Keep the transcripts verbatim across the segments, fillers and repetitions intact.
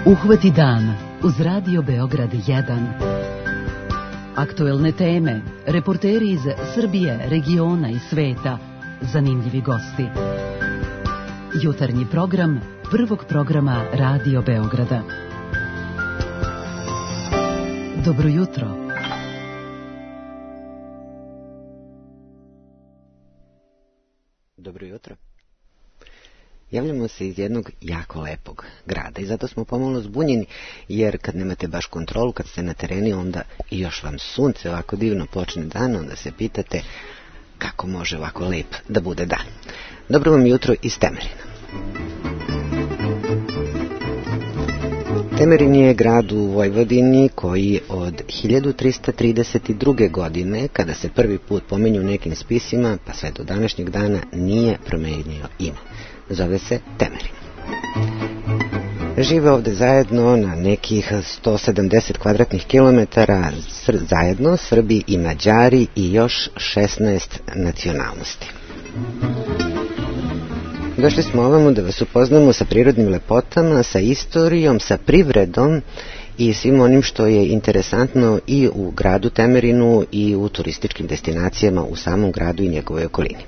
Uhvati dan uz Radio Beograd jedan. Aktuelne teme, reporteri iz Srbije, regiona i sveta, zanimljivi gosti. Jutarnji program prvog programa Radio Beograda. Dobro jutro. Dobro jutro. Javljamo se iz jednog jako lepog grada i zato smo pomalo zbunjeni, jer kad nemate baš kontrolu, kad ste na terenu, onda i još vam sunce ovako divno počne dan, onda se pitate kako može ovako lep da bude dan. Dobro vam jutro iz Temerina. Temerin je grad u Vojvodini koji od hiljadu trista trideset druge. godine, kada se prvi put pominju u nekim spisima, pa sve do današnjeg dana, nije promenio ime. Zove se Temerin. Žive ovde zajedno na nekih sto sedamdeset kvadratnih kilometara zajedno Srbi i Mađari i još šesnaest nacionalnosti. Došli smo ovamo da vas upoznamo sa prirodnim lepotama, sa istorijom, sa privredom i svim onim što je interesantno i u gradu Temerinu i u turističkim destinacijama u samom gradu i njegovoj okolini.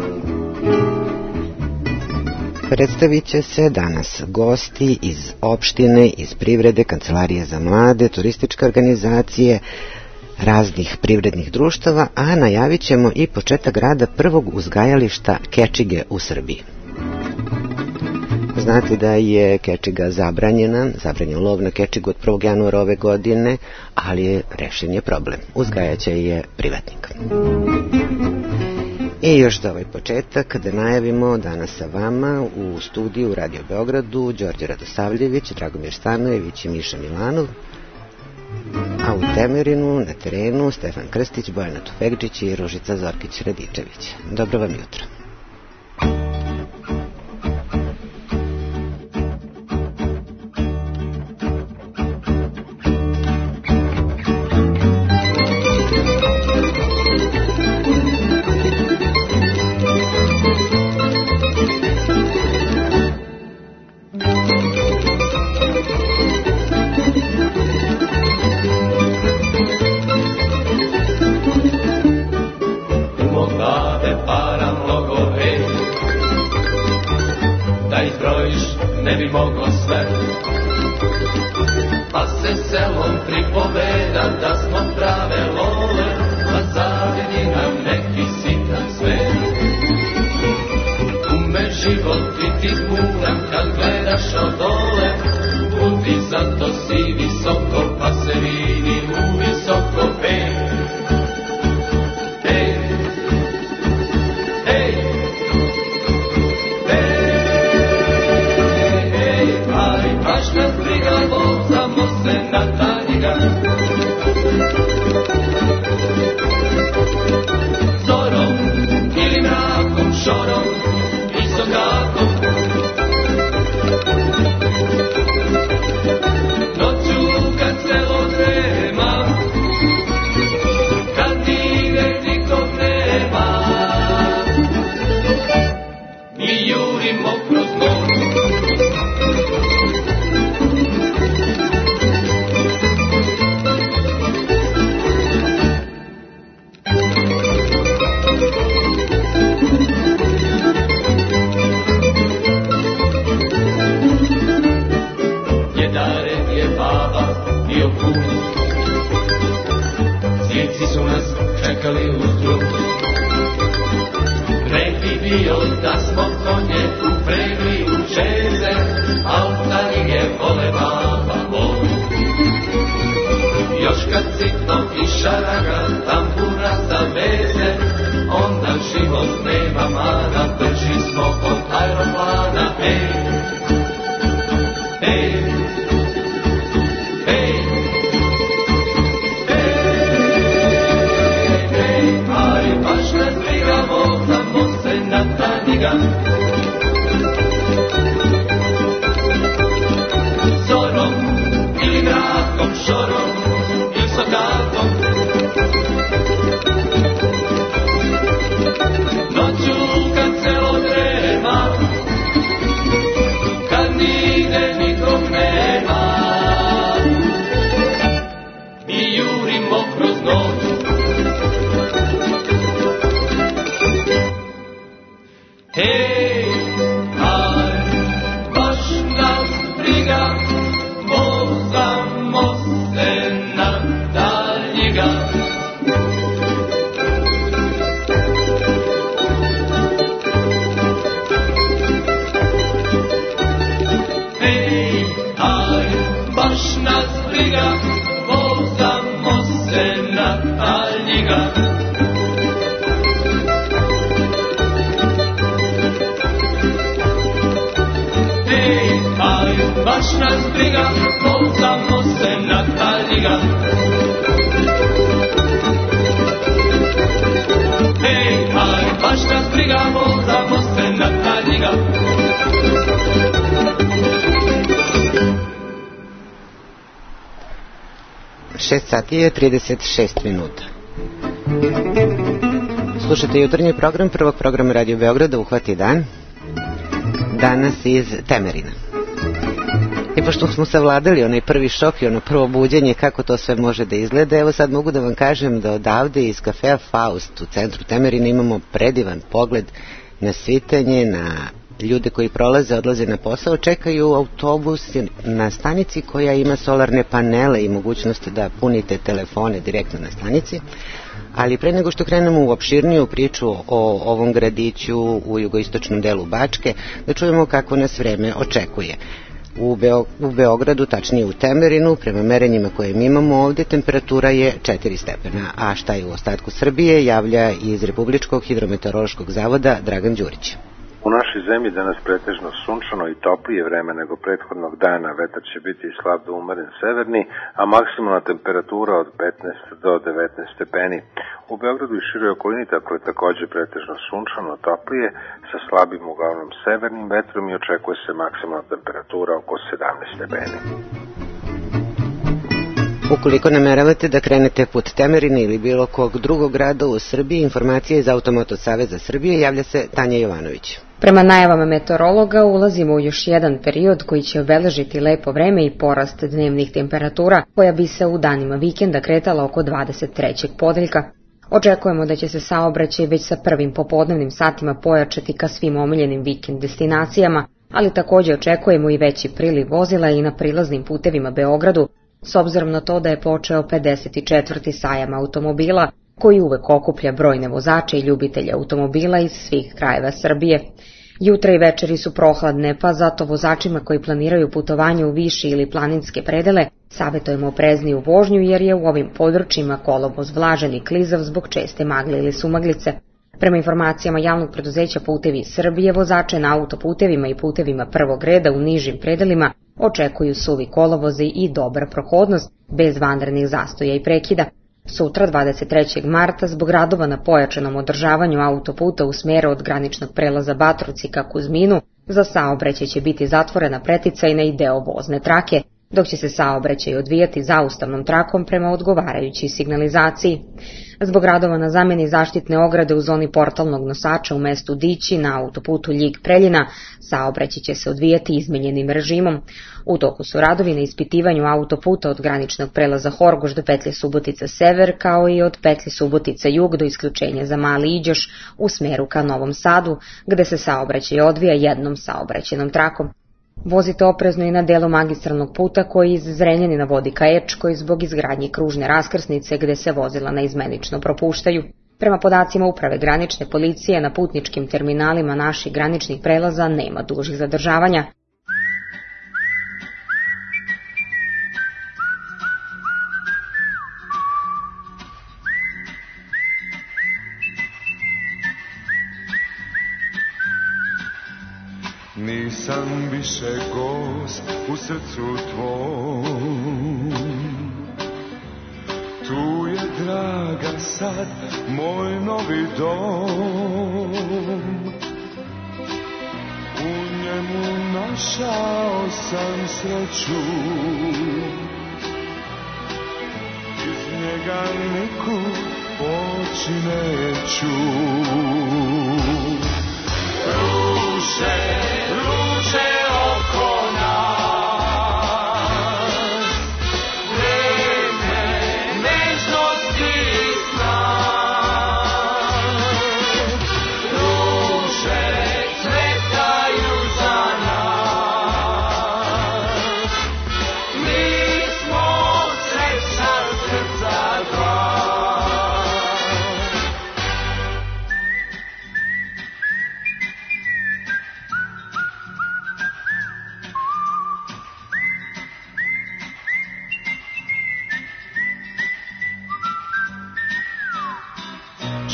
Predstavit će se danas gosti iz opštine, iz privrede, kancelarije za mlade, turističke organizacije, raznih privrednih društava, a najavit ćemo i početak rada prvog uzgajališta kečige u Srbiji. Znate da je kečiga zabranjena, zabranjen lov na kečigu od prvog januara ove godine, ali je rešen je problem. Uzgajaće je privatnik. I još za ovaj početak da najavimo danas sa vama u studiju u Radio Beogradu Đorđe Radosavljević, Dragomir Stanojević i Miša Milanov, a u Temerinu na terenu Stefan Krstić, Bojana Tufegđić i Ružica Zorkić-Radičević. Dobro vam jutro. Kad nigde nikog nema Hej, aj, baš nas briga, vozamo se na daljega. Hej, aj, baš nas briga, vozamo se na daljega. Baš nas briga, vozamo se na daljega. Hej, aj, baš nas briga, vozamo se na daljega. šest sati je trideset šest minuta. Slušajte jutarnji program prvog programa Radio Beograda Uhvati dan. Danas iz Temerina. I pošto smo savladali onaj prvi šok i ono prvo buđenje kako to sve može da izgleda, evo sad mogu da vam kažem da odavde iz kafea Faust u centru Temerina imamo predivan pogled na svitanje, na ljude koji prolaze, odlaze na posao, čekaju autobus na stanici koja ima solarne panele i mogućnost da punite telefone direktno na stanici. Ali pre nego što krenemo u opširniju priču o ovom gradiću u jugoistočnom delu Bačke, da čujemo kako nas vreme očekuje. U, Beo, u Beogradu, tačnije u Temerinu, prema merenjima koje mi imamo ovde, temperatura je četiri stepena, a šta je u ostatku Srbije javlja iz Republičkog hidrometeorološkog zavoda Dragan Đurić. U našoj zemlji danas pretežno sunčano i toplije vreme nego prethodnog dana. Vetar će biti slab do umeren severni, a maksimalna temperatura od petnaest do devetnaest stepeni. U Beogradu i široj okolini tako je takođe pretežno sunčano toplije sa slabim uglavnom severnim vetrom i očekuje se maksimalna temperatura oko sedamnaest stepeni. Ukoliko nameravate da krenete put Temerina ili bilo kog drugog grada u Srbiji, informacije iz Automoto Saveza Srbije, javlja se Tanja Jovanović. Prema najavama meteorologa ulazimo u još jedan period koji će obeležiti lepo vreme i porast dnevnih temperatura, koja bi se u danima vikenda kretala oko dvadeset trećeg podeljka. Očekujemo da će se saobraćaj već sa prvim popodnevnim satima pojačati ka svim omiljenim vikend destinacijama, ali takođe očekujemo i veći priliv vozila i na prilaznim putevima Beogradu, s obzirom na to da je počeo pedeset četvrti sajam automobila, koji uvek okuplja brojne vozače i ljubitelje automobila iz svih krajeva Srbije. Jutra i večeri su prohladne, pa zato vozačima koji planiraju putovanje u viši ili planinske predele savjetujemo oprezniju vožnju, jer je u ovim područjima kolovoz vlažan i klizav zbog česte magle ili sumaglice. Prema informacijama javnog preduzeća Putevi Srbije, vozače na autoputevima i putevima prvog reda u nižim predelima očekuju suvi kolovozi i dobra prohodnost bez vanrednih zastoja i prekida. Sutra, dvadeset trećeg marta, zbog radova na pojačanom održavanju autoputa u smeru od graničnog prelaza Batrovci ka Kuzminu, za saobraćaj će biti zatvorena preticajna i deo vozne trake, dok će se saobraćaj odvijati zaustavnom trakom prema odgovarajućoj signalizaciji. Zbog radova na zameni zaštitne ograde u zoni portalnog nosača u mestu Dići na autoputu Ljig-Preljina, saobraćaj će se odvijati izmenjenim režimom. U toku su radovi na ispitivanju autoputa od graničnog prelaza Horgoš do petlje Subotica Sever, kao i od petlje Subotica Jug do isključenja za Mali Iđoš u smeru ka Novom Sadu, gde se saobraćaj odvija jednom saobraćajnom trakom. Vozite oprezno i na delu magistralnog puta koji iz Zrenjanina vodi ka Ečkoj zbog izgradnje kružne raskrsnice gde se vozila naizmenično propuštaju. Prema podacima Uprave granične policije, na putničkim terminalima naših graničnih prelaza nema dužih zadržavanja. Nisam više gost u srcu tvom, tu je draga sad moj novi dom, u njemu našao sam sreću, iz njega nikud poći neću. Ruže, ruže oko nas, vreme nežnosti i sna. Ruže,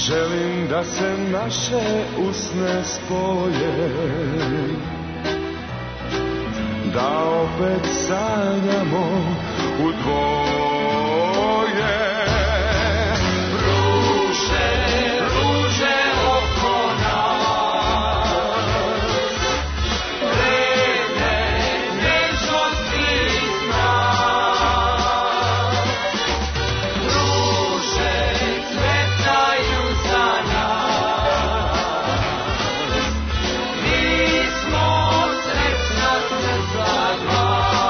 želim da se naše usne spoje, da opet sanjamo u dvoje. Ruže, ruže oko nas, vreme nežnosti sna. Ruže cvetaju za nas, mi smo srećna srca dva.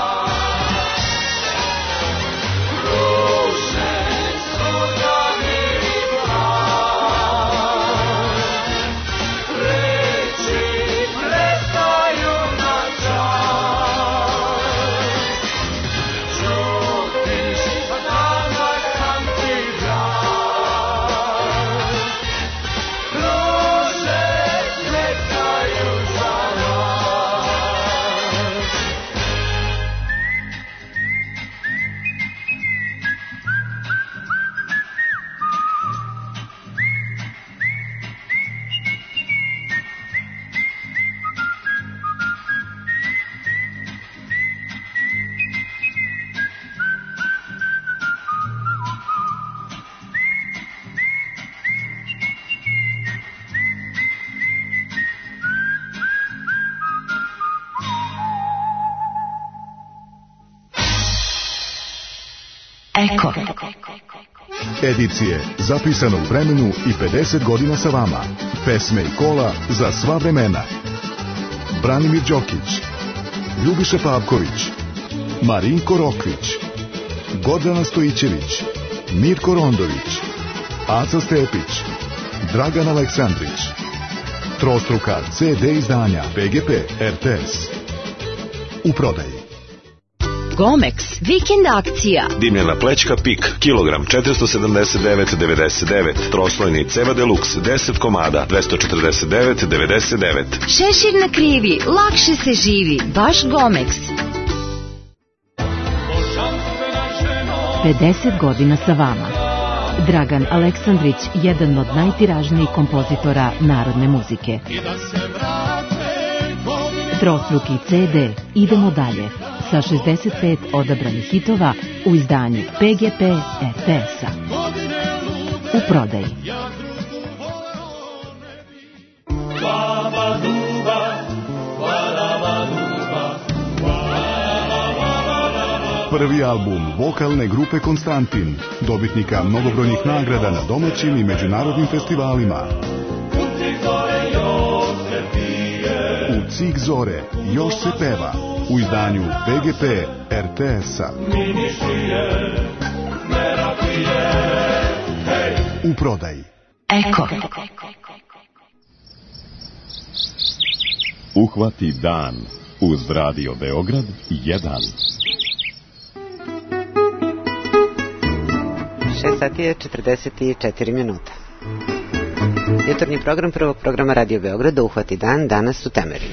Eko. Edicije zapisane u vremenu i pedeset godina sa vama. Pesme i kola za sva vremena. Branimir Đokić, Ljubiša Pavković, Marinko Rokvić, Gordana Stojićević, Mirko Rondović, Aca Stepić, Dragan Aleksandrić. Trostruka ce de izdanja pe ge pe er te es. U prodaji. Gomex, vikend akcija. Dimljena plećka Pik, kilogram četiristo sedamdeset devet devedeset devet. Troslojni Ceva Deluxe, deset komada, dvesta četrdeset devet devedeset devet. Šešir na krivi, lakše se živi, baš Gomex. pedeset godina sa vama. Dragan Aleksandrić, jedan od najtiražnijih kompozitora narodne muzike. Trostruki ce de, idemo dalje, sa šezdeset pet odabranih hitova u izdanju pe ge pe er te es-a. U prodaji. Prvi album vokalne grupe Konstantin, dobitnika mnogobrojnih nagrada na domaćim i međunarodnim festivalima. U Cik zore još se peva, u izdanju pe ge pe er te es-a. U prodaji. Eko. Uhvati dan uz Radio Beograd jedan. šest sati je četrdeset četiri minuta. Jutarnji program prvog programa Radio Beograda Uhvati dan, danas u Temerinu.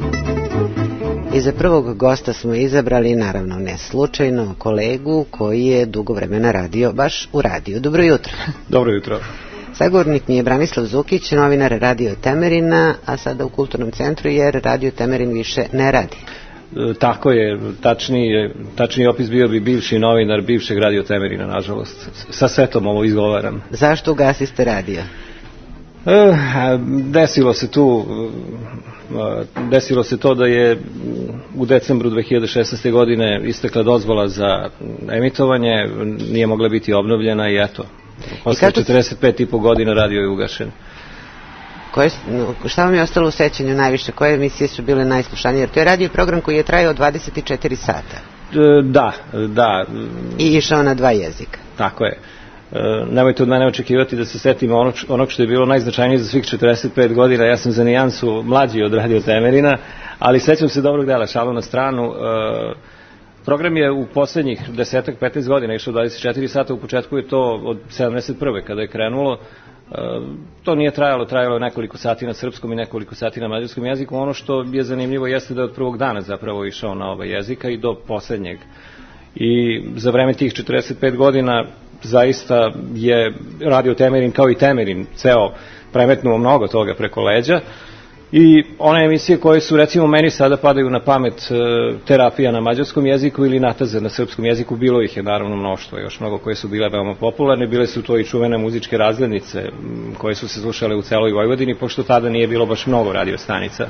I za prvog gosta smo izabrali, naravno ne slučajno, kolegu koji je dugo vremena radio baš u radiju. Dobro jutro. Dobro jutro. Sagovornik mi je Branislav Zukić, novinar Radio Temerina, a sada u Kulturnom centru jer Radio Temerin više ne radi. E, tako je, tačniji, tačniji opis bio bi bivši novinar bivšeg Radio Temerina, nažalost. Sa setom ovo izgovaram. Zašto ugasiste radio? E, desilo se tu, desilo se to da je u decembru dve hiljade šesnaeste. godine istekla dozvola za emitovanje, nije mogla biti obnovljena i eto. Posle četrdeset pet i po godina radio je ugašen. Koje, šta vam je ostalo u sećanju najviše? Koje emisije su bile najslušanije? Jer to je radio program koji je trajao dvadeset četiri sata. E, da, da. I išao na dva jezika. Tako je. E, nemojte od mene očekivati da se setim onog, onog što je bilo najznačajnije za svih četrdeset pet godina. Ja sam za nijansu mlađi od Radio Temerina, ali sećam se dobrog dela, šalu na stranu. E, program je u poslednjih desetak petnaest godina išao dvadeset četiri sata, u početku je to od sedamdeset prve kada je krenulo. E, to nije trajalo, trajalo je nekoliko sati na srpskom i nekoliko sati na mađarskom jeziku. Ono što je zanimljivo jeste da je od prvog dana zapravo išao na ovaj jezika i do poslednjeg. I za vreme tih četrdeset pet godina zaista je Radio Temerin kao i Temerin ceo premetnuo mnogo toga preko leđa. I one emisije koje su, recimo, meni sada padaju na pamet, terapija na mađarskom jeziku ili nataze na srpskom jeziku, bilo ih je naravno mnoštvo, još mnogo koje su bile veoma popularne, bile su to i čuvene muzičke razglednice koje su se slušale u celoj Vojvodini, pošto tada nije bilo baš mnogo radio stanica.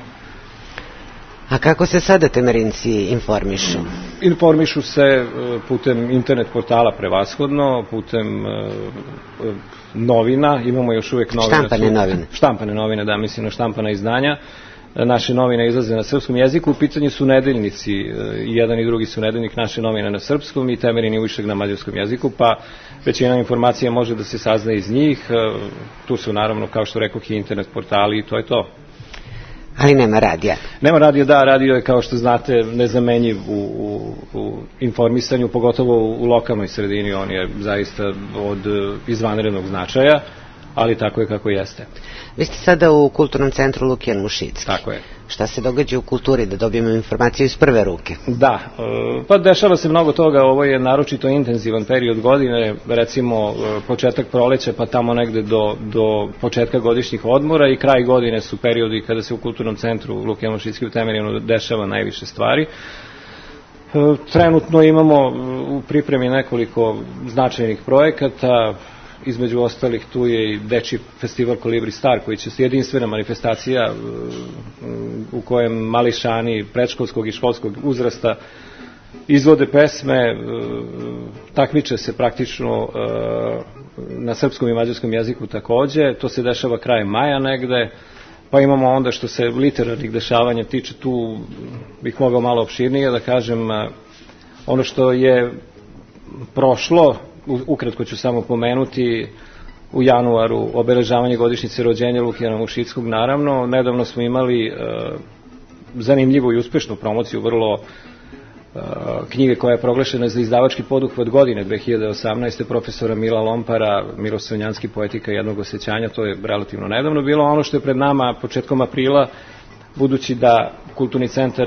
A kako se sada Temerinci informišu? Informišu se putem internet portala prevashodno, putem novina, imamo još uvijek novine. Štampane novine. Štampane novine, da, mislim na štampana izdanja. Naše novine izlaze na srpskom jeziku, u pitanju su nedeljnici, i jedan i drugi su nedeljnik, naše novine na srpskom i Temerin i Ujšak na mađarskom jeziku, pa većina informacija može da se sazna iz njih. Tu su naravno, kao što rekoh, i internet portali i to je to. Ali nema radija. Nema radija, da, radio je, kao što znate, nezamenjiv u, u, u informisanju, pogotovo u, u lokalnoj sredini, on je zaista od izvanrednog značaja, ali tako je kako jeste. Vi ste sada u Kulturnom centru Lukijan Mušicki. Tako je. Šta se događa u kulturi, da dobijemo informaciju iz prve ruke? Da, pa dešava se mnogo toga, ovo je naročito intenzivan period godine, recimo početak proleća pa tamo negde do, do početka godišnjih odmora i kraj godine su periodi kada se u Kulturnom centru Lukijan Mušicki u Temerinu dešava najviše stvari. Trenutno imamo u pripremi nekoliko značajnih projekata, između ostalih tu je i dečji festival Kolibri Star, koji će se jedinstvena manifestacija u kojem mališani predškolskog i školskog uzrasta izvode pesme, takmiče se praktično na srpskom i mađarskom jeziku takođe, to se dešava krajem maja negde, pa imamo onda što se literarnih dešavanja tiče, tu bih mogao malo opširnije da kažem, ono što je prošlo, ukratko ću samo pomenuti, u januaru obeležavanje godišnjice rođenja Lukijana Mušickog, naravno. Nedavno smo imali e, zanimljivu i uspešnu promociju vrlo e, knjige koja je proglašena za izdavački poduhvat godine dve hiljade osamnaeste. profesora Mila Lompara, Miroslavljanski poetika jednog osjećanja, to je relativno nedavno bilo. Ono što je pred nama početkom aprila, budući da Kulturni centar,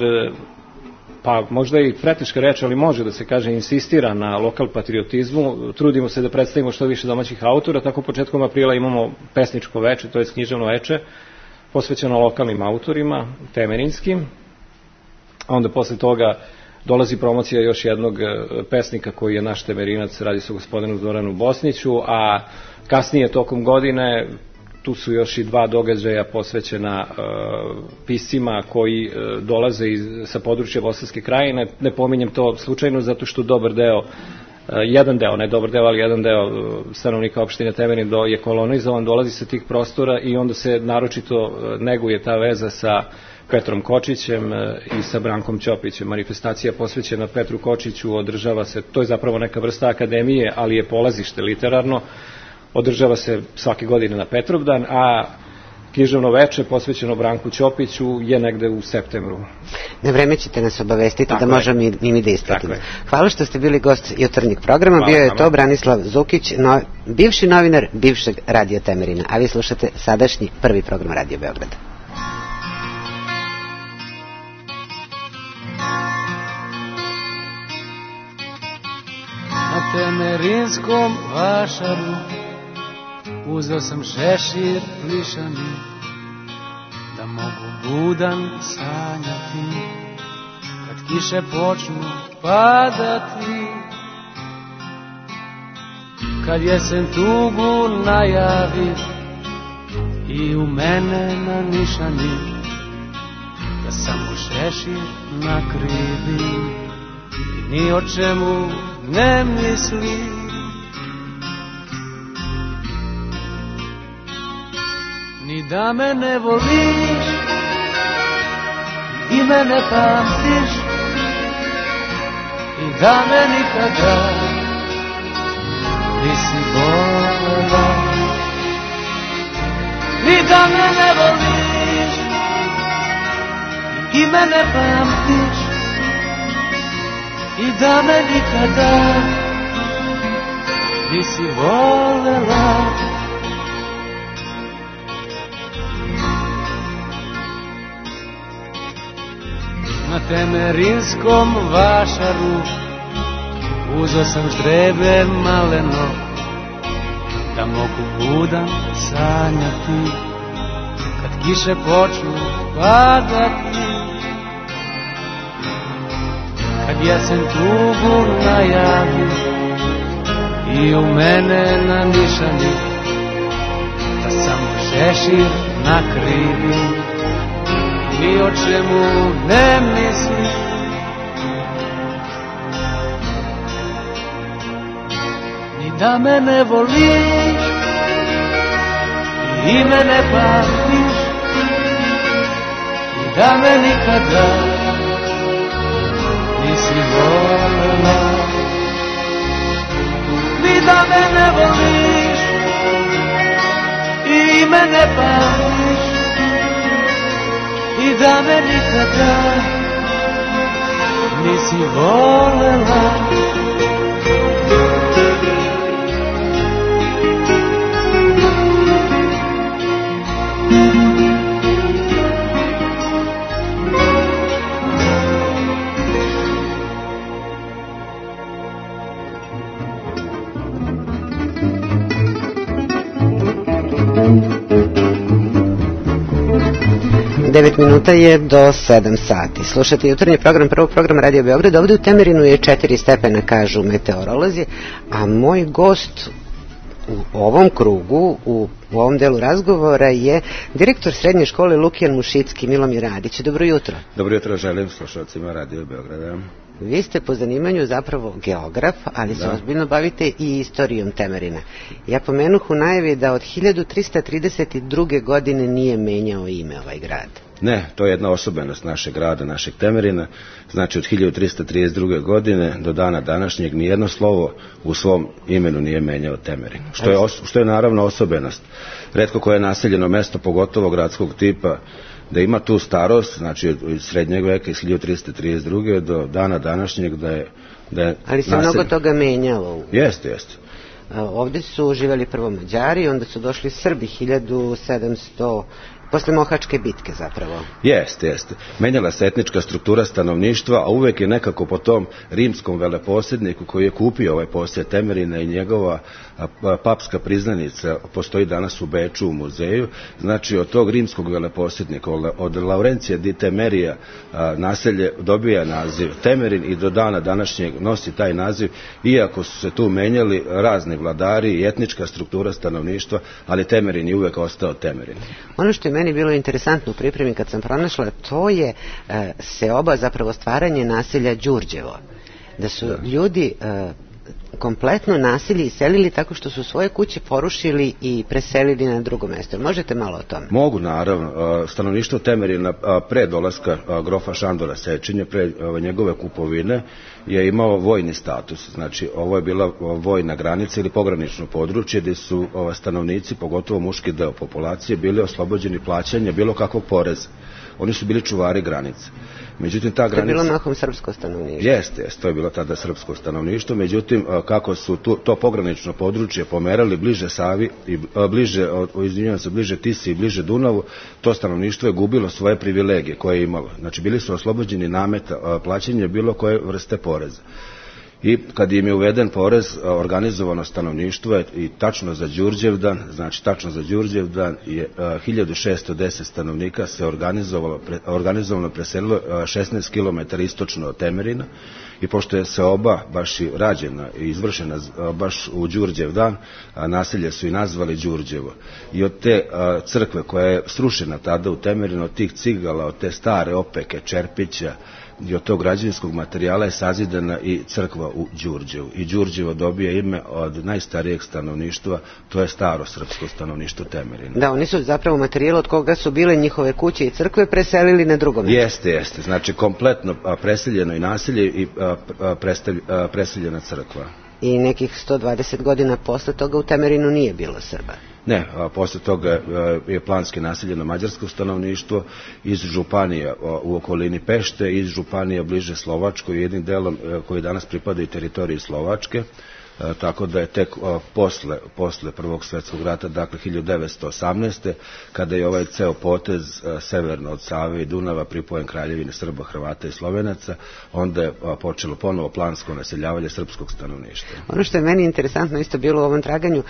pa možda i preteška reč, ali može da se kaže, insistira na lokal patriotizmu, trudimo se da predstavimo što više domaćih autora, tako početkom aprila imamo pesničko veče, to je književno veče, posvećeno lokalnim autorima, temerinskim, a onda posle toga dolazi promocija još jednog pesnika koji je naš temerinac, radi se o gospodinu Zoranu Bosniću, a kasnije tokom godine tu su još i dva događaja posvećena e, piscima koji e, dolaze iz, sa područja Bosanske krajine. Ne pominjem to slučajno zato što dobar deo, e, jedan deo, ne dobar deo, ali jedan deo stanovnika opštine Temerin do, je kolonizovan, dolazi sa tih prostora i onda se naročito neguje ta veza sa Petrom Kočićem e, i sa Brankom Ćopićem. Manifestacija posvećena Petru Kočiću održava se, to je zapravo neka vrsta akademije, ali je polazište literarno, održava se svake godine na Petrovdan, a književno veče posvećeno Branku Ćopiću je negde u septembru. Na vreme ćete nas obavestiti tako da možemo i mi da ispratimo. Hvala što ste bili gost jutarnjeg programa. Hvala, bio je to Branislav Zukić, no, bivši novinar bivšeg Radio Temerina, a vi slušate sadašnji prvi program Radio Beograda. Na temerinskom vašaru uzeo sam šešir plišani, da mogu budan sanjati kad kiše počnu padati, kad jesen tugu najavi i u mene na nišani, da samo šešir nakrivi i ni o čemu ne misli. Ni da me ne voliš i me ne pamtiš i da me nikada nisi volela. Ni da me ne voliš i me ne pamtiš i da me nikada nisi volela. Na temerinskom vašaru uzeo sam ždrebe maleno, da mogu budan sanjati kad kiše počnu padati, kad jesen tugu najavi i u mene na nišani, da samo šešir nakrivi i o čemu ne misli. Ni da me ne voliš i mene pamtiš, i da me nikada nisi volela. Ni da me ne voliš i mene pamtiš, i da me nikada nisi volela. devet minuta je do sedam sati. Slušate jutarnji program prvog programa Radio Beograd. Ovde u Temerinu je četiri stepena, kažu meteorolozi, a moj gost u ovom krugu, u ovom delu razgovora je direktor srednje škole Lukijan Mušicki, Milomir Radić. Dobro jutro. Dobro jutro, želim slušalcima Radio Beograda. Vi ste po zanimanju zapravo geograf, ali se ozbiljno bavite i istorijom Temerina. Ja pomenuh u najavi da od hiljadu trista trideset druge. godine nije menjao ime ovaj grad. Ne, to je jedna osobenost našeg grada, našeg Temerina. Znači od hiljadu trista trideset druge. godine do dana današnjeg nijedno slovo u svom imenu nije menjao Temerin. Što je, os, što je naravno osobenost. Retko koje je naseljeno mesto, pogotovo gradskog tipa, da ima tu starost, znači od srednjeg veka iz hiljadu trista trideset druge. do dana današnjeg da je, da je ali se naseljen. Mnogo toga menjalo. Jeste, jeste. Ovdje su živjeli prvo Mađari, onda su došli Srbi hiljadu sedamsto. Posle Mohačke bitke zapravo. Jeste, jeste. Menjala se etnička struktura stanovništva, a uvek je nekako po tom rimskom veleposjedniku koji je kupio ovaj posjed Temerina i njegova papska priznanica postoji danas u Beču u muzeju. Znači od tog rimskog veleposjednika, od Laurencija di Temerija, naselje dobija naziv Temerin i do dana današnjeg nosi taj naziv, iako su se tu menjali razni vladari i etnička struktura stanovništva, ali Temerin je uvek ostao Temerin. Ono što je meni bilo interesantno u pripremi kad sam pronašla, to je e, seoba, zapravo stvaranje naselja Đurđevo. Da su da. ljudi e, kompletno naselje iselili tako što su svoje kuće porušili i preselili na drugo mjesto. Možete malo o tome? Mogu, naravno. Stanovništvo Temerina pre dolaska grofa Šandora Sečinje, pre njegove kupovine, je imao vojni status. Znači, ovo je bila vojna granica ili pogranično područje gdje su stanovnici, pogotovo muški deo populacije, bili oslobođeni plaćanja bilo kakvog poreza. Oni su bili čuvari granice. Međutim, ta granica... To je bilo mahom srpsko stanovništvo. Jeste, jeste, to je bilo tada srpsko stanovništvo. Međutim, kako su tu, to pogranično područje pomerali bliže Savi, i bliže, izvinjavam se, bliže Tisi i bliže Dunavu, to stanovništvo je gubilo svoje privilegije koje je imalo. Znači, bili su oslobođeni nameta, plaćanje bilo koje vrste poreza. I kad im je uveden porez, organizovano stanovništvo je i tačno za Đurđevdan, znači tačno za Đurđevdan je hiljadu šesto deset stanovnika se organizovalo, pre, organizovano preselilo šesnaest kilometara istočno od Temerina, i pošto je se oba baš i rađena i izvršena baš u Đurđevdan, naselje su i nazvali Đurđevo. I od te crkve koja je srušena tada u Temerinu, od tih cigala, od te stare opeke, čerpića, i od tog građevinskog materijala je sazidana i crkva u Đurđevu. I Đurđevo dobije ime od najstarijeg stanovništva, to je staro srpsko stanovništvo Temerina. Da, oni su zapravo materijal od koga su bile njihove kuće i crkve preselili na drugo mjesto. Jeste, jeste. Znači kompletno preseljeno i naselje i preseljena crkva. I nekih sto dvadeset godina posle toga u Temerinu nije bilo Srba. Ne, a posle toga je planski naseljeno mađarsko stanovništvo iz županija u okolini Pešte, iz županija bliže Slovačkoj, jednim delom koji danas pripada i teritoriji Slovačke. tako da je tek posle, posle Prvog svjetskog rata, dakle hiljadu devetsto osamnaeste. kada je ovaj ceo potez severno od Save i Dunava pripojen Kraljevini Srba, Hrvata i Slovenaca, onda je počelo ponovo plansko naseljavanje srpskog stanovništva. Ono što je meni interesantno isto bilo u ovom traganju,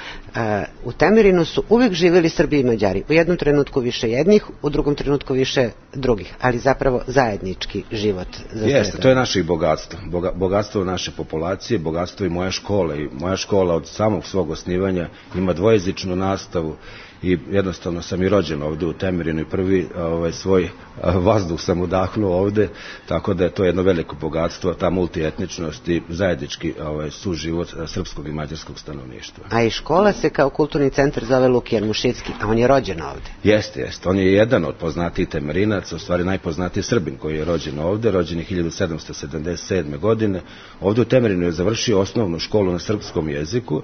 u Temerinu su uvek živjeli Srbi i Mađari. U jednom trenutku više jednih, u drugom trenutku više drugih, ali zapravo zajednički život za sve. Jeste, to je naše i bogatstvo. Boga, bogatstvo naše populacije, bogatstvo i moje škole. I moja škola od samog svog osnivanja ima dvojezičnu nastavu i jednostavno sam i rođen ovde u Temerinu i prvi ovaj, svoj vazduh sam udahnuo ovde, tako da je to jedno veliko bogatstvo, ta multietničnost i zajednički ovaj, suživot srpskog i mađarskog stanovništva. A i škola se kao kulturni centar zove Lukijan Mušicki, a on je rođen ovde. Jeste, jeste. On je jedan od poznatijih Temerinaca, u stvari najpoznatiji Srbin koji je rođen ovde, rođen je hiljadu sedamsto sedamdeset sedme. godine. Ovde u Temerinu je završio osnovnu školu na srpskom jeziku,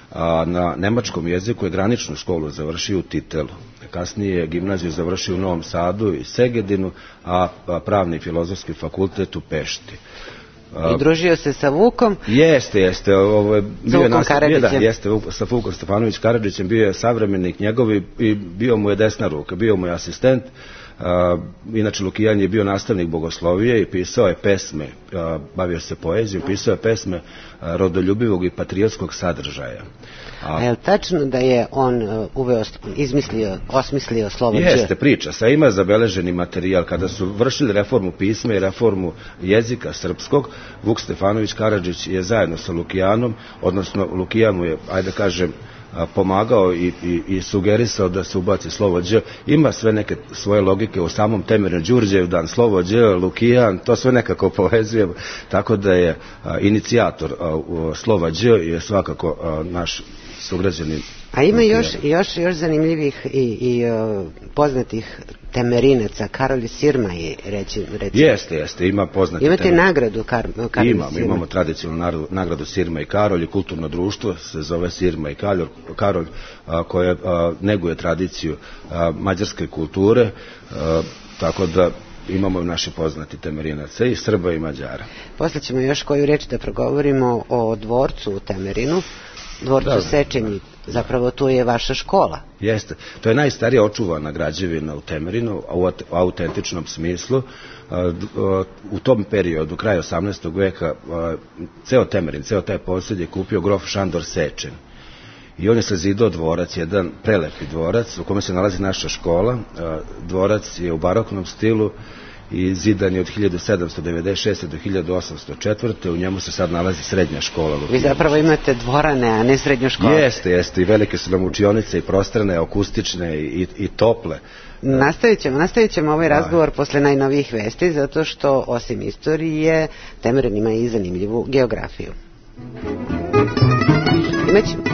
a na nemačkom jeziku je graničnu školu završio u Titelu. Kasnije je gimnaziju završio u Novom Sadu i Segedinu, a pravni i filozofski fakultet u Pešti. I družio se sa Vukom? Jeste, jeste. Ovo je bio Vukom nas, Karadžićem? Da, jeste, sa Vukom Stefanović Karadžićem, bio je savremenik njegovi i bio mu je desna ruka, bio mu je asistent. Uh, inače Lukijan je bio nastavnik bogoslovije i pisao je pesme, uh, bavio se poezijom, pisao je pesme uh, rodoljubivog i patriotskog sadržaja. A, A je li tačno da je on uh, uveo, izmislio, osmislio slovo Đ? Jeste, priča. Sa ima zabeleženi materijal. Kada su vršili reformu pisma i reformu jezika srpskog, Vuk Stefanović Karadžić je zajedno sa Lukijanom, odnosno Lukijan mu je, ajde kažem, pomagao i, i, i sugerisao da se ubaci slovo Đ. Ima sve neke svoje logike u samom Temerinu, Đurđevdan, slovo Đ, Lukijan, to sve nekako povezuje, tako da je a, inicijator a, u, slova Đ je svakako a, naš sugrađanin. A ima još, još, još zanimljivih i, i uh, poznatih Temerinaca, Karolj Sirmaj, reći, reći. Jeste, jeste, ima poznati. Imate temer... nagradu Kar, Karolj Imam, Sirmaj? Imamo tradicionalnu nagradu Sirma i Karolj, kulturno društvo se zove Sirma i Karolj, Karolj a, koje a, neguje tradiciju a, mađarske kulture, a, tako da imamo naše poznati Temerinaca i Srba i Mađara. Posle ćemo još koju reč da progovorimo o dvorcu u Temerinu, dvorcu da. Sečenji. Zapravo to je vaša škola. Jeste. To je najstarija očuvana građevina u Temerinu, u autentičnom smislu. U tom periodu, kraju osamnaestog veka, ceo Temerin, ceo taj posjed je kupio grof Šandor Sečen. I on je sazidao dvorac, jedan prelepi dvorac u kome se nalazi naša škola. Dvorac je u baroknom stilu i zidan je od hiljadu sedamsto devedeset šeste. do hiljadu osamsto četvrte. U njemu se sad nalazi srednja škola. Vi zapravo imate dvorane, a ne srednju školu. Jeste, jeste. I velike su nam učionice i prostrane, akustične i, i tople. Nastavit ćemo, nastavit ćemo ovaj razgovor posle najnovijih vesti, zato što osim istorije, Temerin ima i zanimljivu geografiju. Imaćemo.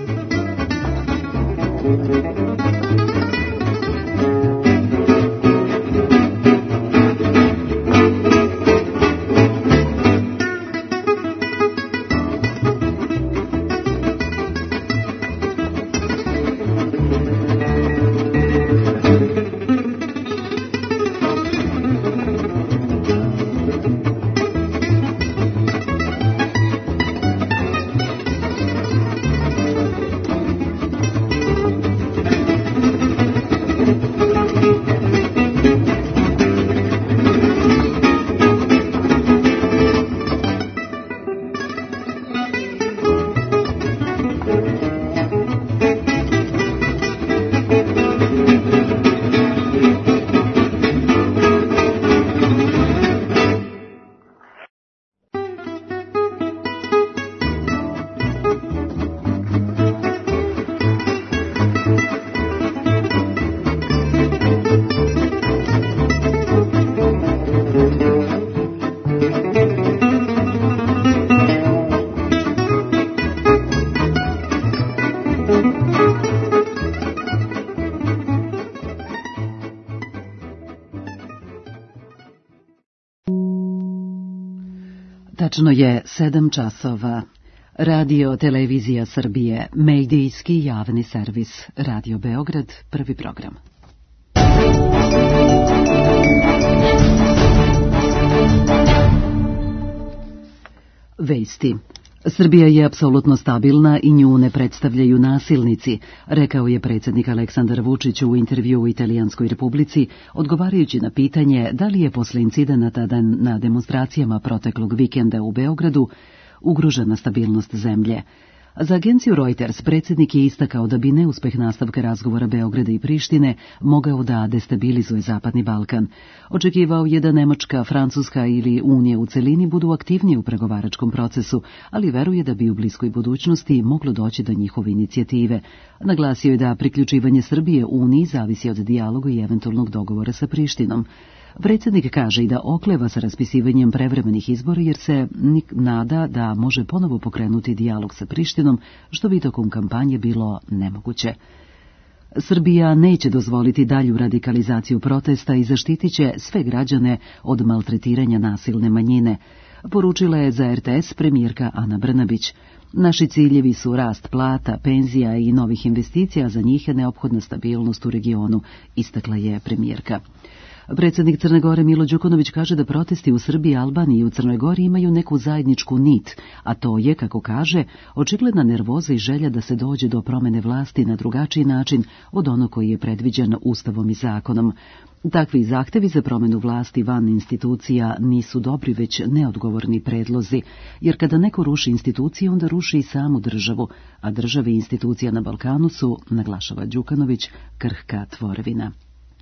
Tačno je sedam časova. Radio Televizija Srbije, medijski javni servis. Radio Beograd, prvi program. Vesti. Srbija je apsolutno stabilna i nju ne predstavljaju nasilnici, rekao je predsjednik Aleksandar Vučić u intervju u Italijanskoj Republici, odgovarajući na pitanje da li je posle incidenata na demonstracijama proteklog vikenda u Beogradu ugrožena stabilnost zemlje. Za agenciju Reuters predsjednik je istakao da bi neuspeh nastavka razgovora Beograda i Prištine mogao da destabilizuje Zapadni Balkan. Očekivao je da Nemačka, Francuska ili Unija u celini budu aktivnije u pregovaračkom procesu, ali veruje da bi u bliskoj budućnosti moglo doći do njihove inicijative. Naglasio je da priključivanje Srbije Uniji zavisi od dijaloga i eventualnog dogovora sa Prištinom. Predsjednik kaže i da okleva sa raspisivanjem prevremenih izbora jer se nada da može ponovo pokrenuti dijalog sa Prištinom, što bi tokom kampanje bilo nemoguće. Srbija neće dozvoliti dalju radikalizaciju protesta i zaštitit će sve građane od maltretiranja nasilne manjine, poručila je za R T S premijerka Ana Brnabić. Naši ciljevi su rast plata, penzija i novih investicija, za njih je neophodna stabilnost u regionu, istakla je premijerka. Predsjednik Crne Gore Milo Đukanović kaže da protesti u Srbiji, Albaniji i u Crnoj Gori imaju neku zajedničku nit, a to je, kako kaže, očigledna nervoza i želja da se dođe do promene vlasti na drugačiji način od onog koji je predviđen Ustavom i zakonom. Takvi zahtevi za promenu vlasti van institucija nisu dobri, već neodgovorni predlozi, jer kada neko ruši institucije, onda ruši i samu državu, a države i institucija na Balkanu su, naglašava Đukanović, krhka tvorevina.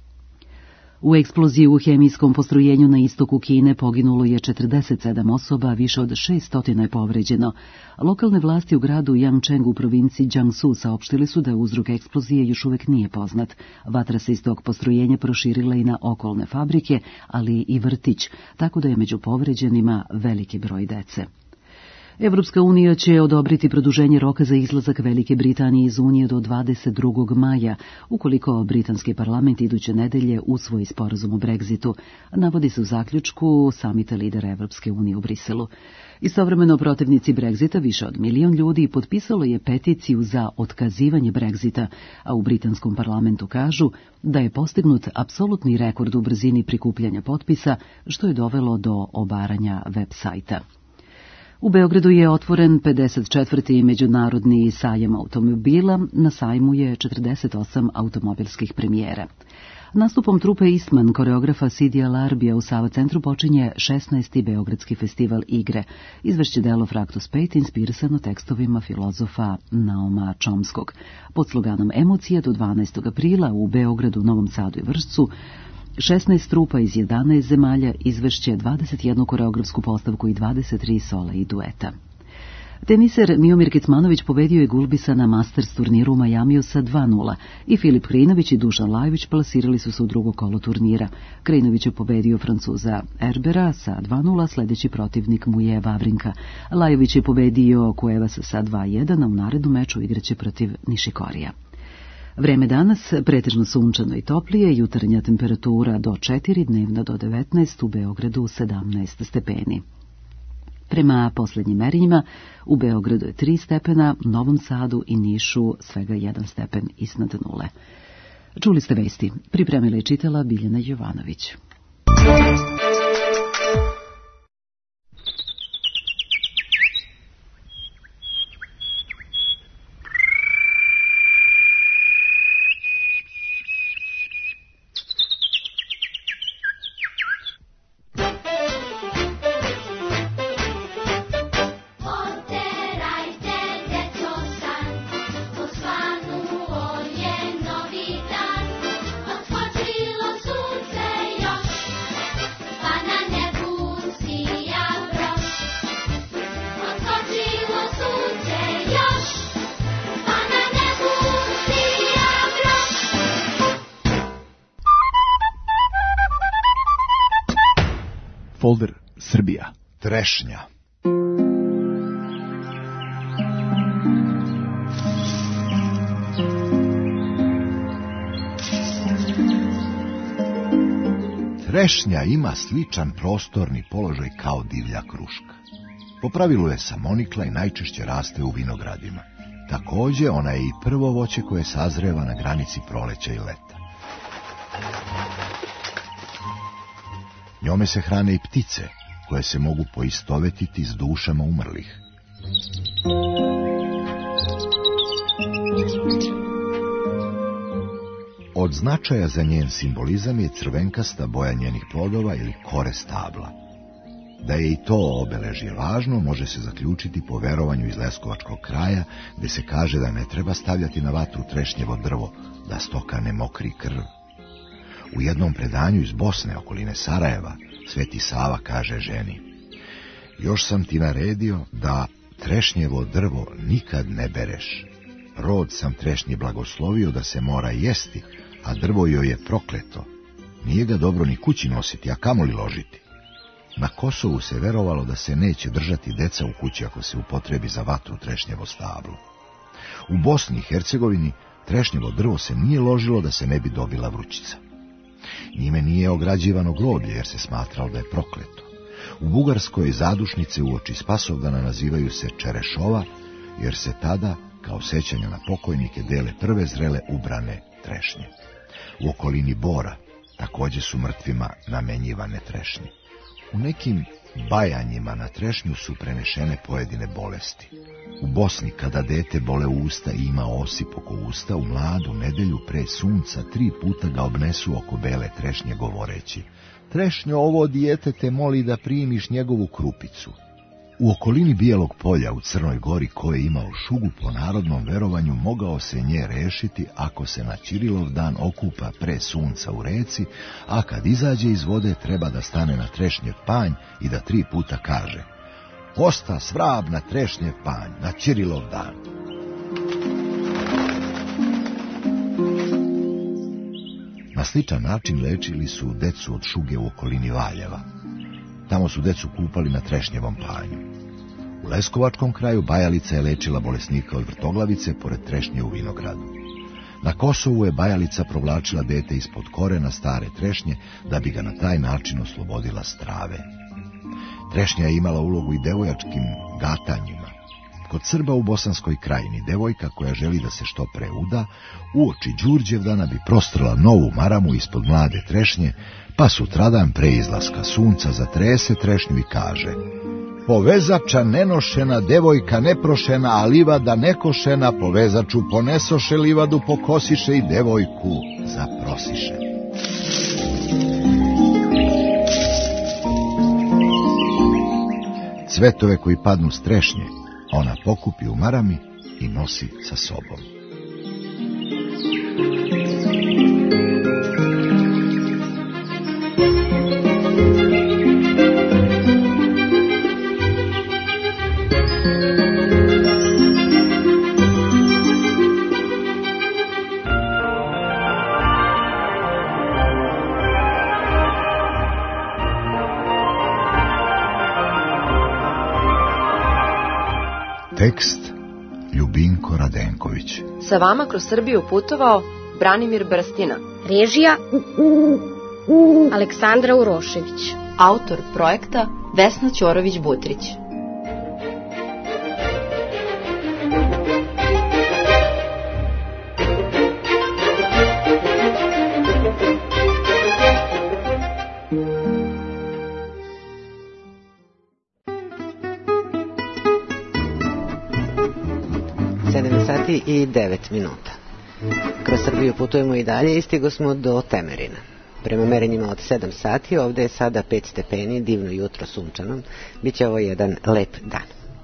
U eksploziji u hemijskom postrojenju na istoku Kine poginulo je četrdeset sedam osoba, više od šesnaest je povređeno. Lokalne vlasti u gradu Yangcheng u provinciji Jiangsu saopštili su da uzrok eksplozije još uvek nije poznat. Vatra se iz tog postrojenja proširila i na okolne fabrike, ali i vrtić, tako da je među povređenima veliki broj dece. Evropska unija će odobriti produženje roka za izlazak Velike Britanije iz Unije do dvadeset drugog maja, ukoliko britanski parlament iduće nedelje usvoji sporazum o Brexitu, navodi se u zaključku samita lidera Evropske unije u Briselu. Istovremeno protivnici Brexita, više od milion ljudi, potpisalo je peticiju za otkazivanje Brexita, a u britanskom parlamentu kažu da je postignut apsolutni rekord u brzini prikupljanja potpisa, što je dovelo do obaranja web sajta. U Beogradu je otvoren pedeset četvrti međunarodni sajam automobila, na sajmu je četrdeset osam automobilskih premijera. Nastupom trupe Eastman, koreografa Sidija Larbija u Sava centru počinje šesnaesti Beogradski festival igre, izvešće delo Fraktus pet inspirisano tekstovima filozofa Nauma Chomskog. Pod sloganom Emocija do dvanaestog aprila u Beogradu, Novom Sadu i Vršcu šesnaest trupa iz jedanaest zemalja izvešće dvadeset jednu koreografsku postavku i dvadeset tri sola i dueta. Teniser Miomir Kecmanović pobedio je Gulbisa na Masters turniru u Majamiju sa dva nula i Filip Krinović i Dušan Lajović plasirali su se u drugo kolo turnira. Krinović je pobedio Francuza Erbera sa dva nula, sledeći protivnik mu je Vavrinka. Lajović je pobedio Kuevasa sa dva jedan, a u narednom meču igraće protiv Nišikorija. Vreme danas pretežno sunčano i toplije, jutarnja temperatura do četiri, dnevna do devetnaest, u Beogradu sedamnaest stepeni. Prema posljednjim merenjima, u Beogradu je tri stepena, Novom Sadu i Nišu svega jedan stepen iznad nule. Čuli ste vesti, pripremila i čitala Biljana Jovanović. Folder Srbija. Trešnja. Trešnja ima sličan prostorni položaj kao divlja kruška. Po pravilu je samonikla i najčešće raste u vinogradima. Takođe, ona je i prvo voće koje sazreva na granici proleća i leta. Njome se hrane i ptice, koje se mogu poistovetiti s dušama umrlih. Od značaja za njen simbolizam je crvenkasta boja njenih plodova ili kore stabla. Da je i to obeležje važno, može se zaključiti po verovanju iz leskovačkog kraja, gde se kaže da ne treba stavljati na vatru trešnjevo drvo, da stoka ne mokri krv. U jednom predanju iz Bosne, okoline Sarajeva, Sveti Sava kaže ženi: još sam ti naredio da trešnjevo drvo nikad ne bereš. Rod sam trešnji blagoslovio da se mora jesti, a drvo joj je prokleto. Nije ga dobro ni kući nositi, a kamoli ložiti. Na Kosovu se verovalo da se neće držati deca u kući ako se upotrebi za vatru trešnjevo stablo. U Bosni i Hercegovini trešnjevo drvo se nije ložilo da se ne bi dobila vrućica. Njime nije ograđivano groblje jer se smatralo da je prokleto. U Bugarskoj zadušnice uoči Spasovdana nazivaju se Čerešova, jer se tada, kao sećanja na pokojnike, dele prve zrele ubrane trešnje. U okolini Bora također su mrtvima namenjivane trešnje. U nekim bajanjima na trešnju su prenešene pojedine bolesti. U Bosni, kada dete bole usta i ima osip oko usta, u mladu nedelju pre sunca tri puta ga obnesu oko bele trešnje govoreći: trešnjo, ovo dijete te moli da primiš njegovu krupicu. U okolini Bijelog polja u Crnoj Gori, ko je imao šugu, po narodnom verovanju mogao se nje rešiti ako se na Ćirilov dan okupa pre sunca u reci, a kad izađe iz vode treba da stane na trešnjev panj i da tri puta kaže: posta svrab na trešnjev panj, na Ćirilov dan. Na sličan način lečili su decu od šuge u okolini Valjeva. Tamo su decu kupali na trešnjevom panju. U Leskovačkom kraju bajalica je lečila bolesnika od vrtoglavice pored trešnje u vinogradu. Na Kosovu je bajalica provlačila dete ispod korena stare trešnje da bi ga na taj način oslobodila strave. Trešnja je imala ulogu i devojačkim gatanjima. Kod Srba u Bosanskoj krajini devojka koja želi da se što pre uda, uoči Đurđevdana bi prostrla novu maramu ispod mlade trešnje, pa sutradan pre izlaska sunca zatrese trešnju i kaže: povezača nenošena, devojka neprošena, a livada nekošena, povezaču ponesoše, livadu pokosiše i devojku zaprosiše. Cvetove koji padnu s trešnje ona pokupi u marami i nosi sa sobom. Tekst Ljubinko Radenković. Sa vama kroz Srbiju putovao Branimir Brstina. Režija Aleksandra Urošević. Autor projekta Vesna Ćorović-Butrić. I devet minuta. Kroz Srbiju putujemo i dalje i stigo smo do Temerina. Prema merenjima od sedam sati, ovde je sada pet stepeni, divno jutro sunčano. Biće ovo jedan lep dan.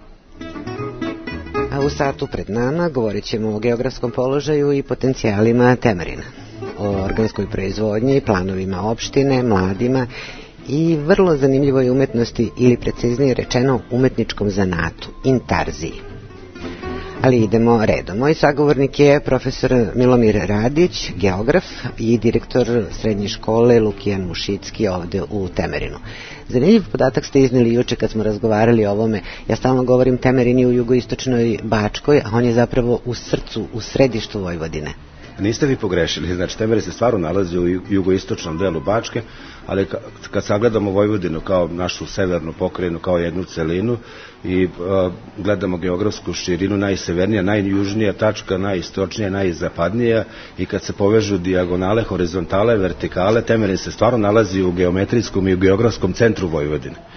A u satu pred nama govorit ćemo o geografskom položaju i potencijalima Temerina, o organskoj proizvodnji, planovima opštine, mladima i vrlo zanimljivoj umetnosti ili preciznije rečeno umetničkom zanatu, intarziji. Ali idemo redom. Moj sagovornik je profesor Milomir Radić, geograf i direktor srednje škole Lukijan Mušicki ovde u Temerinu. Zanimljiv podatak ste izneli juče kad smo razgovarali o ovome. Ja stalno govorim Temerin je u jugoistočnoj Bačkoj, a on je zapravo u srcu, u središtu Vojvodine. Niste vi pogrešili, znači Temerin se stvarno nalazi u jugoistočnom delu Bačke, ali kad sagledamo Vojvodinu kao našu severnu pokrajinu, kao jednu celinu i uh, gledamo geografsku širinu, najsevernija, najjužnija tačka, najistočnija, najzapadnija i kad se povežu dijagonale, horizontale, vertikale, Temerin se stvarno nalazi u geometrijskom i u geografskom centru Vojvodine.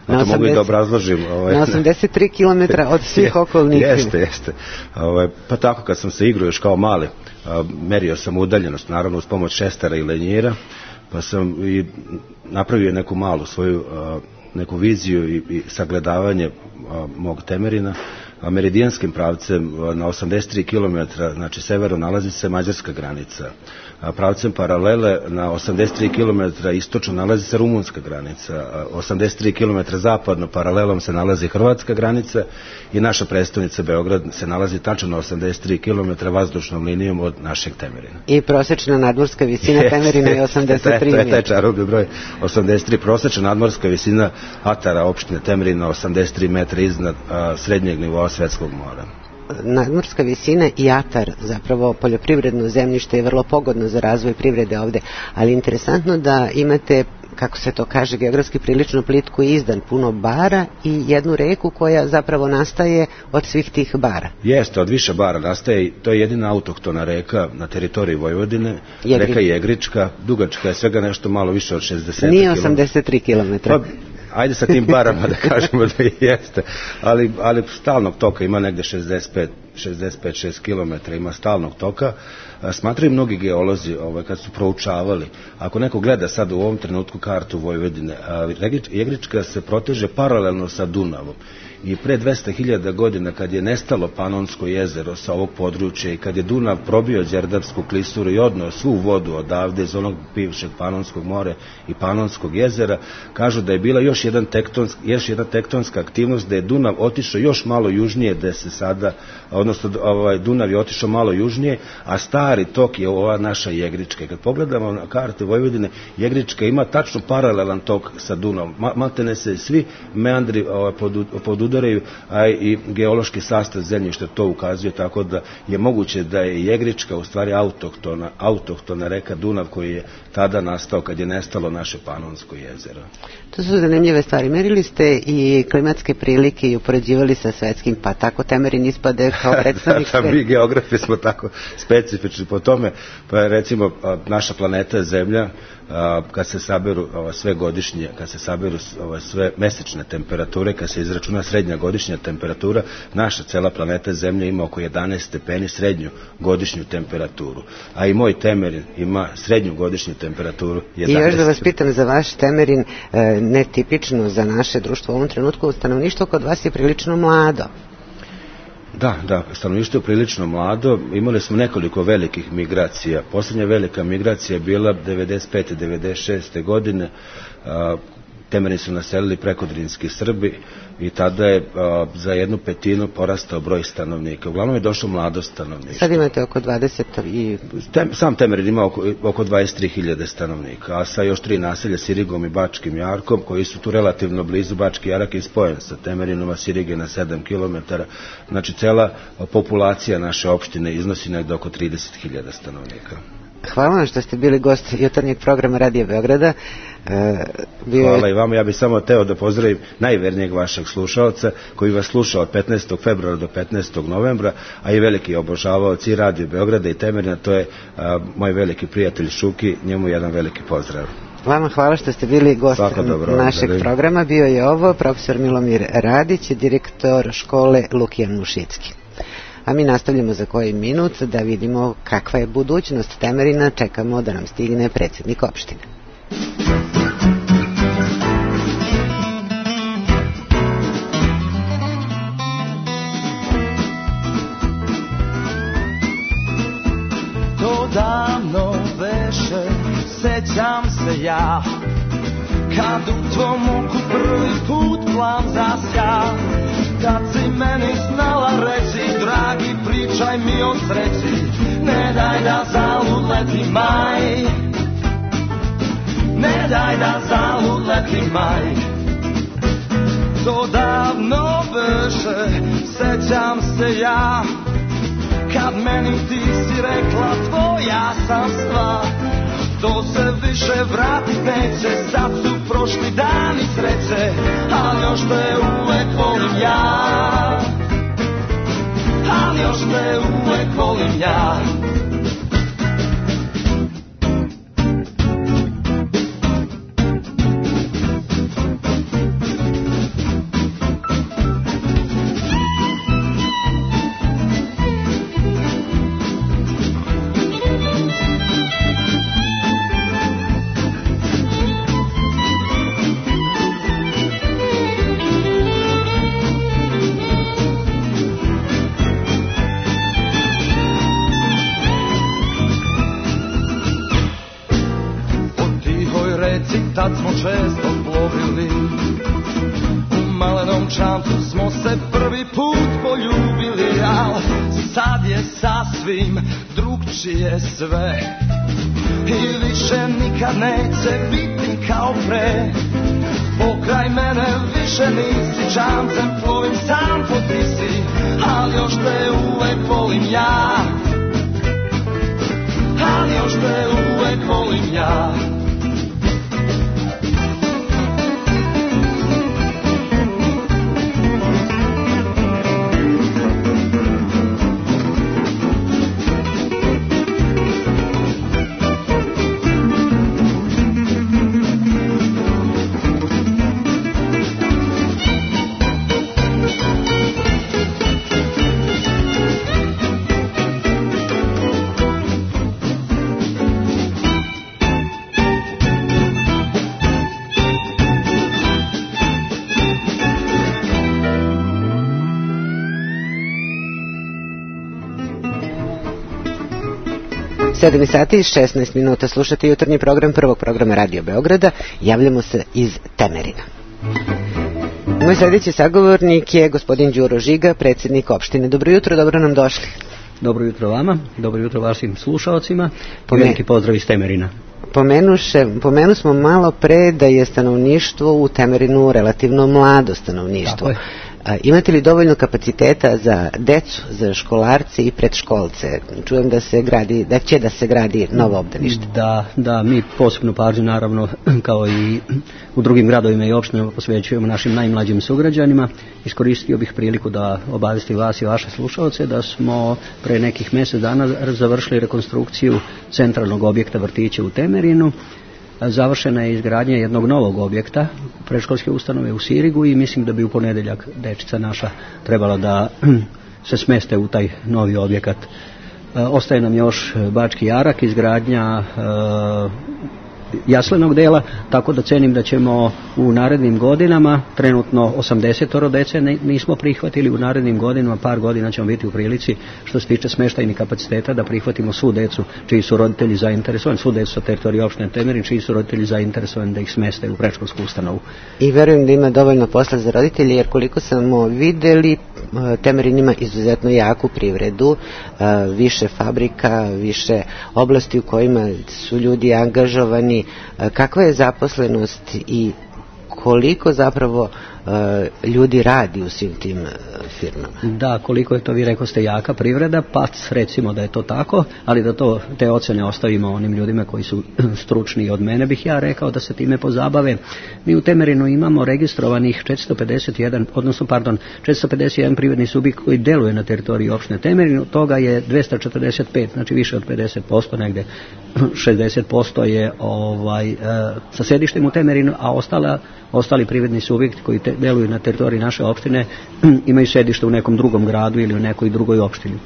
A to mogu i da obrazložim. Ovaj, na osamdeset tri kilometra od svih okolnih. Jeste, jeste. Ovaj, pa tako kad sam se igrao još kao mali, a, merio sam udaljenost, naravno uz pomoć šestara i lenjira, pa sam i napravio neku malu svoju a, neku viziju i, i sagledavanje a, mog Temerina. A meridijanskim pravcem na osamdeset tri kilometra, znači severo, nalazi se mađarska granica. A pravcem paralele na osamdeset tri kilometra istočno nalazi se rumunska granica. A osamdeset tri kilometra zapadno paralelom se nalazi hrvatska granica i naša prestolnica Beograd se nalazi tačno na osamdeset tri kilometra vazdušnom linijom od našeg Temerina. I prosečna nadmorska visina Temerina je osamdeset tri. To je taj čarobni broj, osamdeset tri. Prosečna nadmorska visina atara opštine Temerina osamdeset tri metra iznad a, srednjeg nivoa Svetskog mora. Nadmorska visina i atar, zapravo poljoprivredno zemljište, je vrlo pogodno za razvoj privrede ovde, ali interesantno da imate, kako se to kaže, geografski prilično plitko izdan, puno bara i jednu reku koja zapravo nastaje od svih tih bara. Jeste, od više bara nastaje, to je jedina autohtona reka na teritoriji Vojvodine, Jegri. Reka Jegrička, dugačka je svega nešto malo više od šezdeset Nije kilometara. osamdeset tri kilometra. Pa, ajde sa tim barama da kažemo da jeste, ali, ali stalnog toka ima negde šezdeset pet šest kilometara, ima stalnog toka. Smatraju mnogi geolozi ovaj, kad su proučavali, ako neko gleda sad u ovom trenutku kartu Vojvodine, Jegrička se proteže paralelno sa Dunavom. I pre dvesta hiljada godina kad je nestalo Panonsko jezero sa ovog područja i kad je Dunav probio Đerdapsku klisuru i odneo svu vodu odavde iz onog bivšeg Panonskog mora i Panonskog jezera, kažu da je bila još, jedan tektonsk, još jedna tektonska aktivnost, da je Dunav otišao još malo južnije, da se sada, odnosno ovaj, Dunav je otišao malo južnije, a stari tok je ova naša Jegrička. Kad pogledamo na karte Vojvodine, Jegrička ima tačno paralelan tok sa Dunavom. Maltene se svi meandri ovaj, pod, pod a i geološki sastav zemljišta to ukazuje, tako da je moguće da je Jegrička u stvari autohtona, autohtona reka Dunav koji je tada nastao kad je nestalo naše Panonsko jezero. To su zanimljive stvari. Merili ste i klimatske prilike i upoređivali sa svetskim, pa tako Temerin ispade kao predstavnik. Da, mi geografi smo tako specifični po tome, pa recimo naša planeta je Zemlja, kad se saberu sve godišnje, kad se saberu sve mesečne temperature, kad se izračuna srednja godišnja temperatura, naša cela planeta Zemlja ima oko jedanaest stepeni srednju godišnju temperaturu. A i moj Temerin ima srednju godišnju temperaturu jedanaest. I još da vas pitam za vaš Temerin, netipično za naše društvo u ovom trenutku, stanovništvo kod vas je prilično mlado. Da, da, stanovništvo je prilično mlado, imali smo nekoliko velikih migracija. Poslednja velika migracija je bila devedeset pete devedeset šeste godine, Temerin su naselili prekodrinski Srbi i tada je a, za jednu petinu porastao broj stanovnika. Uglavnom je došlo mlado stanovništvo. Sad imate oko dvadeset i... Tem, sam Temerin ima oko, oko dvadeset tri hiljade stanovnika, a sa još tri naselja Sirigom i Bačkim Jarkom, koji su tu relativno blizu. Bački Jarak je spojen sa Temerinom, a Sirig je na sedam kilometara. Znači, cela populacija naše opštine iznosi negde oko trideset hiljada stanovnika. Hvala vam što ste bili gost jutarnjeg programa Radija Beograda. E, bio... Hvala i vama. Ja bih samo teo da pozdravim najvernijeg vašeg slušalca koji vas sluša od petnaestog februara do petnaestog novembra, a i veliki obožavaoci i Radio Beograda i Temerina, to je a, moj veliki prijatelj Šuki, njemu jedan veliki pozdrav. Vama hvala što ste bili gost dobro, našeg da programa. Bio je ovo profesor Milomir Radić, direktor škole Lukijan Mušicki. A mi nastavljamo za koji minut da vidimo kakva je budućnost Temerina. Čekamo da nam stigne predsjednik opštine. To davno veše, sećam se ja, kad u tvom oku prvi put plan zasja. Kad si meni znala reći, dragi, pričaj mi o sreći, ne daj da zalud leti maj, ne daj da zalud leti maj. To davno beše, sećam se ja, kad meni ti si rekla tvoja sam stvar. To se više vratit neće, sad su prošli dani sreće, ali još te uvek volim ja, ali još te uvek volim ja. često plovili. U malenom čamcu smo se prvi put poljubili, al sad je sasvim drugčije sve. I više nikad neće biti kao pre. Pokraj mene više nisi, čamcem plovim sam po Tisi, al još te uvek volim ja. Ali još te uvek volim ja. sedam sati i šesnaest minuta, slušate jutarnji program prvog programa Radio Beograda. Javljamo se iz Temerina. Moj sljedeći sagovornik je gospodin Đuro Žiga, predsjednik opštine. Dobro jutro, dobro nam došli. Dobro jutro vama, dobro jutro vašim slušalcima i veliki pozdrav iz Temerina. Pomenuše, pomenu smo malo pre da je stanovništvo u Temerinu relativno mlado stanovništvo. A, imate li dovoljno kapaciteta za decu, za školarce i predškolce? Čujem da se gradi, da će da se gradi novo obdanište. Da, da, mi posebnu pažnju naravno kao i u drugim gradovima i opštinama posvećujemo našim najmlađim sugrađanima. Iskoristio bih priliku da obavestim vas i vaše slušalce da smo pre nekih mjesec dana završili rekonstrukciju centralnog objekta vrtića u Temerinu. Završena je izgradnja jednog novog objekta, predškolske ustanove u Sirigu, i mislim da bi u ponedjeljak dečica naša trebala da se smeste u taj novi objekat. Ostaje nam još Bački Jarak, izgradnja jaslenog dela, tako da cenim da ćemo u narednim godinama, trenutno osamdeset dece nismo prihvatili, u narednim godinama, par godina ćemo biti u prilici, što se tiče smještajnih kapaciteta, da prihvatimo svu decu čiji su roditelji zainteresovani, svu decu sa teritorije opštine Temerin, čiji su roditelji zainteresovani da ih smeste u predškolsku ustanovu. I verujem da ima dovoljno posla za roditelje, jer koliko smo vidjeli, Temerin ima izuzetno jaku privredu, više fabrika, više oblasti u kojima su ljudi angažovani. Kakva je zaposlenost i koliko zapravo ljudi radi u svim tim firmama? Da, koliko je to, vi rekoste, jaka privreda, pa recimo da je to tako, ali da to, te ocene ostavimo onim ljudima koji su stručni od mene, bih ja rekao da se time pozabave. Mi u Temerinu imamo registrovanih četiristo pedeset jedan, odnosno pardon, četiristo pedeset jedan privredni subjekt koji deluje na teritoriji opštine Temerin, od toga je dvesta četrdeset pet, znači više od pedeset posto, negde šezdeset posto je ovaj, e, sa sedištem u Temerinu, a ostala, ostali privredni subjekti koji te, deluju na teritoriji naše opštine imaju sedište u nekom drugom gradu ili u nekoj drugoj opštini.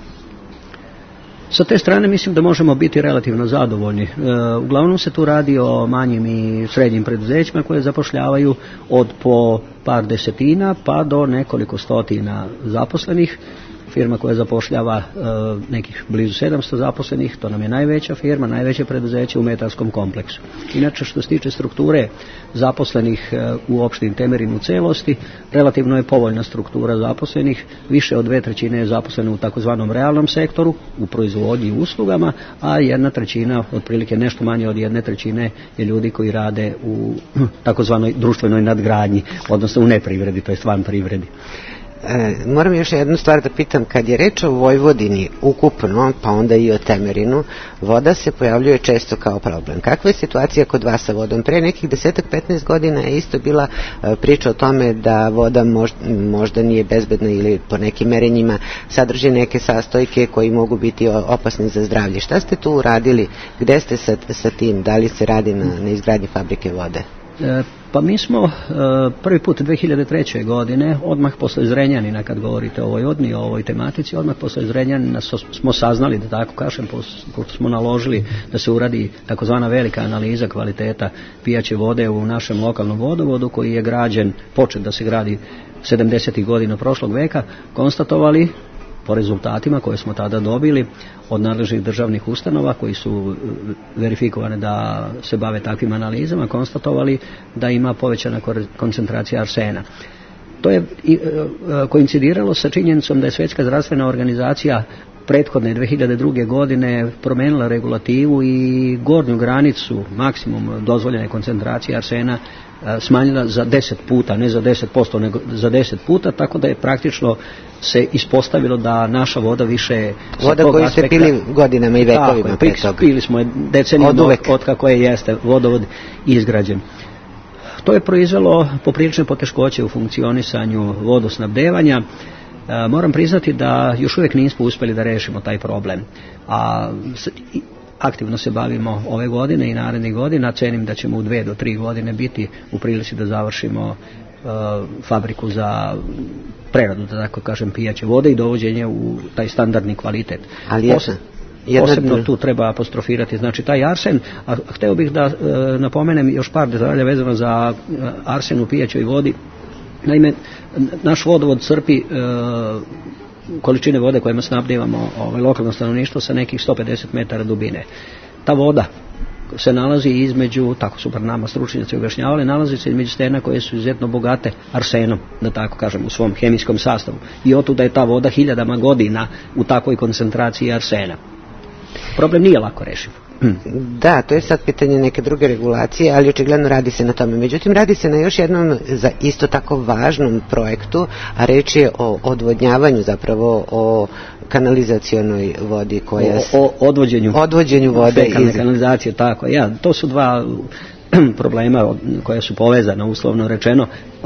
Sa te strane mislim da možemo biti relativno zadovoljni. E, uglavnom se tu radi o manjim i srednjim preduzećima koje zapošljavaju od po par desetina pa do nekoliko stotina zaposlenih. Firma koja zapošljava e, nekih blizu sedamsto zaposlenih, to nam je najveća firma, najveće preduzeće u metarskom kompleksu. Inače, što se tiče strukture zaposlenih e, u opštini Temerin u celosti, relativno je povoljna struktura zaposlenih, više od dve trećine je zaposleno u takozvanom realnom sektoru, u proizvodnji i uslugama, a jedna trećina, otprilike nešto manje od jedne trećine, je ljudi koji rade u takozvanoj društvenoj nadgradnji, odnosno u neprivredi, to je van privredi. E, moram još jednu stvar da pitam, kad je reč o Vojvodini ukupno, pa onda i o Temerinu, voda se pojavljuje često kao problem. Kakva je situacija kod vas sa vodom? Pre nekih desetak petnaest godina je isto bila e, priča o tome da voda možda, možda nije bezbedna ili po nekim merenjima sadrži neke sastojke koji mogu biti opasni za zdravlje. Šta ste tu uradili? Gde ste sa, sa tim? Da li se radi na, na izgradnji fabrike vode? E, pa mi smo e, prvi put dve hiljade treće. godine, odmah posle Zrenjanina, kad govorite o Vojvodini, o ovoj tematici, odmah posle Zrenjanina smo saznali, da tako kažem, pošto smo naložili da se uradi takozvana velika analiza kvaliteta pijaće vode u našem lokalnom vodovodu, koji je građen, počet da se gradi sedamdesetih godina prošlog veka, konstatovali po rezultatima koje smo tada dobili od nadležnih državnih ustanova koji su verifikovane da se bave takvim analizama, konstatovali da ima povećana koncentracija arsena. To je koincidiralo sa činjenicom da je Svjetska zdravstvena organizacija prethodne dve hiljade druge. godine promenila regulativu i gornju granicu, maksimum dozvoljene koncentracije arsena, smanjila za deset puta, ne za deset posto, nego za deset puta, tako da je praktično se ispostavilo da naša voda više... Voda koju ste pili godinama i vekovima. Tako, pili smo je decenijama od, od kako je jeste vodovod izgrađen. To je proizvelo poprilične poteškoće u funkcionisanju vodosnabdevanja. E, moram priznati da još uvijek nismo uspjeli da rešimo taj problem. A aktivno se bavimo ove godine i narednih godina. Cenim da ćemo u dve do tri godine biti u prilici da završimo e, fabriku za preradu, da tako kažem, pijaće vode i dovođenje u taj standardni kvalitet. Ali jesam. Posebno tu treba apostrofirati, znači taj arsen, a hteo bih da e, napomenem još par detalja vezano za e, arsen u pijaćoj vodi. Naime, naš vodovod crpi e, količine vode kojima snabdevamo ovaj, lokalno stanovništvo sa nekih sto pedeset metara dubine. Ta voda se nalazi između, tako su pred nama stručnjaci objašnjavali, nalazi se između stena koje su izuzetno bogate arsenom, da tako kažem, u svom hemijskom sastavu. I otuda je ta voda hiljadama godina u takvoj koncentraciji arsena. Problem nije lako rešiv. Da, to je sad pitanje neke druge regulacije, ali očigledno radi se na tome. Međutim, radi se na još jednom za isto tako važnom projektu, a reč je o odvodnjavanju, zapravo o kanalizacionoj vodi koja... O, o odvođenju, odvođenju vode iz kanalizacije, tako. Ja, to su dva problema koja su povezana, uslovno rečeno.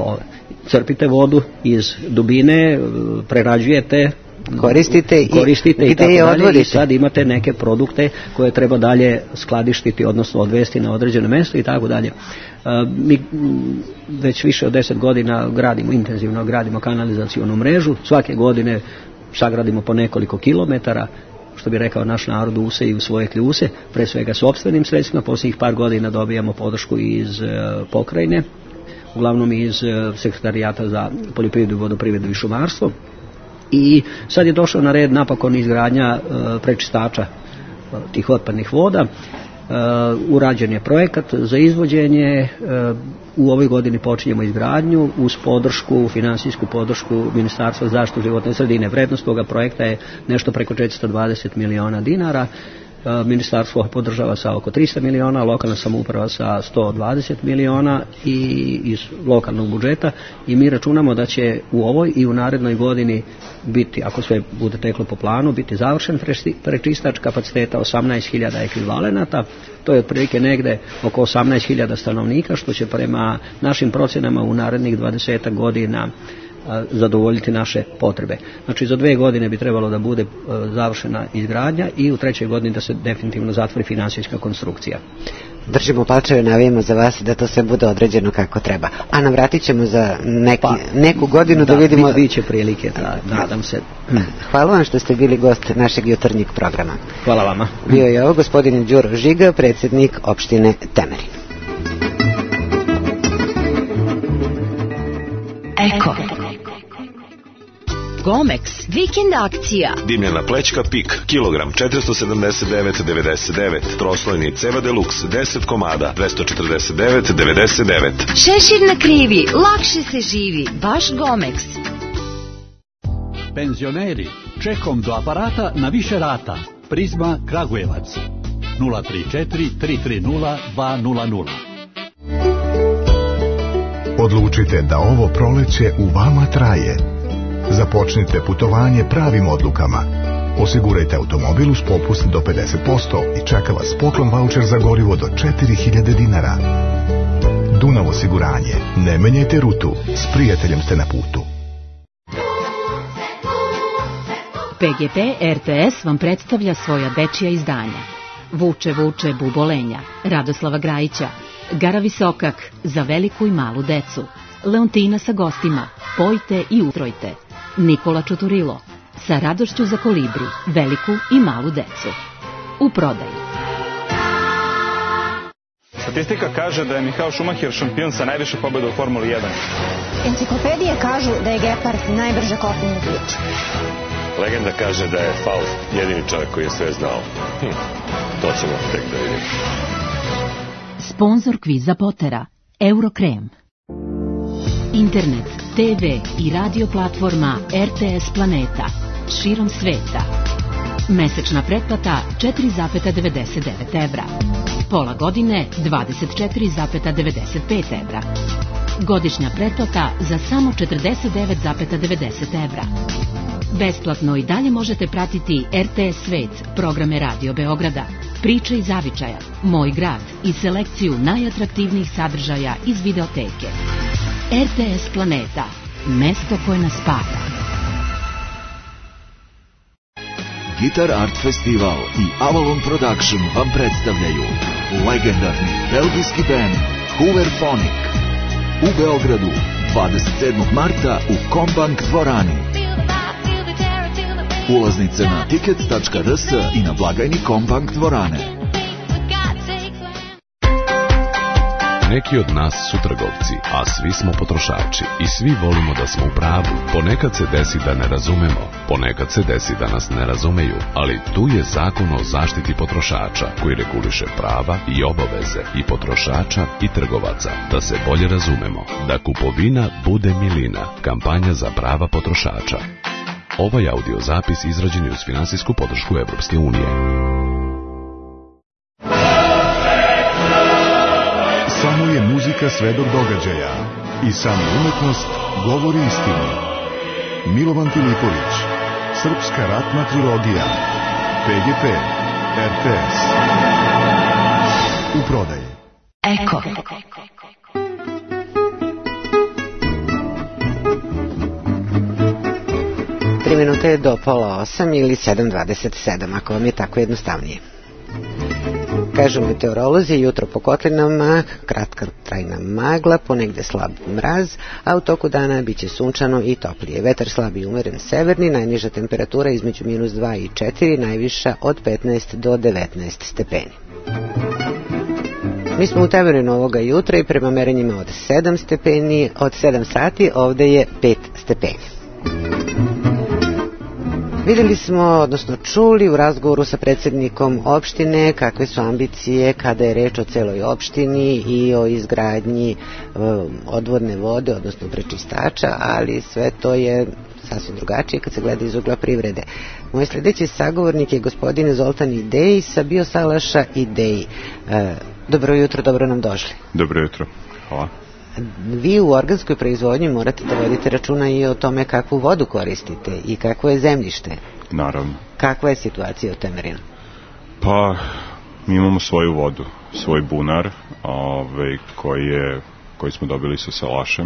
Crpite vodu iz dubine, prerađujete, koristite i, koristite i tako dalje i sad imate neke produkte koje treba dalje skladištiti, odnosno odvesti na određeno mjesto i tako dalje. Mi već više od deset godina gradimo, intenzivno gradimo kanalizacionu mrežu, svake godine sagradimo po nekoliko kilometara, što bi rekao naš narod, use i u svoje kljuse, pre svega sopstvenim sredstvima. Posljednjih par godina dobijamo podršku iz pokrajine, uglavnom iz Sekretarijata za poljoprivredu, vodoprivredu i šumarstvo. I sad je došao na red napokon izgradnja e, prečistača e, tih otpadnih voda. E, urađen je projekat za izvođenje, e, u ovoj godini počinjemo izgradnju uz podršku, finansijsku podršku Ministarstva zaštite životne sredine. Vrednost toga projekta je nešto preko četiristo dvadeset miliona dinara. Ministarstvo podržava sa oko tristo miliona, lokalna samouprava sa sto dvadeset miliona i iz lokalnog budžeta, i mi računamo da će u ovoj i u narednoj godini biti, ako sve bude teklo po planu, biti završen prečistač kapaciteta osamnaest hiljada ekvivalenata. To je otprilike negde oko osamnaest hiljada stanovnika, što će prema našim procenama u narednih dvadeset godina zadovoljiti naše potrebe. Znači za dve godine bi trebalo da bude završena izgradnja i u trećoj godini da se definitivno zatvori finansijska konstrukcija. Držimo palčeve, navijemo za vas da to sve bude određeno kako treba. A nam vratit ćemo za neki, pa, neku godinu da, da vidimo... Da, biće prilike, da, nadam se. Hvala vam što ste bili gost našeg jutarnjeg programa. Hvala vama. Bio je ovo gospodin Đuro Žiga, predsjednik opštine Temerin. Eko. Gomex, vikend akcija. Dimljena plećka Pik, kilogram četiristo sedamdeset devet zarez devedeset devet. Troslojni Ceva Deluxe, deset komada, dvesta četrdeset devet zarez devedeset devet. Šešir na krivi, lakše se živi, baš Gomex. Penzioneri, čekom do aparata na više rata. Prizma Kragujevac, nula tri četiri tri tri nula dva nula nula. Odlučite da ovo proleće u vama traje. Započnite putovanje pravim odlukama. Osigurajte automobil uz popust do pedeset posto i čeka vas poklon vaučer za gorivo do četiri hiljade dinara. Dunav osiguranje. Ne menjajte rutu. S prijateljem ste na putu. P G P R T S vam predstavlja svoja dečija izdanja. Vuče, vuče, bubolenja, Radoslava Grajića, Gara Visokak, za veliku i malu decu, Leontina sa gostima, Pojte i utrojte, Nikola Čuturilo, sa radošću za kolibri, veliku i malu decu. U prodaju. Statistika kaže da je Michael Schumacher šampion sa najviše pobjeda u Formuli jedan. Enciklopedije kažu da je Gepard najbrže kopni vozač. Legenda kaže da je Faust jedini čovjek koji je sve znao. Hm, to ćemo tek da vidimo. Sponzor kviza Potera, Eurokrem. Internet, te ve i radio platforma er te es Planeta, širom sveta. Mesečna pretplata četiri zarez devedeset devet evra. Pola godine dvadeset četiri zarez devedeset pet evra. Godišnja pretplata za samo četrdeset devet zarez devedeset evra. Besplatno i dalje možete pratiti er te es Svet, programe Radio Beograda, Priče iz zavičaja, Moj grad i selekciju najatraktivnijih sadržaja iz videoteke. er te es Planeta, mesto koje nas spaja. Guitar Art Festival i Avalon Production vam predstavljaju legendarni belgijski band Hooverphonic u Beogradu dvadeset sedmog marta u Kombank dvorani. Ulaznice na tickets tačka rs i na blagajni Kombank dvorane. Neki od nas su trgovci, a svi smo potrošači i svi volimo da smo u pravu. Ponekad se desi da ne razumemo, ponekad se desi da nas ne razumeju, ali tu je Zakon o zaštiti potrošača koji reguliše prava i obaveze i potrošača i trgovaca. Da se bolje razumemo, da kupovina bude milina. Kampanja za prava potrošača. Ovaj audio zapis izrađen je uz finansijsku podršku Evropske unije. Samo je muzika svedok događaja i samo umetnost govori istinu. Milovan Filipović, Srpska ratna trilogija, pe ge pe, er te es. U prodaji. Eko. Tri minute do pola osam ili sedam dvadeset sedam, ako vam je tako jednostavnije. Kažu meteorolozi, jutro po kotlinama, kratka trajna magla, ponegde slab mraz, a u toku dana biće sunčano i toplije. Vetar slab i umeren severni, najniža temperatura između minus dva i četiri, najviša od petnaest do devetnaest stepeni. Mi smo u Temerinu ovoga jutra i prema merenjima od sedam stepeni, od sedam sati ovde je pet stepeni. Videli smo, odnosno čuli u razgovoru sa predsjednikom opštine kakve su ambicije kada je reč o celoj opštini i o izgradnji odvodne vode, odnosno prečistača, ali sve to je sasvim drugačije kad se gleda iz ugla privrede. Moj sljedeći sagovornik je gospodin Zoltan Ideji sa Biosalaša Ideji. E, dobro jutro, dobro nam došli. Dobro jutro, hvala. Vi u organskoj proizvodnji morate da vodite računa i o tome kakvu vodu koristite i kakvo je zemljište. Naravno. Kakva je situacija u Temerinu? Pa, mi imamo svoju vodu, svoj bunar ovaj, koji, je, koji smo dobili sa salašem.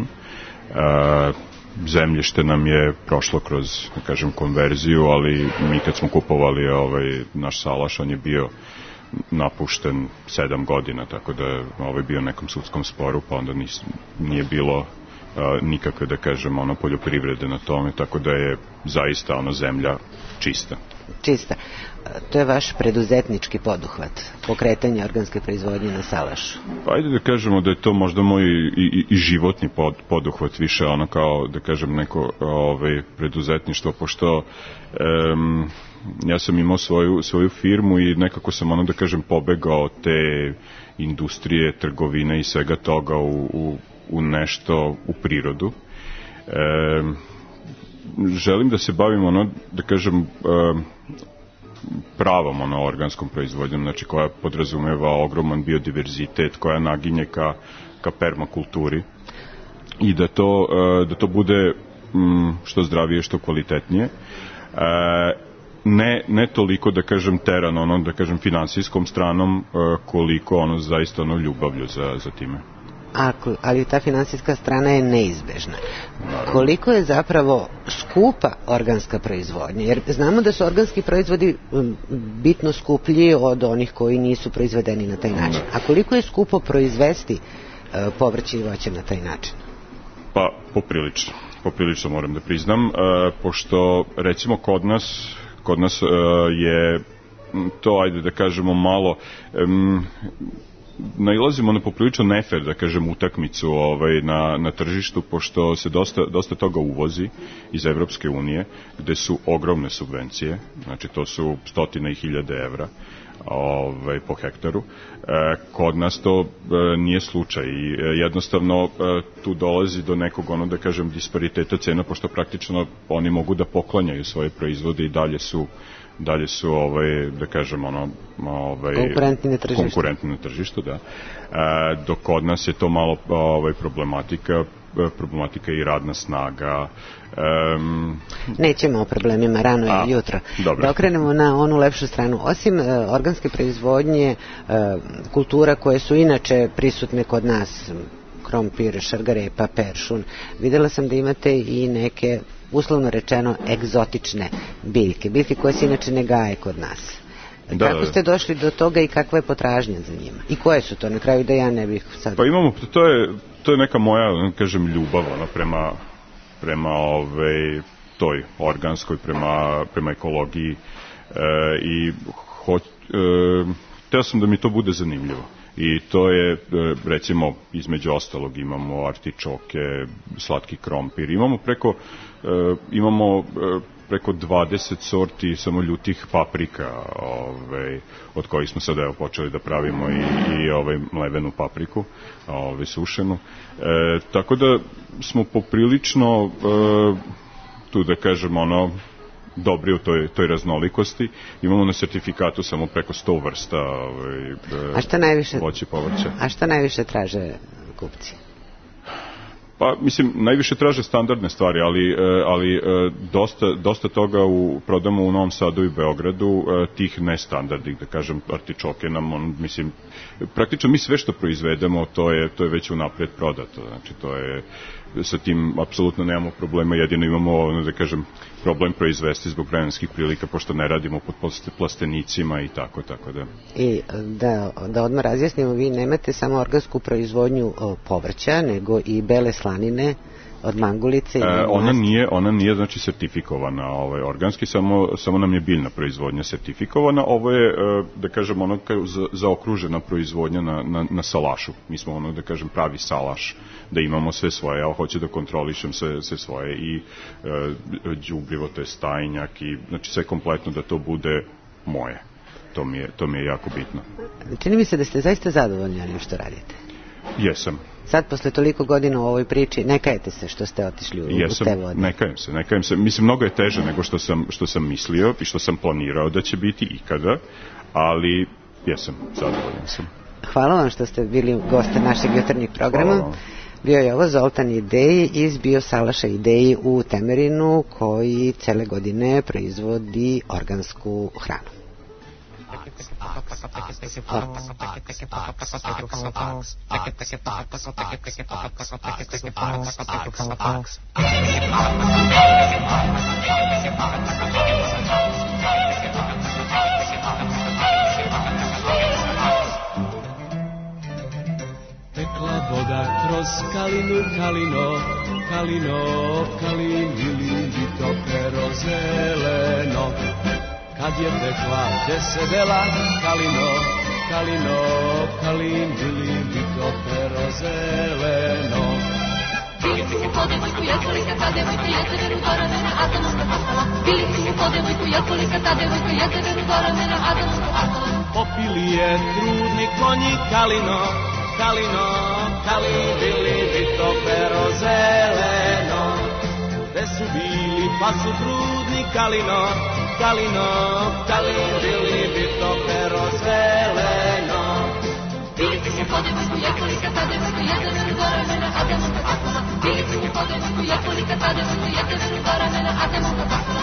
E, zemljište nam je prošlo kroz, da kažem, konverziju, ali mi kad smo kupovali ovaj, naš salaš, on je bio napušten sedam godina, tako da je ovaj bio nekom sudskom sporu, pa onda nis, nije bilo uh, nikakve, da kažem, ono poljoprivrede na tome, tako da je zaista ono zemlja čista. Čista. To je vaš preduzetnički poduhvat, pokretanje organske proizvodnje na salašu. Pa ajde da kažemo da je to možda moj i, i, i životni pod, poduhvat, više ono kao, da kažem, neko ovaj, preduzetništvo, pošto um, ja sam imao svoju, svoju firmu i nekako sam, ono da kažem, pobegao od te industrije, trgovine i svega toga u, u, u nešto, u prirodu. E, želim da se bavim, ono, da kažem, e, pravom, ono, organskom proizvodnjom, znači koja podrazumeva ogroman biodiverzitet, koja naginje ka, ka permakulturi i da to, e, da to bude m, što zdravije, što kvalitetnije. E, Ne, ne toliko, da kažem, teran, ono, da kažem, finansijskom stranom, koliko ono zaista ono ljubavlju za, za time. Ako, ali ta finansijska strana je neizbežna. Koliko je zapravo skupa organska proizvodnja? Jer znamo da su organski proizvodi bitno skuplji od onih koji nisu proizvedeni na taj način. A koliko je skupo proizvesti povrće i voće na taj način? Pa, poprilično. Poprilično moram da priznam, pošto, recimo, kod nas kod nas uh, je to, ajde da kažemo, malo um, nailazimo na poprilično nefer, da kažem, utakmicu ovaj, na, na tržištu, pošto se dosta, dosta toga uvozi iz Evropske unije, gde su ogromne subvencije, znači to su stotine i hiljade evra ovaj, po hektaru. E, kod nas to e, nije slučaj i e, jednostavno e, tu dolazi do nekog, ono da kažem, dispariteta cena, pošto praktično oni mogu da poklanjaju svoje proizvode i dalje su dalje su ovaj da kažem ono ovaj konkurentni na tržištu. Konkurentni na tržištu, da. E, dok kod nas je to malo ovaj problematika problematika i radna snaga. Um, Nećemo o problemima, rano je jutro. Dobro. Da okrenemo na onu lepšu stranu. Osim uh, organske proizvodnje, uh, kultura koje su inače prisutne kod nas, krompir, šargarepa, peršun, videla sam da imate i neke, uslovno rečeno, egzotične biljke, biljke koje se inače ne gaje kod nas. Da, kako ste došli do toga i kakva je potražnja za njima? I koje su to na kraju, da ja ne bih sad... Pa imamo, to je, to je neka moja, kažem, ljubav, ono, prema, prema ove, toj organskoj, prema, prema ekologiji e, i ho, e, teo sam da mi to bude zanimljivo. I to je, recimo, između ostalog imamo artičoke, slatki krompir, imamo preko, imamo preko dvadeset sorti samo ljutih paprika, ovaj, od kojih smo sad evo počeli da pravimo i, i ovaj, mlevenu papriku, ovaj, sušenu. E, tako da smo poprilično, e, tu da kažem, ono, dobri u toj, toj raznolikosti. Imamo na sertifikatu samo preko sto vrsta ovaj, a šta najviše, voća i povrća. A šta najviše traže kupci? Pa, mislim, najviše traže standardne stvari, ali, ali dosta, dosta toga u, prodamo u Novom Sadu i Beogradu, tih nestandardnih, da kažem, artičoke nam, on, mislim, praktično mi sve što proizvedemo, to je, to je već unapred prodato, znači to je, sa tim apsolutno nemamo problema, jedino imamo, da kažem, problem proizvesti zbog vremenskih prilika, pošto ne radimo pod plastenicima i tako, tako da. I da, da odmah razjasnimo, vi nemate samo organsku proizvodnju o, povrća, nego i bele slanine od mangulice. E, ona nije, ona nije znači sertifikovana, ovaj organski, samo samo nam je biljna proizvodnja sertifikovana. Ovo je, da kažem, ono za, zaokružena proizvodnja na, na, na salašu. Mi smo ono, da kažem, pravi salaš, da imamo sve svoje. Ja hoću da kontrolišem sve, sve svoje i e, đubrivo, to je stajnjak i znači sve kompletno da to bude moje. To mi je, to mi je jako bitno. Čini mi se da ste zaista zadovoljni onim što radite. Jesam. Sad, posle toliko godina u ovoj priči, ne kajete se što ste otišli u, Jesam, u te vode? Ne kajem se, ne kajem se. Mislim, mnogo je teže nego što sam, što sam mislio i što sam planirao da će biti ikada, ali jesam, zadovoljan sam. Hvala vam što ste bili goste našeg jutarnjeg programa. Bio je ovo Zoltan Ideji iz Biosalaša Ideji u Temerinu, koji cele godine proizvodi organsku hranu. Tekla voda kroz kalinu, kalino, kalino, kalin, to pero zeleno. Kad je tekla, gde se dela, kalino, kalino, kalin, bili to pero zeleno. Bili si se po devojku, jakolika, ta devojka jeste veru do ramena, a tamo što papala. Bili si se po devojku, jakolika, ta devojka jeste veru do ramena, a tamo što papala. Popili je trudni konji, kalino, kalino, kalin, bili to pero zeleno. Gde su bili, pa su trudni, kalino, kalino, kalin, bili bi to pero zeleno. Bili si se po devojku, jakolika, ta devojka jeste veru do ramena, a tamo što papala. Bili si se po devojku, jakolika, ta devojka jeste veru do ramena, a tamo što papala.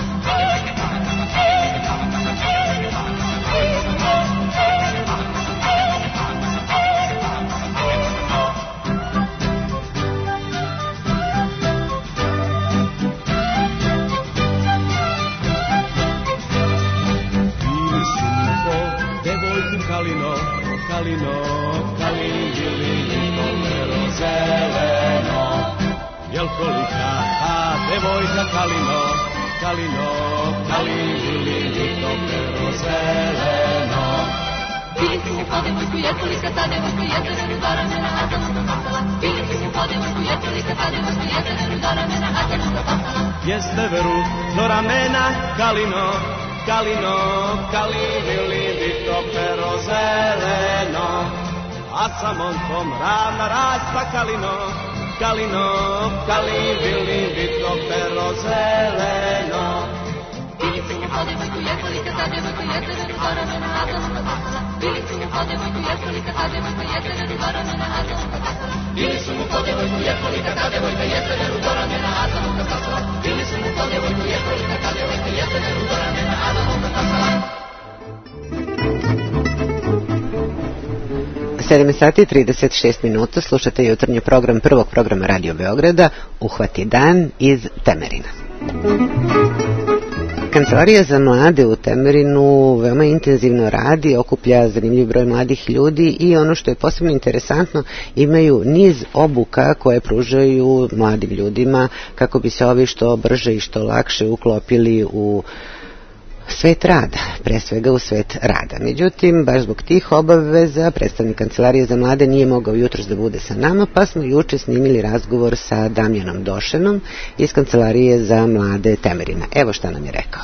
Kalino, kalino, kalin, bili to pero zeleno. Jelkolika, a devojka kalino, kalino, kalin, bili to pero zeleno. Bili su mu po devojku jekolika, ta devojka jeste veru do ramena, a ta noga pasala. Bili su mu po devojku jekolika, ta devojka jeste veru do ramena, a ta noga pasala. Jeste veru do ramena, kalino, kalino, kalivili vito pero zeleno, a samom tom ravna rasta kalino, kalino, kalivili vito pero zeleno. Bili su mu po devojku jekolika, ta devojka jeste veru do ramena, a ta noga pasala. Bili su mu po devojku jekolika, ta devojka jeste veru do ramena, a ta noga pasala. Bili su mu po devojku jekolika, ta devojka jeste veru do ramena, a ta noga pasala. Bili su mu po devojku jekolika, ta devojka jeste veru do ramena, a ta noga pasala. sedam sati i trideset šest minuta, slušate jutarnji program prvog programa Radio Beograda, Uhvati dan iz Temerina. Kancelarija za mlade u Temerinu veoma intenzivno radi, okuplja zanimljiv broj mladih ljudi i ono što je posebno interesantno, imaju niz obuka koje pružaju mladim ljudima kako bi se ovi što brže i što lakše uklopili u svet rada, pre svega u svet rada. Međutim, baš zbog tih obaveza predstavnik Kancelarije za mlade nije mogao jutros da bude sa nama, pa smo juče snimili razgovor sa Damjanom Došenom iz Kancelarije za mlade Temerina. Evo šta nam je rekao.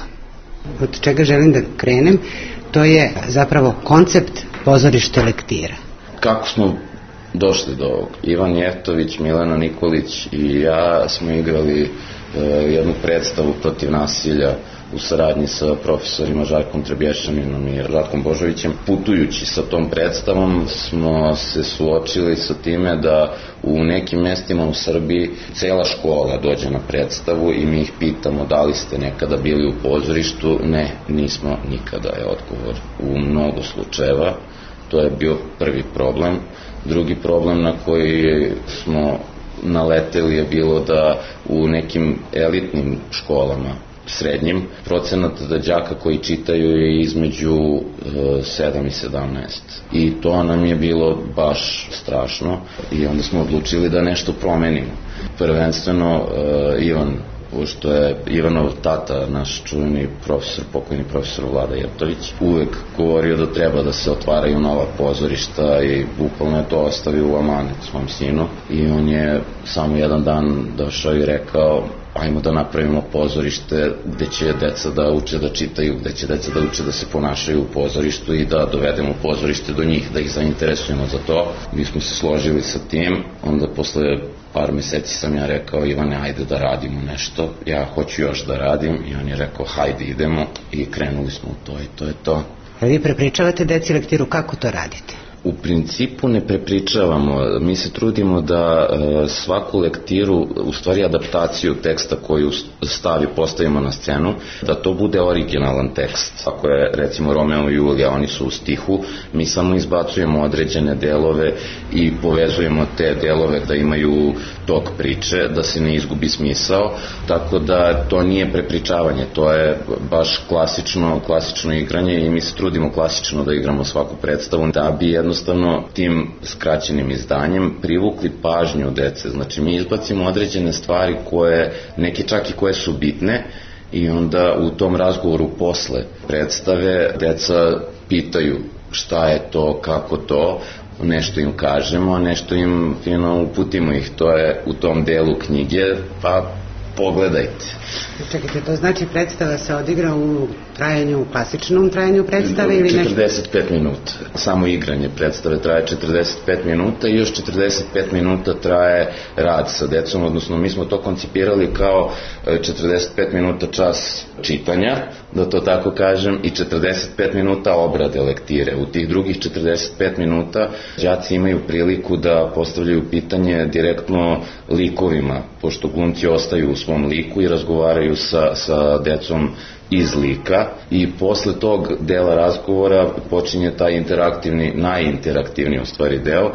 Od čega želim da krenem, to je zapravo koncept pozorište lektira. Kako smo došli do ovog? Ivan Jeftović, Milena Nikolić i ja smo igrali e, jednu predstavu protiv nasilja u saradnji sa profesorima Žarkom Trebješaninom i Ratkom Božovićem. Putujući sa tom predstavom smo se suočili sa time da u nekim mestima u Srbiji cela škola dođe na predstavu i mi ih pitamo da li ste nekada bili u pozorištu. Ne, nismo nikada, je odgovor u mnogo slučajeva. To je bio prvi problem. Drugi problem na koji smo naleteli je bilo da u nekim elitnim školama, srednjim, procenat da đaka koji čitaju je između e, sedam i sedamnaest. I to nam je bilo baš strašno i onda smo odlučili da nešto promenimo. Prvenstveno e, Ivan, pošto je Ivanov tata, naš čuveni profesor, pokojni profesor Vlada Jeftović, uvek govorio da treba da se otvaraju nova pozorišta i bukvalno je to ostavio u amanet svom sinu i on je samo jedan dan došao i rekao ajmo da napravimo pozorište gde će deca da uče da čitaju, gde će deca da uče da se ponašaju u pozorištu i da dovedemo pozorište do njih, da ih zainteresujemo za to. Mi smo se složili sa tim, onda posle par meseci sam ja rekao Ivane, ajde da radimo nešto, ja hoću još da radim i on je rekao hajde idemo i krenuli smo u to i to je to. A vi prepričavate deci lektiru, kako to radite? U principu ne prepričavamo, mi se trudimo da e, svaku lektiru, u stvari adaptaciju teksta koju stavi, postavimo na scenu, da to bude originalan tekst. Ako je recimo Romeo i Julija, oni su u stihu, mi samo izbacujemo određene delove i povezujemo te delove da imaju tok priče, da se ne izgubi smisao, tako da to nije prepričavanje, to je baš klasično, klasično igranje i mi se trudimo klasično da igramo svaku predstavu, da bi jedno jednostavno tim skraćenim izdanjem privukli pažnju dece. Znači mi izbacimo određene stvari koje, neke čak i koje su bitne i onda u tom razgovoru posle predstave deca pitaju šta je to, kako to, nešto im kažemo, nešto im fino uputimo ih, to je u tom delu knjige, pa pogledajte. Čekajte, to znači predstava se odigra u trajanju, klasičnom trajanju predstave ili nešto? četrdeset pet minuta. Samo igranje predstave traje četrdeset pet minuta i još četrdeset pet minuta traje rad sa decom, odnosno mi smo to koncipirali kao četrdeset pet minuta čas čitanja, da to tako kažem, i četrdeset pet minuta obrade lektire. U tih drugih četrdeset pet minuta đaci imaju priliku da postavljaju pitanje direktno likovima, pošto glumci ostaju u svom liku i razgovaraju sa, sa decom iz lika i posle tog dela razgovora počinje taj interaktivni, najinteraktivniji u stvari deo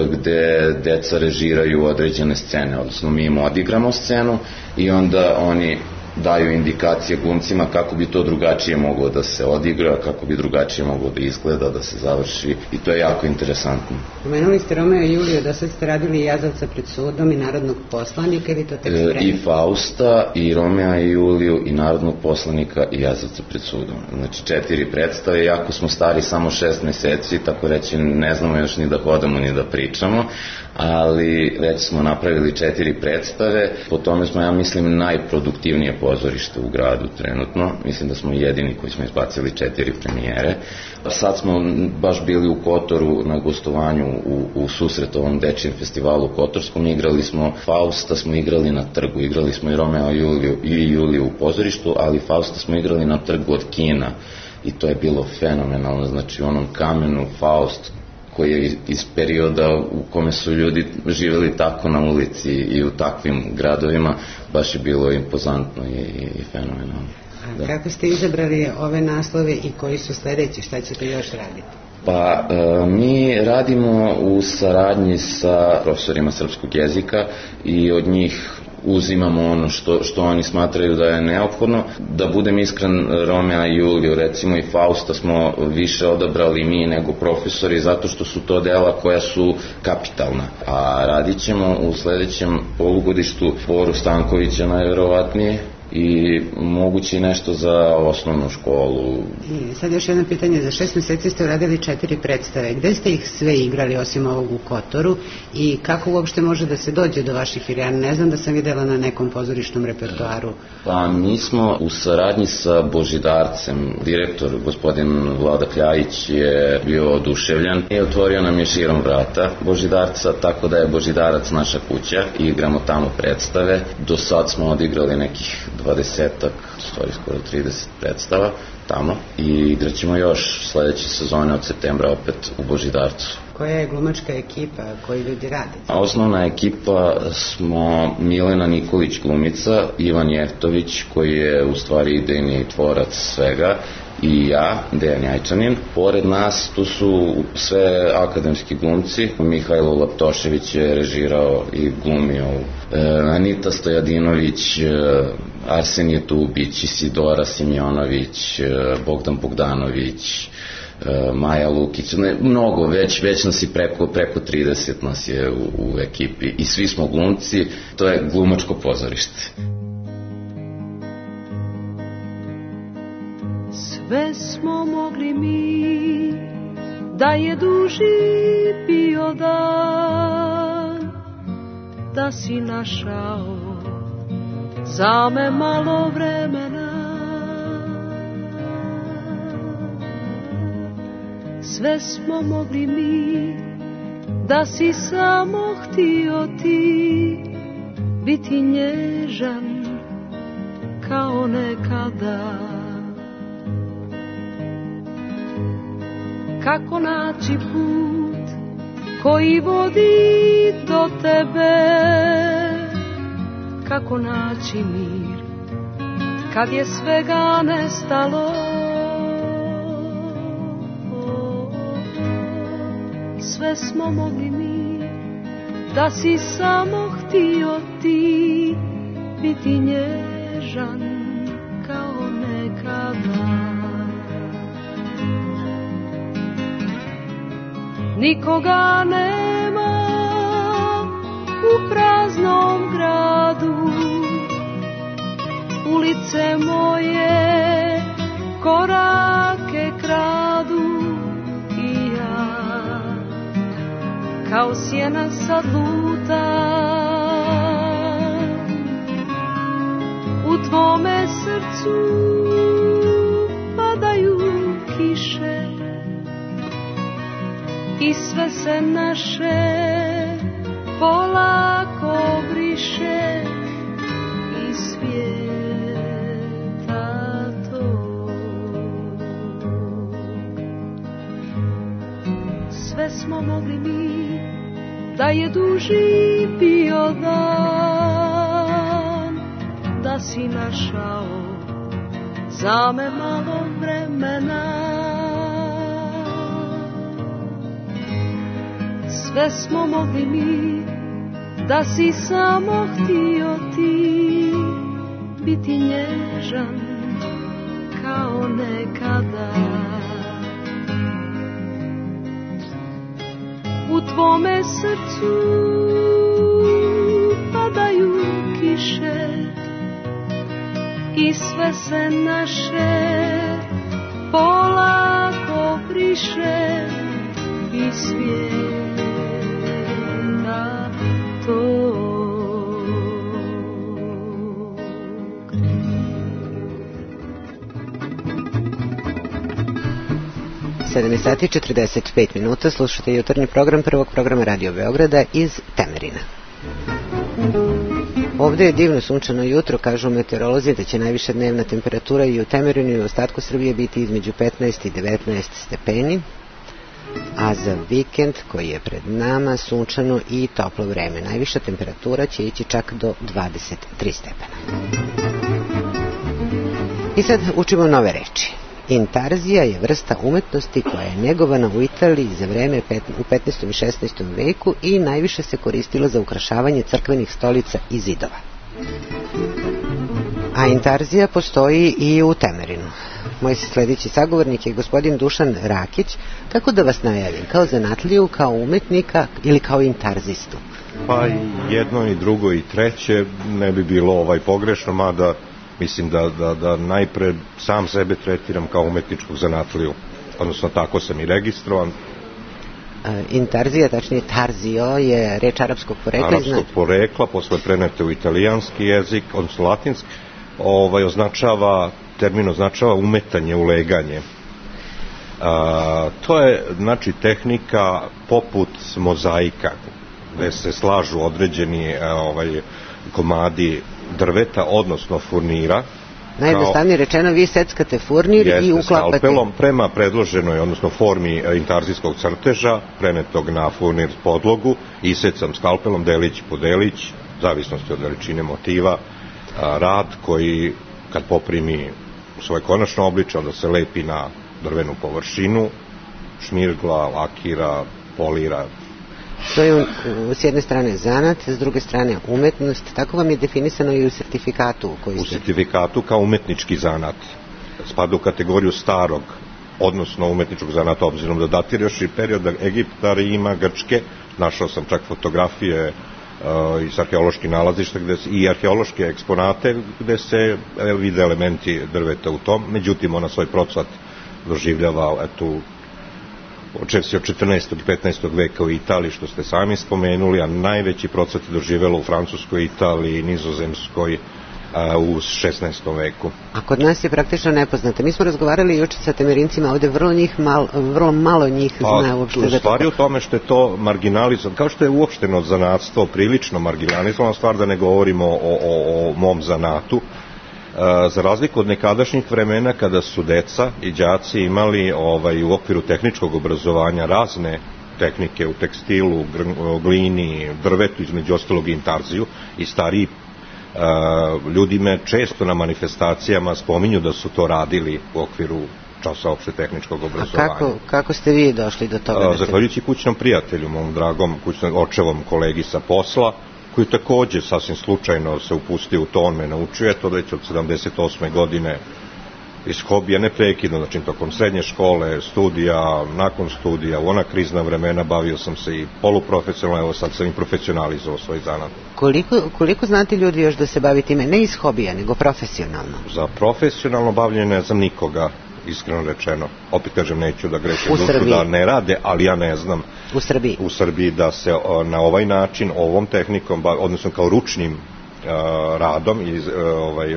gde deca režiraju određene scene, odnosno mi im odigramo scenu i onda oni daju indikacije glumcima kako bi to drugačije moglo da se odigra, kako bi drugačije moglo da izgleda, da se završi i to je jako interesantno. Pomenuli ste Romeo i Juliju, da sad ste radili i Jazavca pred sudom i Narodnog poslanika ili to tek spremno? I Fausta, i Romea i Juliju, i Narodnog poslanika i Jazavca pred sudom. Znači četiri predstave, jako smo stari samo šest meseci, tako reći ne znamo još ni da hodamo ni da pričamo, ali već smo napravili četiri predstave, po tome smo, ja mislim, najproduktivnije pozorište u gradu trenutno, mislim da smo jedini koji smo izbacili četiri premijere. Sad smo baš bili u Kotoru na gostovanju u, u susretovom dečijem festivalu u Kotorskom, igrali smo Fausta, smo igrali na trgu, igrali smo i Romeo i Juliju, i Juliju u pozorištu, ali Fausta smo igrali na trgu od kina i to je bilo fenomenalno, znači u onom kamenu Faust koji je iz perioda u kome su ljudi živjeli tako na ulici i u takvim gradovima, baš je bilo impozantno i, i fenomenalno. A kako ste izabrali ove naslove i koji su sledeći, šta ćete još raditi? Pa e, mi radimo u saradnji sa profesorima srpskog jezika i od njih uzimamo ono što, što oni smatraju da je neophodno. Da budem iskren, Romea i Juliju, recimo i Fausta smo više odabrali mi nego profesori, zato što su to dela koja su kapitalna. A radit ćemo u sledećem polugodištu Boru Stankovića najverovatnije i moguće nešto za osnovnu školu. I sad još jedno pitanje, za šest meseci ste uradili četiri predstave, gde ste ih sve igrali osim ovog u Kotoru i kako uopšte može da se dođe do vaših, jer ja ne znam da sam videla na nekom pozorišnom repertoaru. Pa mi smo u saradnji sa Božidarcem, direktor gospodin Vlada Kljajić je bio oduševljen i otvorio nam je širom vrata Božidarca, tako da je Božidarac naša kuća i igramo tamo predstave. Do sad smo odigrali nekih dvadesetak, stvari skoro trideset predstava tamo i igraćemo još sledeće sezone od septembra opet u Božidarcu. Koja je glumačka ekipa, koji ljudi rade? Osnovna ekipa smo Milena Nikolić glumica, Ivan Jeftović koji je u stvari idejni tvorac svega i ja, Dejan Jajčanin. Pored nas tu su sve akademski glumci. Mihajlo Laptošević je režirao i glumio. E, Anita Stojadinović, e, Arsenije Tubić, Isidora Simjonović, e, Bogdan Bogdanović, e, Maja Lukić. Ne, mnogo, već, već nas i preko, preko trideset nas je u, u ekipi i svi smo glumci. To je glumačko pozorište. Sve smo mogli mi, da je duži bio dan, da si našao za me malo vremena. Sve smo mogli mi, da si samo htio ti biti nježan kao nekada. Kako naći put koji vodi do tebe, kako naći mir kad je svega nestalo. Sve smo mogli mi, da si samo htio ti biti nježan kao nekada. Nikoga nema u praznom gradu, ulice moje korake kradu i ja kao sjena sad lutam. U tvome srcu padaju kiše i sve se naše polako briše iz svijeta tog. Sve smo mogli mi, da je duži bio dan, da si našao za me malo vremena. Sve smo mogli mi, da si samo htio ti biti biti nježan kao nekada. U tvome srcu padaju kiše i sve se naše polako briše i svijeta to. sedam sati i četrdeset pet minuta, slušate jutarnji program prvog programa Radio Beograda iz Temerina. Ovdje je divno sunčano jutro, kažu meteorolozi da će najviša dnevna temperatura i u Temerinu i u ostatku Srbije biti između petnaest i devetnaest stepeni, a za vikend koji je pred nama sunčano i toplo vreme. Najviša temperatura će ići čak do dvadeset tri stepena. I sad učimo nove reči. Intarzija je vrsta umetnosti koja je negovana u Italiji za vreme u petnaestom i šesnaestom veku i najviše se koristila za ukrašavanje crkvenih stolica i zidova. A intarzija postoji i u Temerinu. Moj sljedeći sagovornik je gospodin Dušan Rakić. Kako da vas najavim? Kao zanatliju, kao umetnika ili kao intarzistu? Pa jedno i drugo i treće ne bi bilo ovaj pogrešno, mada mislim da, da, da najpre sam sebe tretiram kao umetničkog zanatliju, odnosno tako sam i registrovan. E, intarzija, tačnije tarzio, je reč arapskog porekla. Arapskog znači... porekla, posle prenete u italijanski jezik, odnosno latinski, ovaj, označava, termin označava umetanje, uleganje. A, to je, znači, tehnika poput mozaika, gde se slažu određeni ovaj, komadi drveta, odnosno furnira. Najjednostavnije rečeno, vi seckate furnir i uklapate. Skalpelom prema predloženoj, odnosno formi intarzijskog crteža, prenetog na furnir podlogu, isecam skalpelom delić po delić, zavisnosti od veličine motiva, rad koji kad poprimi svoje konačno obliče, onda se lepi na drvenu površinu, šmirgla, lakira, polira. To je s jedne strane zanat, s druge strane umetnost. Tako vam je definisano i u sertifikatu. Koji u sertifikatu kao umetnički zanat. Spada u kategoriju starog, odnosno umetničkog zanata, obzirom da datira još i period Egipta, Rima, Grčke. Našao sam čak fotografije uh, iz arheoloških nalazišta gde se, i arheološke eksponate gde se vide elementi drveta u tom. Međutim, ona svoj procvat doživljava eto, počevši od četrnaestog i petnaestog veka u Italiji, što ste sami spomenuli, a najveći procvat je doživjelo u Francuskoj, Italiji, Nizozemskoj a, u šesnaestom veku. A kod nas je praktično nepoznata. Mi smo razgovarali juče sa Temerincima, ovdje vrlo, njih mal, vrlo malo njih pa, zna uopšte. U stvari u tome što je to marginalizovano, kao što je uopšteno zanatstvo prilično marginalizovano, stvar da ne govorimo o, o, o mom zanatu. Za razliku od nekadašnjih vremena kada su deca i đaci imali ovaj, u okviru tehničkog obrazovanja razne tehnike u tekstilu, glini, drvetu, između ostalog i intarziju, i stariji uh, ljudi me često na manifestacijama spominju da su to radili u okviru časa opšte tehničkog obrazovanja. A kako, kako ste vi došli do toga? Uh, zahvaljujući kućnom prijatelju, mom dragom kućnom, očevom kolegi sa posla, koji također sasvim slučajno se upustio u to, on me naučio, eto već od sedamdeset osme godine iz hobija neprekidno, znači tokom srednje škole, studija, nakon studija, u ona krizna vremena bavio sam se i poluprofesionalno, evo sad sam i profesionalizovao svoj zanat. Koliko, koliko znate ljudi još da se bavi time, ne iz hobija, nego profesionalno? Za profesionalno bavljenje ne znam nikoga, iskreno rečeno. Opet kažem, neću da grešim dušu da ne rade, ali ja ne znam u Srbiji, u Srbiji da se o, na ovaj način, ovom tehnikom, odnosno kao ručnim uh, radom, iz, uh, ovaj,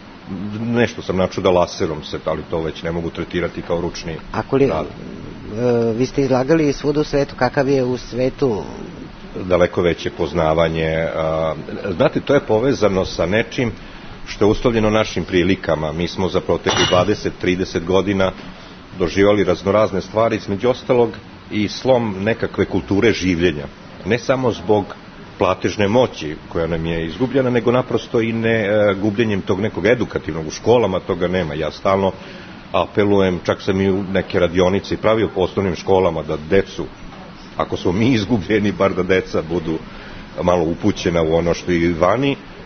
nešto sam načuo da laserom se, ali to već ne mogu tretirati kao ručni Ako li, rad. Uh, vi ste izlagali svuda u svetu, kakav je u svetu? Daleko veće poznavanje. Uh, znate, to je povezano sa nečim što je uslovljeno našim prilikama. Mi smo za protekli dvadeset do trideset godina doživjeli raznorazne stvari, između ostalog i slom nekakve kulture življenja. Ne samo zbog platežne moći koja nam je izgubljena, nego naprosto i ne e, gubljenjem tog nekog edukativnog. U školama toga nema. Ja stalno apelujem, čak sam i u neke radionice i pravio po osnovnim školama da decu, ako smo mi izgubljeni, bar da deca budu malo upućena u ono što i vani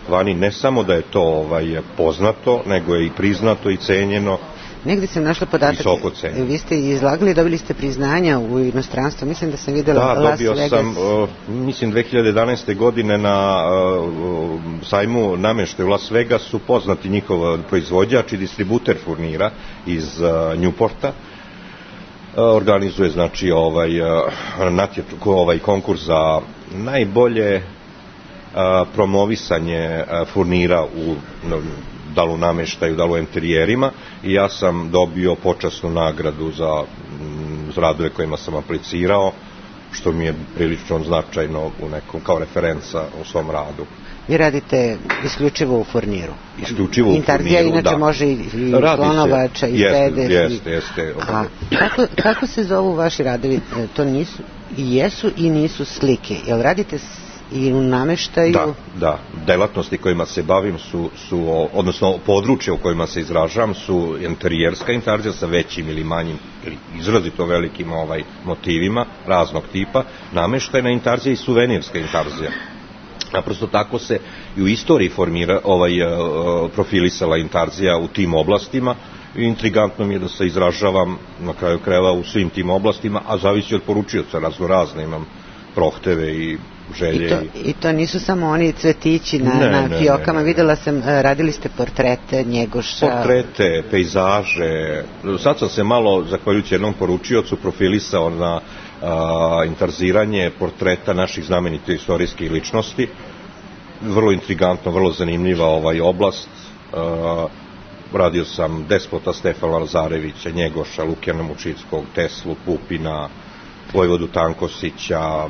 vani ne samo da je to ovaj, poznato, nego je i priznato i cenjeno. Negde sam našla podatak, vi ste izlagali, dobili ste priznanja u inostranstvu, mislim da sam videla da, Las Vegas. Da, dobio sam, uh, mislim, dve hiljade jedanaeste. godine na uh, sajmu nameštaja u Las Vegasu poznati njihov proizvođač i distributer furnira iz uh, Newporta. Uh, organizuje, znači, ovaj, uh, natječ, ovaj konkurs za najbolje uh, promovisanje uh, furnira u uh, da li u nameštaju, da li u enterijerima, i ja sam dobio počasnu nagradu za, za radove kojima sam aplicirao, što mi je prilično značajno u nekom, kao referenca u svom radu. Vi radite isključivo u furniru? Isključivo u Intarzija furniru, inače da. može i slonovača i peder. Jeste, jeste. A kako, kako se zovu vaši radovi? To nisu, i jesu i nisu slike. Jel radite i u nameštaju? Da, da. Delatnosti kojima se bavim su, su odnosno područje u kojima se izražavam su enterijerska intarzija sa većim ili manjim, ili izrazito velikim ovaj, motivima raznog tipa, nameštajna intarzija i suvenirska intarzija. Naprosto tako se i u istoriji formira, ovaj, profilisala intarzija u tim oblastima. Intrigantno mi je da se izražavam na kraju krajeva u svim tim oblastima, a zavisi od poručioca, raznorazne imam prohteve i želje. I to, i to nisu samo oni cvetići na, ne, na ne, fiokama, ne, ne. Videla sam, radili ste portrete Njegoša. Portrete, pejzaže. Sad sam se malo, zahvaljujući jednom poručiocu, profilisao na a, intarziranje portreta naših znamenitih istorijskih ličnosti. Vrlo intrigantno, vrlo zanimljiva ovaj oblast. A, radio sam Despota Stefana Lazarevića, Njegoša, Lukjana Mučickog, Teslu, Pupina, Vojvodu Tankosića,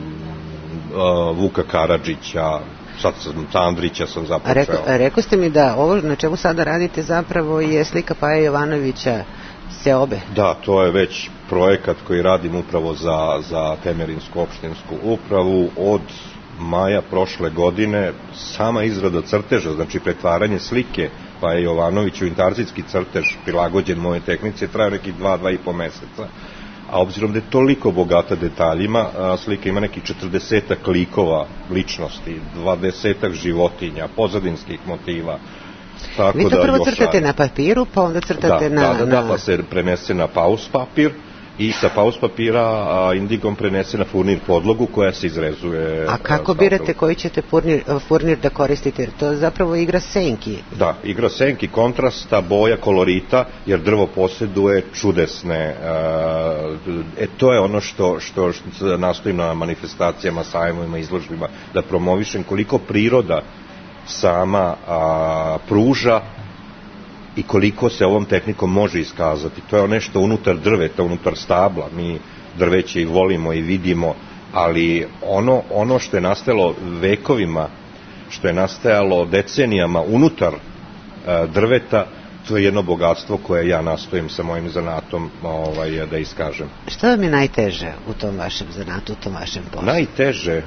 Vuka Karadžića, sad sam Andrića sam započeo. Reko, rekao ste mi da ovo na čemu sada radite zapravo je slika Paja Jovanovića Seobe. Da, to je već projekat koji radim upravo za, za Temerinsku opštinsku upravu od maja prošle godine. Sama izrada crteža, znači pretvaranje slike Paja Jovanovića u intarzijski crtež prilagođen moje tehnici, traje nekih dva, dva i po meseca. A obzirom da je toliko bogata detaljima, slika ima nekih četrdesetak likova ličnosti, dvadesetak životinja, pozadinskih motiva. Tako vi to da prvo crtate na papiru, pa onda crtate da, na... Da, da, da, pa se prenese na paus papir i sa paus papira a, indigom prenese na furnir podlogu koja se izrezuje. A kako birate koji ćete furnir, furnir da koristite? Jer to zapravo igra senki. Da, igra senki, kontrasta, boja, kolorita, jer drvo posjeduje čudesne. E, to je ono što, što, što nastojim na manifestacijama, sajmovima, izložbima, da promovišem koliko priroda sama a, pruža i koliko se ovom tehnikom može iskazati. To je nešto unutar drveta, unutar stabla. Mi drveće i volimo i vidimo, ali ono, ono što je nastalo vekovima, što je nastajalo decenijama unutar a, drveta, to je jedno bogatstvo koje ja nastojim sa mojim zanatom ovaj, da iskažem. Šta vam je najteže u tom vašem zanatu, u tom vašem poslu? Najteže?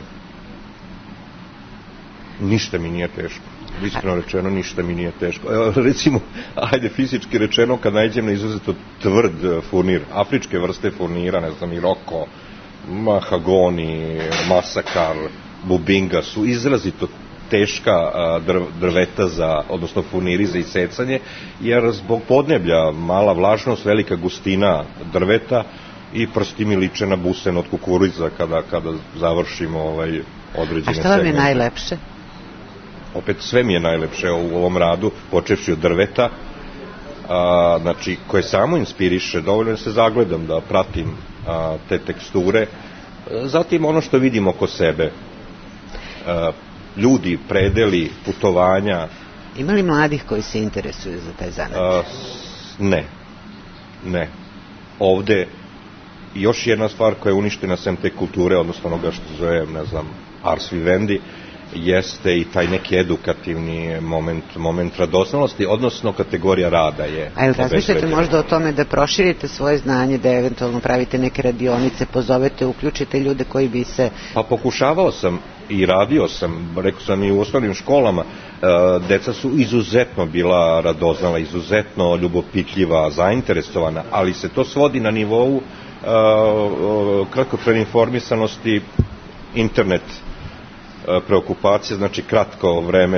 Ništa mi nije teško. Iskreno rečeno, ništa mi nije teško. Evo, recimo, ajde, fizički rečeno, kad nađem na izrazito tvrd furnir, afričke vrste furnira, ne znam, iroko, mahagoni, masakar, bubinga, su izrazito teška drveta za, odnosno furniri za isecanje, jer zbog podneblja, mala vlažnost, velika gustina drveta i prsti mi liče na busen od kukuriza kada, kada završimo ovaj određene segmente. A šta vam je najlepše? Opet sve mi je najlepše u ovom radu, počevši od drveta, a, znači, koje samo inspiriše, dovoljno se zagledam da pratim a, te teksture. Zatim ono što vidimo oko sebe, a, ljudi, predeli, putovanja. Ima li mladih koji se interesuju za taj zanat? A, ne, ne. Ovde još jedna stvar koja je uništena sem te kulture, odnosno onoga što zove, ne znam, ars vivendi, jeste i taj neki edukativni moment, moment radosnosti, odnosno kategorija rada je. A jel razmišljate možda o tome da proširite svoje znanje, da eventualno pravite neke radionice, pozovete, uključite ljude koji bi se... Pa pokušavao sam i radio sam, rekao sam i u osnovnim školama, deca su izuzetno bila radoznala, izuzetno ljubopitljiva, zainteresovana, ali se to svodi na nivou kratkotrajne informisanosti, internet preokupacije, znači kratko vreme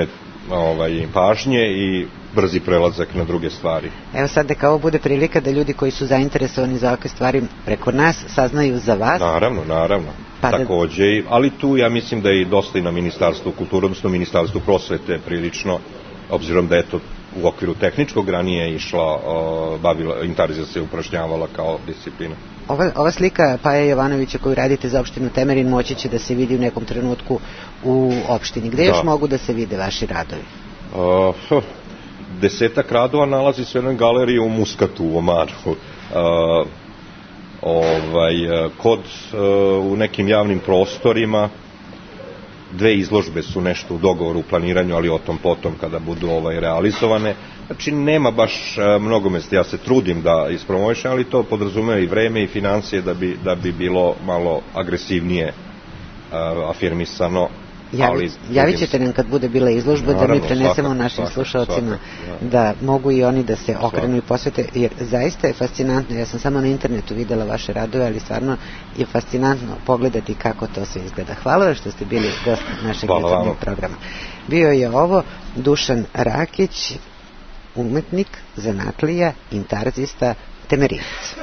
ovaj, pažnje i brzi prelazak na druge stvari. Evo sad neka ovo bude prilika da ljudi koji su zainteresovani za ovakve stvari preko nas saznaju za vas. Naravno, naravno. Pa da... Takođe, ali tu ja mislim da je i dosta i na Ministarstvu kulture, odnosno Ministarstvu prosvete prilično, obzirom da je to u okviru tehničkog ranije išla, uh, bavila, intarzija se upražnjavala kao disciplina. Ova, ova slika Paja Jovanovića koju radite za opštinu Temerin moći će da se vidi u nekom trenutku u opštini. Gde da. još mogu da se vide vaši radovi? Uh, desetak radova nalazi se u jednoj galeriji u Muskatu, u Omaru. Uh, ovaj, kod, uh, u nekim javnim prostorima dve izložbe su nešto u dogovoru, u planiranju, ali o tom potom kada budu ovaj, realizovane. Znači, nema baš uh, mnogo mesta. Ja se trudim da ispromovišem, ali to podrazumeva i vreme i financije da bi, da bi bilo malo agresivnije uh, afirmisano. Javi, javit ćete nam kad bude bila izložba, naravno, da mi prenesemo svakako, našim svakako, slušalcima svakako, da. da mogu i oni da se okrenu svakako. I posvete, jer zaista je fascinantno. Ja sam samo na internetu videla vaše radove, ali stvarno je fascinantno pogledati kako to sve izgleda. Hvala vam što ste bili gost našeg jutarnjeg programa. Bio je ovo Dušan Rakić, umetnik, zanatlija, intarzista, Temerinac.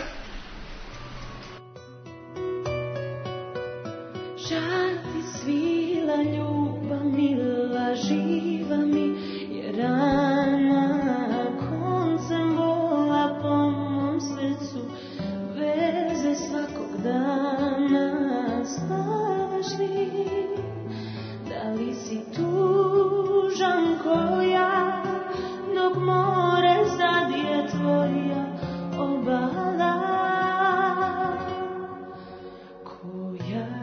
Živa mi je rana, koncem bola po mom srcu, veze svakog dana. Spavaš li, da li si tužan ko ja, dok more zadije tvoja obala. Ko ja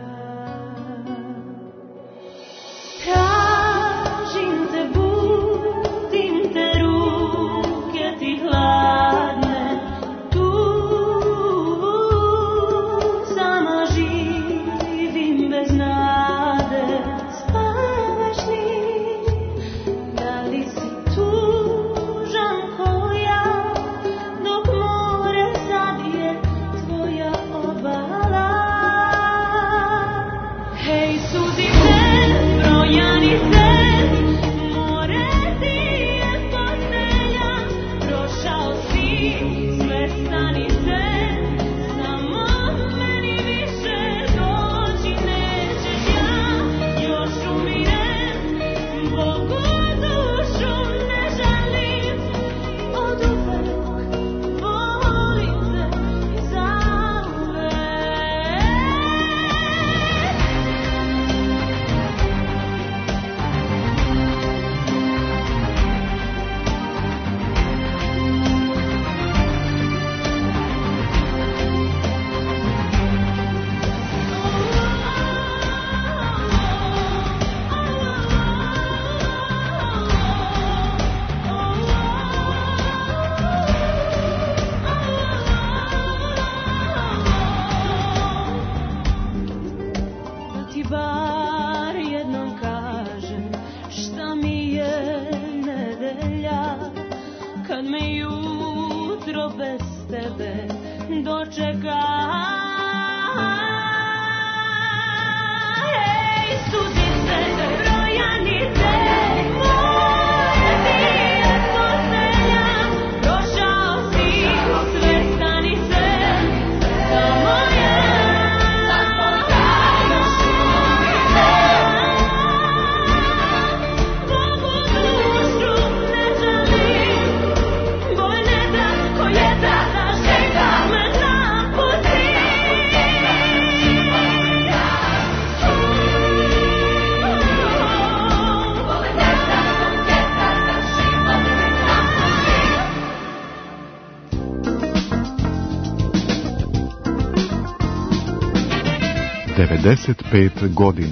devedeset pet godina.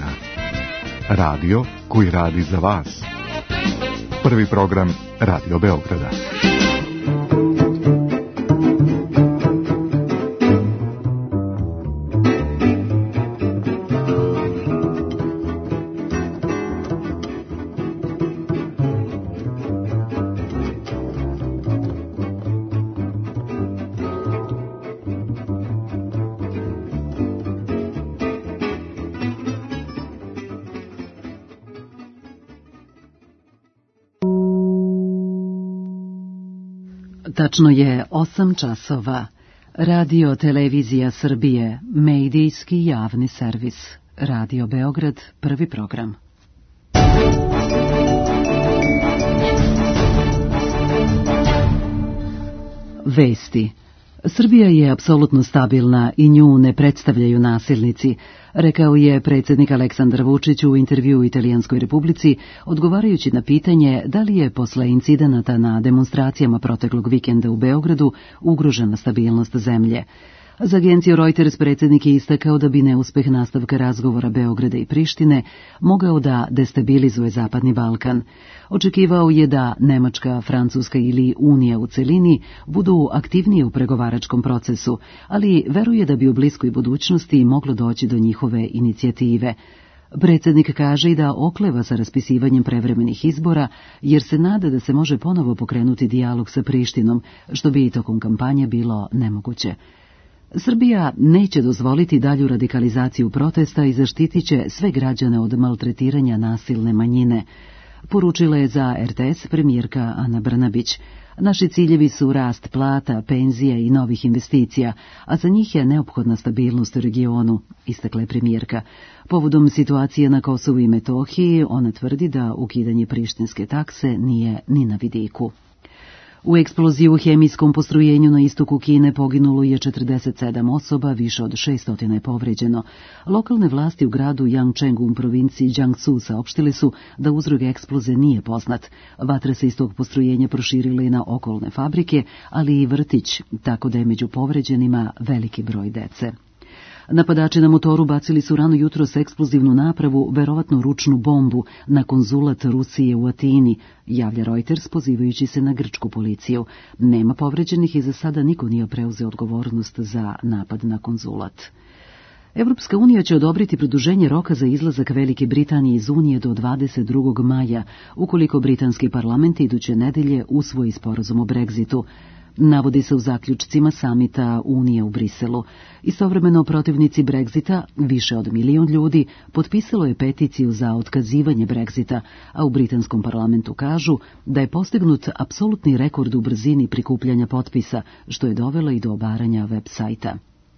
Radio koji radi za vas. Prvi program Radio Beograda. Tačno je osam časova. Radio Televizija Srbije, medijski javni servis. Radio Beograd, prvi program. Vesti. Srbija je apsolutno stabilna i nju ne predstavljaju nasilnici, rekao je predsjednik Aleksandar Vučić u intervjuu Italijanskoj Republici, odgovarajući na pitanje da li je posle incidenata na demonstracijama proteklog vikenda u Beogradu ugrožena stabilnost zemlje. Za agenciju Reuters predsjednik je istakao da bi neuspeh nastavka razgovora Beograda i Prištine mogao da destabilizuje Zapadni Balkan. Očekivao je da Nemačka, Francuska ili Unija u celini budu aktivnije u pregovaračkom procesu, ali veruje da bi u bliskoj budućnosti moglo doći do njihove inicijative. Predsjednik kaže i da okleva sa raspisivanjem prevremenih izbora, jer se nada da se može ponovo pokrenuti dijalog sa Prištinom, što bi i tokom kampanje bilo nemoguće. Srbija neće dozvoliti dalju radikalizaciju protesta i zaštitit će sve građane od maltretiranja nasilne manjine, poručila je za R T S premijerka Ana Brnabić. Naši ciljevi su rast plata, penzija i novih investicija, a za njih je neophodna stabilnost u regionu, istakla je premijerka. Povodom situacije na Kosovu i Metohiji, ona tvrdi da ukidanje prištinske takse nije ni na vidiku. U eksploziji u hemijskom postrojenju na istoku Kine poginulo je četrdeset sedam osoba, više od šessto je povređeno. Lokalne vlasti u gradu Yangcheng u provinciji Jiangsu saopštile su da uzrok eksploze nije poznat. Vatra se iz tog postrojenja proširila i na okolne fabrike, ali i vrtić, tako da je među povređenima veliki broj dece. Napadači na motoru bacili su rano jutros eksplozivnu napravu, verovatno ručnu bombu, na konzulat Rusije u Atini, javlja Reuters pozivajući se na grčku policiju. Nema povređenih i za sada niko nije preuzeo odgovornost za napad na konzulat. Evropska unija će odobriti produženje roka za izlazak Velike Britanije iz Unije do dvadeset drugog maja, ukoliko britanski parlament iduće nedelje usvoji sporazum o Brexitu. Navodi se u zaključcima samita Unije u Briselu. Istovremeno protivnici Brexita, više od milion ljudi, potpisalo je peticiju za otkazivanje Brexita, a u britanskom parlamentu kažu da je postignut apsolutni rekord u brzini prikupljanja potpisa, što je dovelo i do obaranja web sajta.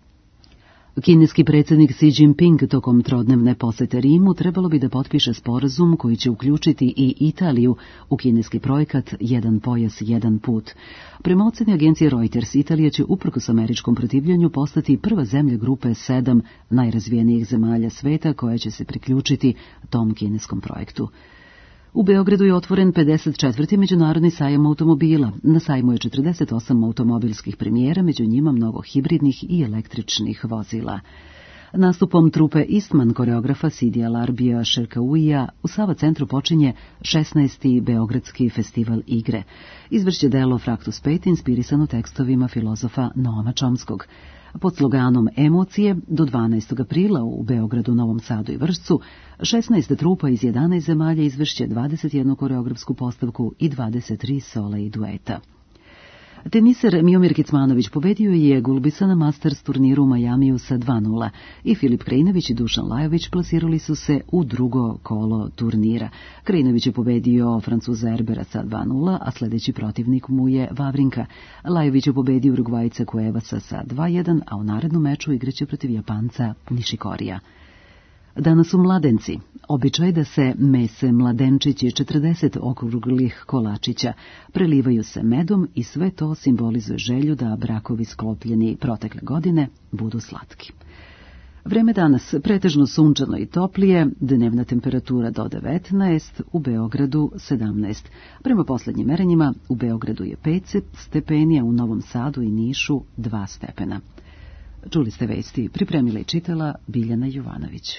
Kineski predsjednik Xi Jinping tokom trodnevne posete Rimu trebalo bi da potpiše sporazum koji će uključiti i Italiju u kineski projekat Jedan pojas, jedan put. Prema oceni agencije Reuters, Italija će uprkos američkom protivljenju postati prva zemlja grupe sedam najrazvijenijih zemalja sveta koja će se priključiti tom kineskom projektu. U Beogradu je otvoren pedeset četvrti međunarodni sajam automobila. Na sajmu je četrdeset osam automobilskih premijera, među njima mnogo hibridnih i električnih vozila. Nastupom trupe Eastman koreografa Sidija Larbija Šerkauija u Sava centru počinje šesnaesti Beogradski festival igre. Izvršće delo Fraktus pet inspirisano tekstovima filozofa Noama Čomskog. Pod sloganom Emocije do dvanaestog aprila u Beogradu, Novom Sadu i Vršcu šesnaest trupa iz jedanaest zemalja izvršće dvadeset jednu koreografsku postavku i dvadeset tri sola i dueta. Teniser Miomir Kecmanović pobedio je Gulbisa na Masters turniru u Majamiju sa dva nula i Filip Krajinović i Dušan Lajović plasirali su se u drugo kolo turnira. Krajinović je pobedio Francuza Erbera sa dva nula, a sljedeći protivnik mu je Vavrinka. Lajović je pobedio Urugvajca Kuevasa sa dva jedan, a u narednom meču igraće protiv Japanca Nishikorija. Danas su mladenci. Običaj da se mese mladenčići četrdeset okruglih kolačića. Prelivaju se medom i sve to simbolizuje želju da brakovi sklopljeni protekle godine budu slatki. Vreme danas pretežno sunčano i toplije, dnevna temperatura do devetnaest, u Beogradu sedamnaest. Prema posljednjim merenjima u Beogradu je pet stepeni, a u Novom Sadu i Nišu dva stepena. Čuli ste vesti, pripremila i čitala Biljana Jovanović.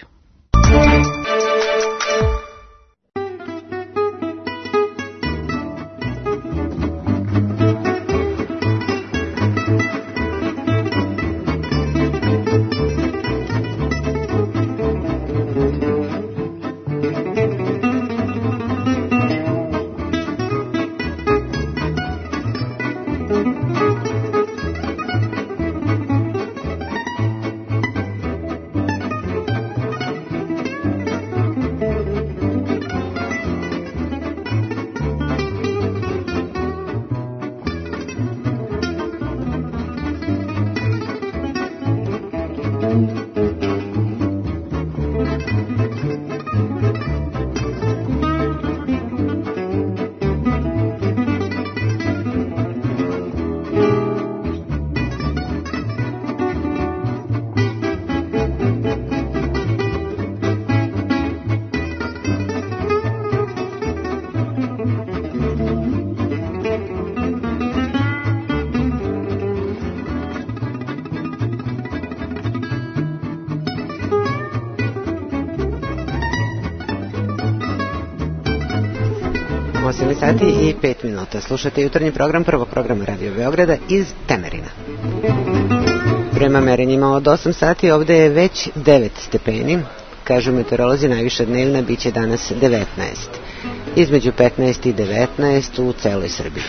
osam sati i pet minuta. Slušate jutarnji program prvog programa Radio Beograda iz Temerina. Prema merenjima od osam sati ovde je već devet stepeni. Kažu meteorolozi, najviša dnevna biće danas devetnaest. Između petnaest i devetnaest u celoj Srbiji.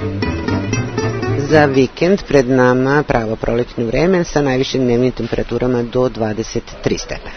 Za vikend pred nama pravo proletno vreme sa najvišim dnevnim temperaturama do dvadeset tri stepena.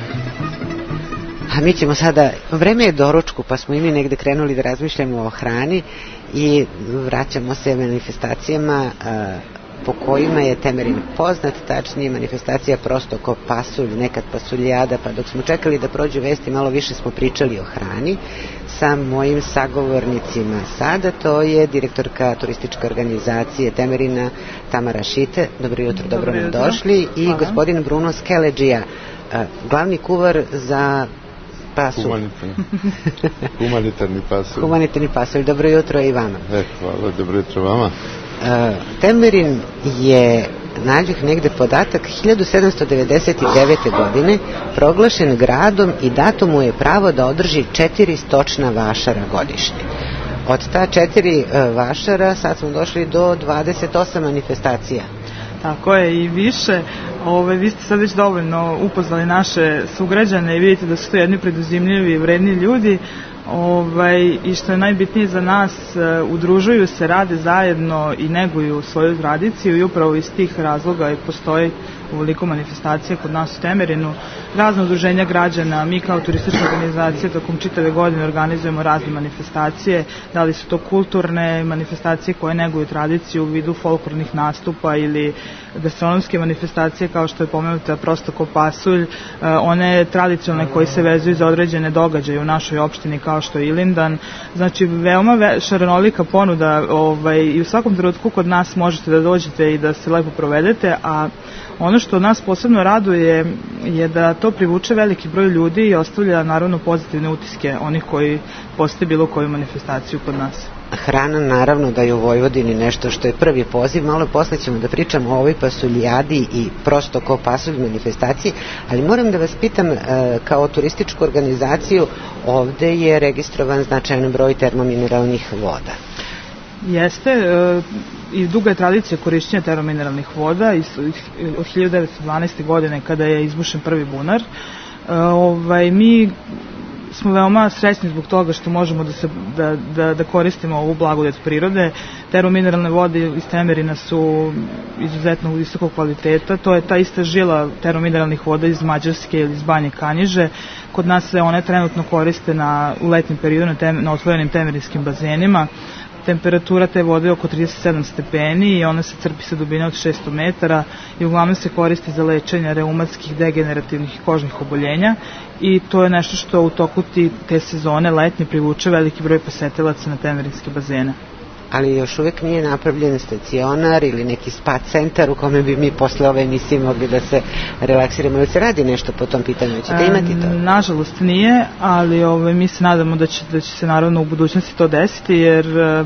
A mi ćemo sada, vreme je doručku, pa smo i mi negde krenuli da razmišljamo o hrani i vraćamo se manifestacijama a, po kojima je Temerin poznat, tačnije manifestacija prosto ko pasulj, nekad pasuljada, pa dok smo čekali da prođu vesti, malo više smo pričali o hrani sa mojim sagovornicima sada. To je direktorka turističke organizacije Temerina Tamara Šite. Dobro jutro, dobro nam došli. I hvala. Gospodin Bruno Skeleđija, glavni kuvar za pasulj. Humanitarni. Humanitarni pasulj. Humanitarni pasulj. Dobro jutro i vama. E, hvala, dobro jutro vama. Uh, Temerin je, nađoh negde podatak, hiljadu sedamsto devedeset devete. godine proglašen gradom i dato mu je pravo da održi četiri stočna vašara godišnje. Od ta četiri uh, vašara sad smo došli do dvadeset osam manifestacija. Tako je, i više. Ove, vi ste sad već dovoljno upoznali naše sugrađane i vidite da su to jedni preduzimljivi i vredni ljudi. Ovaj, i što je najbitnije za nas, uh, udružuju se, rade zajedno i neguju svoju tradiciju i upravo iz tih razloga i postoji uveliko manifestacija kod nas u Temerinu. Razne udruženja građana, mi kao turistička organizacija tokom čitave godine organizujemo razne manifestacije, da li su to kulturne manifestacije koje neguju tradiciju u vidu folklornih nastupa ili gastronomske manifestacije kao što je pomenuta prosto ko pasulj, one tradicionalne koje se vezuju za određene događaje u našoj opštini kao što je Ilindan. Znači veoma šarenolika ponuda, ovaj, i u svakom trenutku kod nas možete da dođete i da se lepo provedete, a ono što nas posebno raduje je da to privuče veliki broj ljudi i ostavlja naravno pozitivne utiske onih koji posete bilo koju manifestaciju kod nas. Hrana naravno da je u Vojvodini nešto što je prvi poziv, malo posle ćemo da pričamo o ovoj pasuljadi i prosto ko pasulj manifestaciji, ali moram da vas pitam, kao turističku organizaciju ovde je registrovan značajan broj termomineralnih voda. Jeste, e, i duga je tradicija korišćenja termomineralnih voda iz, od hiljadu devetsto dvanaeste. godine kada je izbušen prvi bunar. E, ovaj, mi smo veoma srećni zbog toga što možemo da, se, da, da, da koristimo ovu blagodet prirode. Termomineralne vode iz Temerina su izuzetno visokog kvaliteta. To je ta ista žila termomineralnih voda iz Mađarske ili iz Banje Kanjiže. Kod nas se one trenutno koriste na, u letnjem periodu na, tem, na otvorenim temerinskim bazenima. Temperatura te vode je oko trideset sedam stepeni i ona se crpi sa dubine od šesto metara i uglavnom se koristi za lečenje reumatskih, degenerativnih i kožnih oboljenja i to je nešto što u toku te sezone letnje privuče veliki broj posetilaca na temerinske bazene. Ali još uvek nije napravljen stacionar ili neki spa centar u kome bi mi posle ove emisije mogli da se relaksiramo. Ili se radi nešto po tom pitanju? Ćete imati to? Nažalost nije, ali ove, mi se nadamo da će, da će se naravno u budućnosti to desiti, jer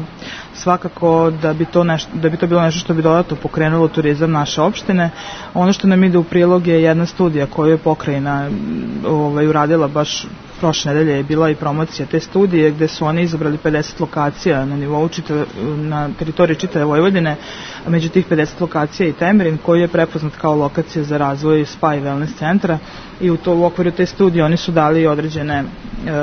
svakako da bi to, nešto, da bi to bilo nešto što bi dodatno pokrenulo turizam naše opštine. Ono što nam ide u prilog je jedna studija koju je pokrajina ovaj, uradila baš prošle nedelje, je bila i promocija te studije gde su oni izabrali pedeset lokacija na nivou čitave, na teritoriji čitave Vojvodine, a među tih pedeset lokacija i Temerin koji je prepoznat kao lokacija za razvoj spa i wellness centra i u, to, u okviru te studije oni su dali određene e,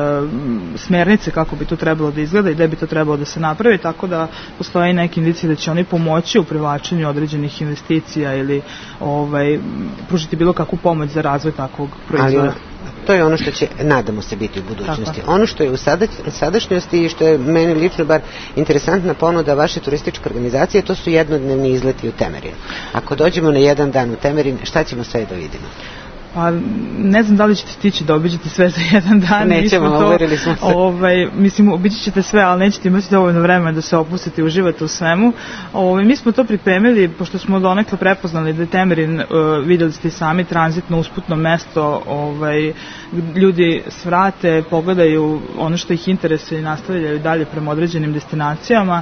smernice kako bi to trebalo da izgleda i gde bi to trebalo da se napravi, tako da postoje neke indicije da će oni pomoći u privlačenju određenih investicija ili ovaj, pružiti bilo kakvu pomoć za razvoj takvog proizvoda. Ali to je ono što će, nadamo se, biti u budućnosti. Tako. Ono što je u sada, sadašnjosti i što je meni lično bar interesantna ponuda vaše turističke organizacije, to su jednodnevni izleti u Temerin. Ako dođemo na jedan dan u Temerin, šta ćemo sve da vidimo? Pa ne znam da li ćete stići da obiđete sve za jedan dan. Nećemo, to, uverili smo se. Ovaj, mislim, obići ćete sve, ali nećete imati dovoljno vremena da se opustite i uživate u svemu. Ovaj, mi smo to pripremili, pošto smo donekle prepoznali da je Temerin, uh, vidjeli ste i sami, tranzitno usputno mesto, ovaj, ljudi svrate, pogledaju ono što ih interesuje i nastavljaju dalje prema određenim destinacijama.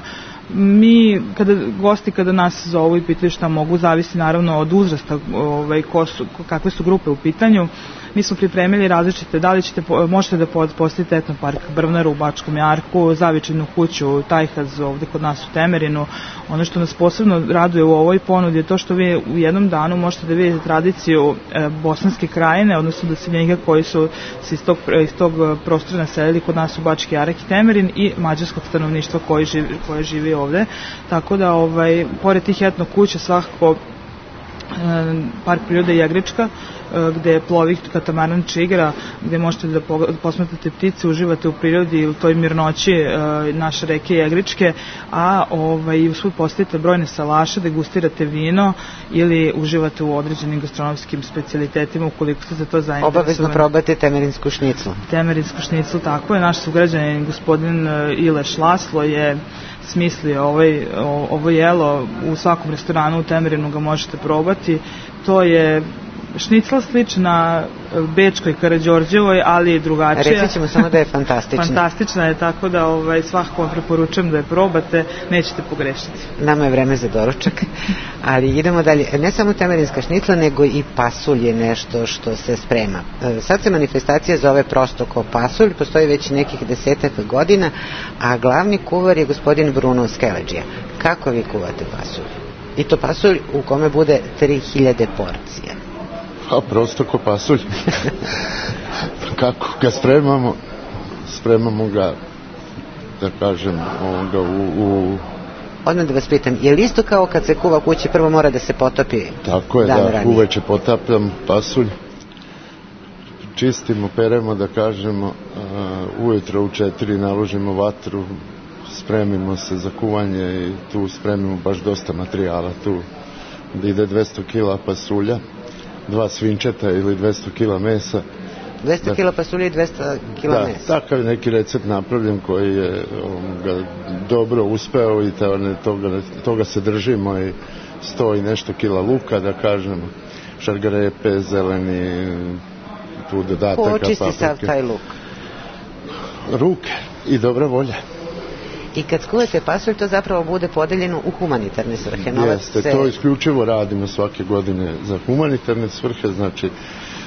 mi, kada gosti kada nas zovu i pitaju šta mogu, zavisi naravno od uzrasta, ovaj, ko su, kakve su grupe u pitanju. Mi smo pripremili različite, da li ćete, možete da postavite etnopark Brvnaru u Bačkom Jarku, Zavičajnu kuću, Tajhaz ovde kod nas u Temerinu. Ono što nas posebno raduje u ovoj ponudi je to što vi u jednom danu možete da vidite tradiciju e, bosanske krajine, odnosno doseljenika koji su se iz tog, iz tog prostora naselili kod nas u Bački Jarak i Temerin i mađarskog stanovništva koji živi, koje živi ovde. Tako da, ovaj, pored tih etno kuća svakako park prirode Jegrička, gde plovi katamaran Čigra, gde možete da posmatrate ptice, uživate u prirodi u toj mirnoći naše reke Jegričke, a ovaj, usput postavite brojne salaše, degustirate vino ili uživate u određenim gastronomskim specijalitetima ukoliko ste za to zainteresovani. Obavezno probate temerinsku šniclu. Temerinsku šniclu, tako je. Naš sugrađanin, gospodin Ileš Laslo, je smislio ovaj, ovo jelo. U svakom restoranu u Temerinu ga možete probati. To je šnicla slična bečkoj Karađorđevoj, ali je drugačija. Reći ćemo samo da je fantastična. Fantastična je, tako da ovaj, svakako vam preporučujem da je probate, nećete pogrešiti. Nama je vreme za doručak, ali idemo dalje. Ne samo temerinska šnicla, nego i pasulj je nešto što se sprema. Sad se manifestacija zove prosto ko pasulj, postoji već nekih desetak godina, a glavni kuvar je gospodin Bruno Skeleđija. Kako vi kuvate pasulj? I to pasulj u kome bude tri hiljade porcija. A prosto ko pasulj. Kako ga spremamo? Spremamo ga, da kažem, ovoga u... u... Odmah da vas pitam, je li isto kao kad se kuva kući, prvo mora da se potopi? Tako je, da, uveče potapljam pasulj, čistimo, peremo, da kažemo, uh, ujutro u četiri naložimo vatru, spremimo se za kuvanje i tu spremimo baš dosta materijala. Tu ide dvesta kila pasulja, dva svinčeta ili dvesta kila mesa. dvesta kila pasulja i dvesta kila da, mesa. Takav neki recept napravljen koji je um, dobro uspeo i toga, toga se držimo i sto i nešto kila luka, da kažem, šargarepe, zeleni, tu dodataka. Ko očisti sav taj luk? Ruke i dobra volja. I kad skuvate pasulj, to zapravo bude podeljeno u humanitarne svrhe. Jeste, se... to isključivo radimo svake godine za humanitarne svrhe, znači e,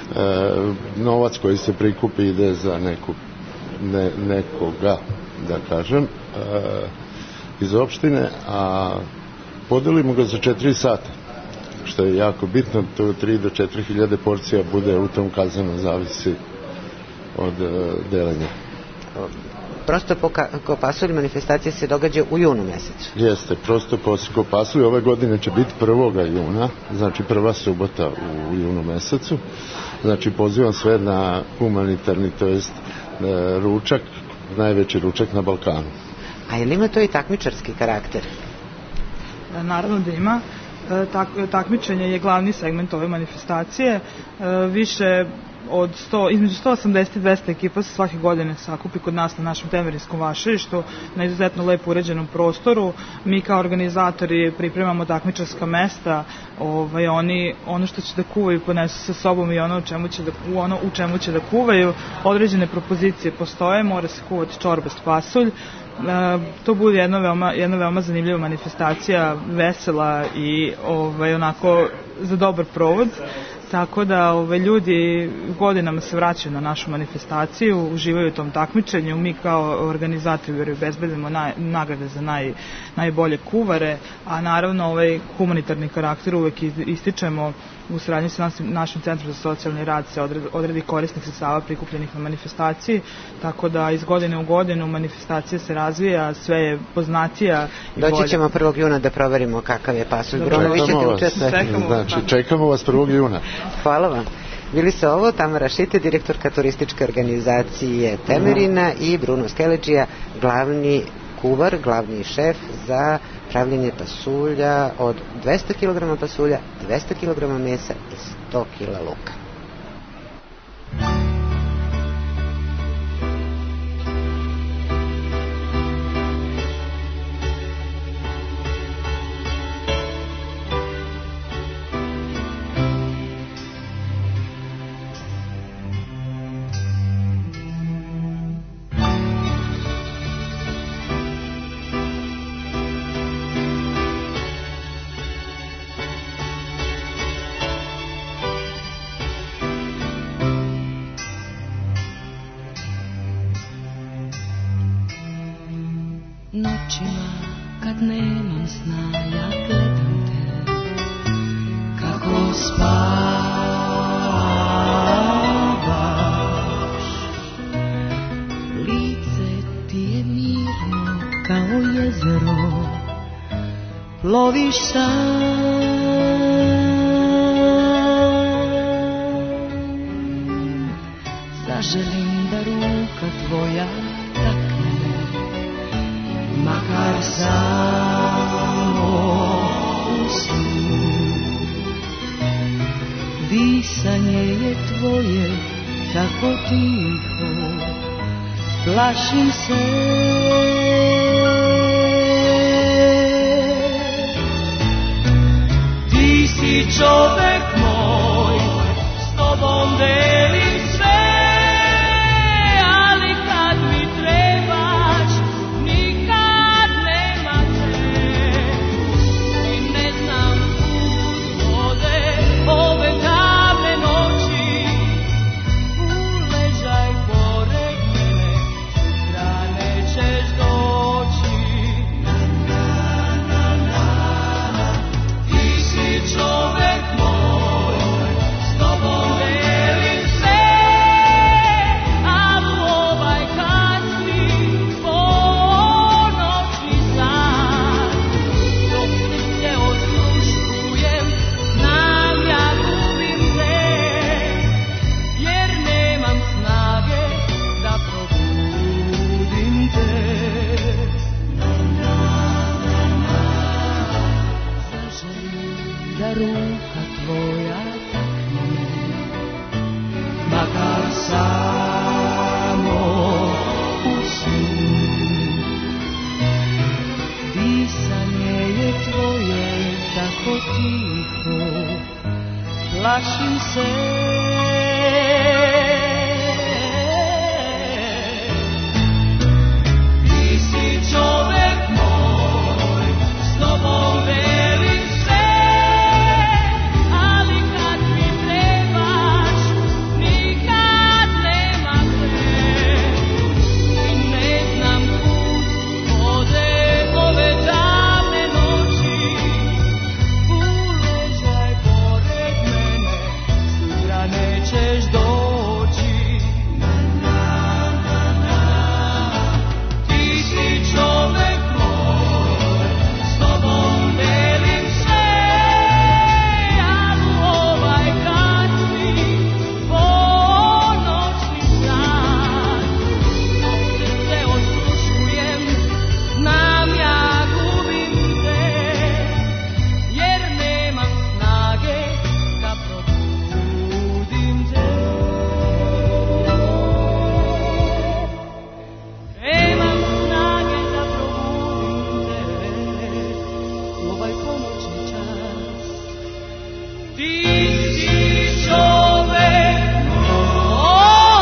novac koji se prikupi ide za neku, ne, nekoga, da kažem, e, iz opštine, a podelimo ga za četiri sata, što je jako bitno, to tri do četiri hiljade porcija bude u tom kazanu, zavisi od e, delenja. Prosto ko pasulj manifestacija se događa u junu mesecu. Jeste, prosto ko pasulj ove godine će biti prvog juna, znači prva subota u junu mesecu. Znači pozivam sve na humanitarni, to jest ručak, najveći ručak na Balkanu. A je li ima to i takmičarski karakter? Naravno da ima. Tak, takmičenje je glavni segment ove manifestacije. Više od sto, između sto osamdeset i dvesta ekipa se svake godine sakupi kod nas na našem temerinskom vašarištu, na izuzetno lepo uređenom prostoru. Mi kao organizatori pripremamo takmičarska mesta, ovaj, oni, ono što će da kuvaju ponesu sa sobom i ono u čemu će da, ono u čemu će da kuvaju. Određene propozicije postoje, mora se kuvati čorbast pasulj. E, to bude jedna veoma, jedna veoma zanimljiva manifestacija, vesela i ovaj, onako za dobar provod. Tako da ove, ljudi godinama se vraćaju na našu manifestaciju, uživaju u tom takmičenju. Mi kao organizatori obezbedimo naj, nagrade za naj, najbolje kuvare, a naravno ovaj humanitarni karakter uvek ističemo u saradnji sa našim, našim centrom za socijalni rad se odredi, odredi korisnih sredstava prikupljenih na manifestaciji, tako da iz godine u godinu manifestacija se razvija, sve je poznatija i bolje. Doći ćemo prvog juna da proverimo kakav je pasulj. Bruno, vi ćete učestvovati. Znači, čekamo vas prvog juna. Hvala vam. Bili su ovo Tamara Šite, direktorka turističke organizacije Temerina, i Bruno Skeleđija, glavni kuvar, glavni šef za pravljenje pasulja od dvesta kilograma pasulja, dvesta kilograma mesa i sto kila luka. noćima kad nemam sna ja gledam te kako spavaš. Lice ti je mirno kao jezero, ploviš sam. Zaželim da ruka tvoja takne me, makar samo u snu. Disanje je tvoje tako tiho, plašim se. Ti si čovek moj, s tobom delim sve. Plašim se. Ti si čovek moj, s tobom delim sve, ali kad mi trebaš, nikad nema te. I ne znam kud vode ove davne noći, uležaj pored mene, sutra nećeš doći. Ti si čovek moj, s tobom delim sve, ali ovaj kasni ponoćni san, dok srce osluškujem, znam ja gubim te, jer nemam snage da probudim te. Nemam snage da probudim te u ovaj ponoćni čas. Ti si čovek moj.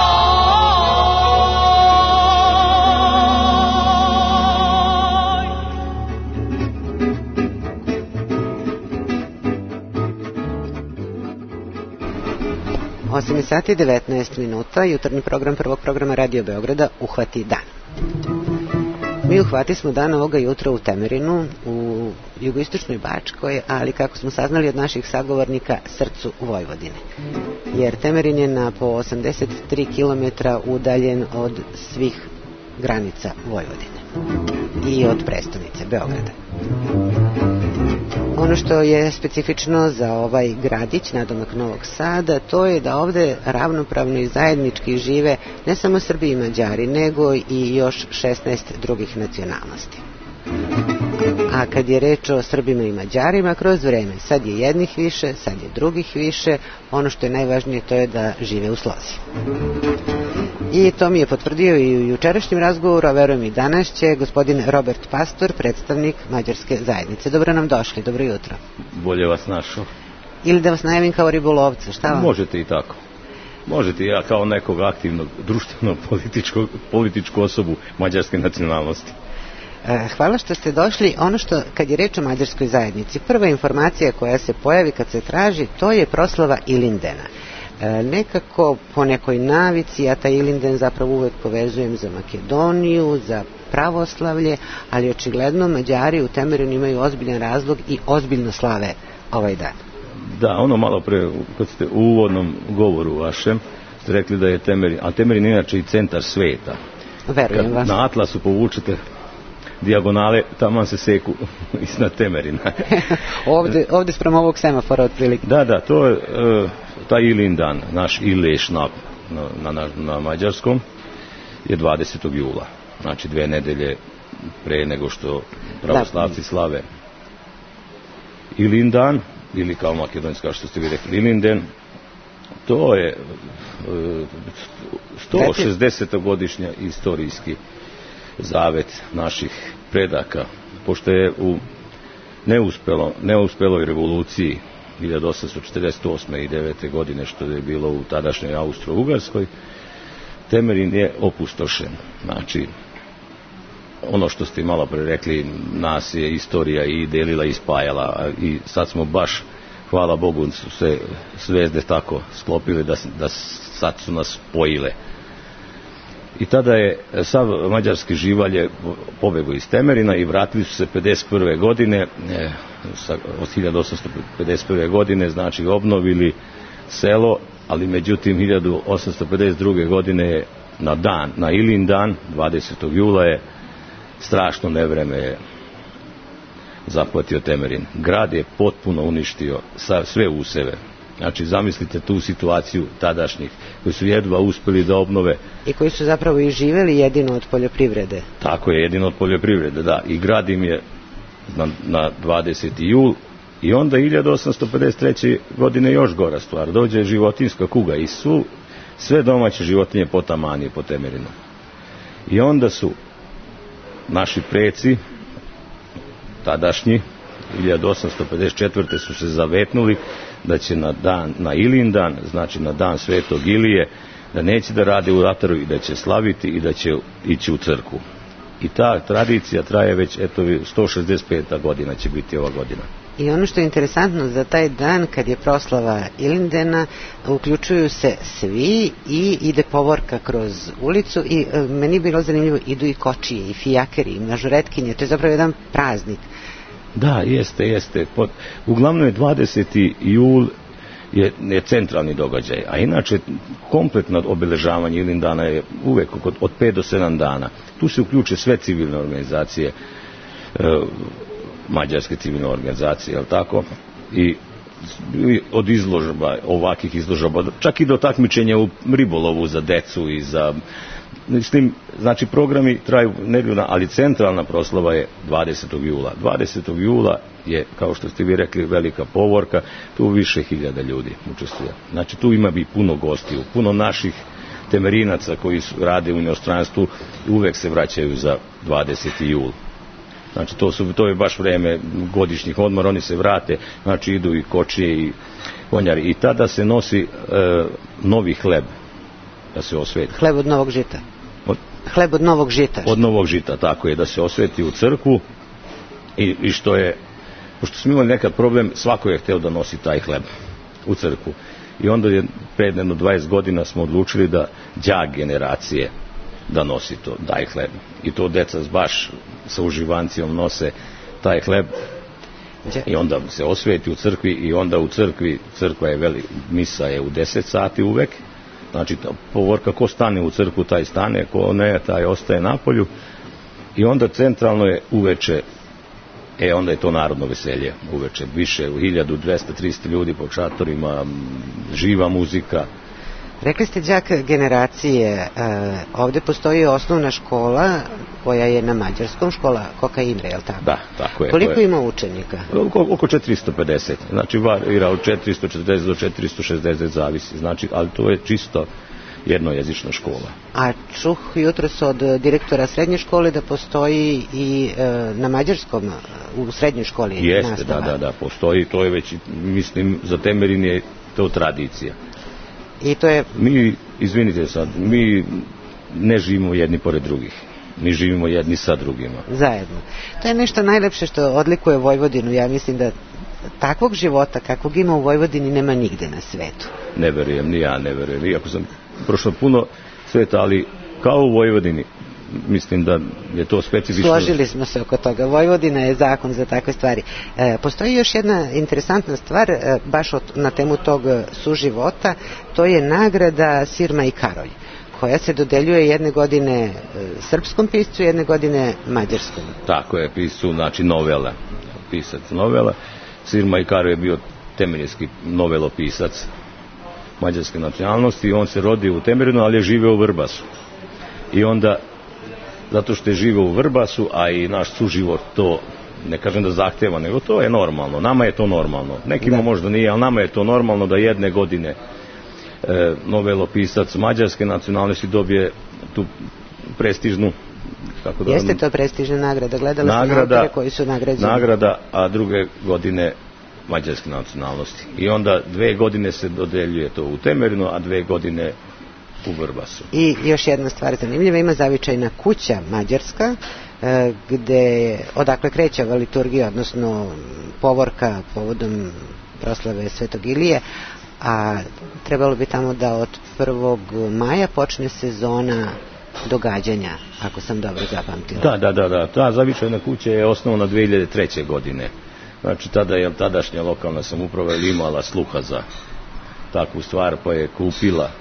osam sati i devetnaest minuta, jutarnji program prvog programa Radio Beograda Uhvati dan. Mi uhvati smo dan ovoga jutra u Temerinu, u jugoistočnoj Bačkoj, ali kako smo saznali od naših sagovornika, srcu Vojvodine. Jer Temerin je na po osamdeset tri kilometra udaljen od svih granica Vojvodine i od prestonice Beograda. Ono što je specifično za ovaj gradić, nadomak Novog Sada, to je da ovde ravnopravno i zajednički žive ne samo Srbi i Mađari, nego i još šesnaest drugih nacionalnosti. A kad je reč o Srbima i Mađarima, kroz vreme, sad je jednih više, sad je drugih više, ono što je najvažnije to je da žive u slozi. I to mi je potvrdio i u jučerašnjem razgovoru, a verujem i danas će gospodin Robert Pastor, predstavnik mađarske zajednice. Dobro nam došli, dobro jutro. Bolje vas našao. Ili da vas najavim kao ribolovca, šta vam? Možete i tako. Možete, ja kao nekog aktivnog društveno političku osobu mađarske nacionalnosti. Hvala što ste došli. Ono što, kad je reč o mađarskoj zajednici, prva informacija koja se pojavi kad se traži, to je proslava Ilindena. E, nekako po nekoj navici, ja taj Ilindan zapravo uvek povezujem za Makedoniju, za pravoslavlje, ali očigledno Mađari u Temerinu imaju ozbiljan razlog i ozbiljno slave ovaj dan. Da, ono malo pre, kad ste u uvodnom govoru vašem, ste rekli da je Temerin, a Temerin je inače i centar sveta. Verujem kad vas. Na atlasu povučete dijagonale, tamo se seku iznad Temerina. ovde, ovde sprem ovog semafora otprilike. Da, da, to je uh, taj Ilindan, naš Ileš na, na, na, na mađarskom, je dvadesetog jula. Znači dve nedelje pre nego što pravoslavci da. slave Ilindan, ili kao makedonski, kao što ste vi rekli, Ilinden. To je uh, sto šezdesetogodišnja istorijski zavet naših predaka, pošto je u neuspelo, neuspeloj revoluciji hiljadu osamsto četrdeset osme i devete godine, što je bilo u tadašnjoj Austro-Ugarskoj, Temerin je opustošen. Znači, ono što ste malo pre rekli, nas je istorija i delila i spajala, i sad smo baš, hvala Bogu, su se zvezde tako sklopile da, da sad su nas spojile. I tada je sav mađarski živalje pobegao iz Temerina i vratili su se pedeset prve godine, e, sa, od hiljadu osamsto pedeset prve godine, znači obnovili selo, ali međutim hiljadu osamsto pedeset druge godine je na dan, na Ilindan, dvadesetog jula je strašno nevreme je zahvatio Temerin. Grad je potpuno uništio sve useve. Znači, zamislite tu situaciju tadašnjih, koji su jedva uspeli da obnove. I koji su zapravo i živeli jedino od poljoprivrede. Tako je, jedino od poljoprivrede, da. I grad im je na, na dvadeseti jul, i onda hiljadu osamsto pedeset treće godine još gora stvar. Dođe životinjska kuga i su sve domaće životinje potamani po Temerinu. I onda su naši preci, tadašnji, hiljadu osamsto pedeset četvrte su se zavetnuli da će na dan, na Ilindan, znači na dan Svetog Ilije, da neće da rade u rataru i da će slaviti i da će ići u crkvu. I ta tradicija traje već, eto, sto šezdeset peta godina će biti ova godina. I ono što je interesantno za taj dan, kad je proslava Ilindena, uključuju se svi i ide povorka kroz ulicu i e, meni je bilo zanimljivo, idu i kočije, i fijakeri, i mažoretkinje, to je zapravo jedan praznik. Da, jeste, jeste. Pod, uglavnom je dvadeseti jul je, je centralni događaj, a inače kompletno obeležavanje Ilindana je uvek od, od pet do sedam dana. Tu se uključe sve civilne organizacije, e, mađarske civilne organizacije, jel tako? I, i od izložba, ovakih izložba, čak i do takmičenja u ribolovu za decu i za... Mislim, znači programi traju nedeljno, ali centralna proslava je dvadesetog jula. dvadesetog jula je, kao što ste vi rekli, velika povorka, tu više hiljada ljudi učestvuje. Znači tu ima bi puno gostiju, puno naših temerinaca koji su, rade u inostranstvu i uvek se vraćaju za dvadeseti jul. Znači to, su, to je baš vreme godišnjih odmora, oni se vrate, znači idu i kočije i konjari. I tada se nosi e, novi hleb da se osveti. Hleb od novog žita. Od, Hleb od novog žita. Od novog žita, tako je, da se osveti u crkvu i, i što je, pošto smo imali nekad problem, svako je hteo da nosi taj hleb u crkvu. I onda je pred jedno dvadeset godina smo odlučili da đak generacije da nosi to, taj hleb. I to deca baš sa uživancijom nose taj hleb i onda se osveti u crkvi i onda u crkvi, crkva je veli, misa je u deset sati uvek. Znači, povorka, ko stane u crkvu, taj stane, ko ne, taj ostaje napolju. I onda centralno je uveče, e, onda je to narodno veselje uveče. Više, u hiljadu dvesta do trista ljudi po šatorima, živa muzika. Rekli ste đak generacije, e, ovde postoji osnovna škola koja je na mađarskom, škola Koka Imre, je li tako? Da, tako je. Koliko je, ima učenika? Oko, oko četiristo pedeset, znači varira od četiristo četrdeset do četiristo šezdeset, zavisi, znači, ali to je čisto jednojezična škola. A čuh jutros od direktora srednje škole da postoji i e, na mađarskom u srednjoj školi Jeste, nastava. da, da, da, postoji, to je već, mislim, za Temerin je to tradicija. I to je... Mi, izvinite sad, mi ne živimo jedni pored drugih. Mi živimo jedni sa drugima. Zajedno. To je nešto najlepše što odlikuje Vojvodinu. Ja mislim da takvog života kakvog ima u Vojvodini nema nigde na svetu. Ne verujem, ni ja ne verujem. Iako sam prošao puno sveta, ali kao u Vojvodini, mislim da je to specifično. Složili smo se oko toga. Vojvodina je zakon za takve stvari. E, postoji još jedna interesantna stvar, e, baš od, na temu tog suživota, to je nagrada Sirma i Karolj, koja se dodeljuje jedne godine e, srpskom piscu, jedne godine mađarskom. Tako je, piscu, znači novela. Pisac novela. Sirma i Karolj je bio temeljski novelopisac mađarske nacionalnosti. On se rodio u Temerinu, ali je živeo u Vrbasu. I onda, zato što je živeo u Vrbasu, a i naš suživot to, ne kažem da zahteva, nego to je normalno. Nama je to normalno. Nekima da. Možda nije, ali nama je to normalno da jedne godine e, novelopisac mađarske nacionalnosti dobije tu prestižnu, kako da... Jeste to prestižna nagrada, gledala sam autore koji su nagrađeni. Nagrada, a druge godine mađarske nacionalnosti. I onda dve godine se dodeljuje to u Temerinu, a dve godine u Vrbasu. I još jedna stvar zanimljiva, ima zavičajna kuća mađarska, e, gde, odakle kreće ova liturgija, odnosno povorka povodom proslave Svetog Ilije, a trebalo bi tamo da od prvog maja počne sezona događanja, ako sam dobro zapamtila. Da, da, da, da. Ta zavičajna kuća je osnovana dve hiljade treće. godine. Znači, tada je tadašnja lokalna samouprava imala sluha za takvu stvar, pa je kupila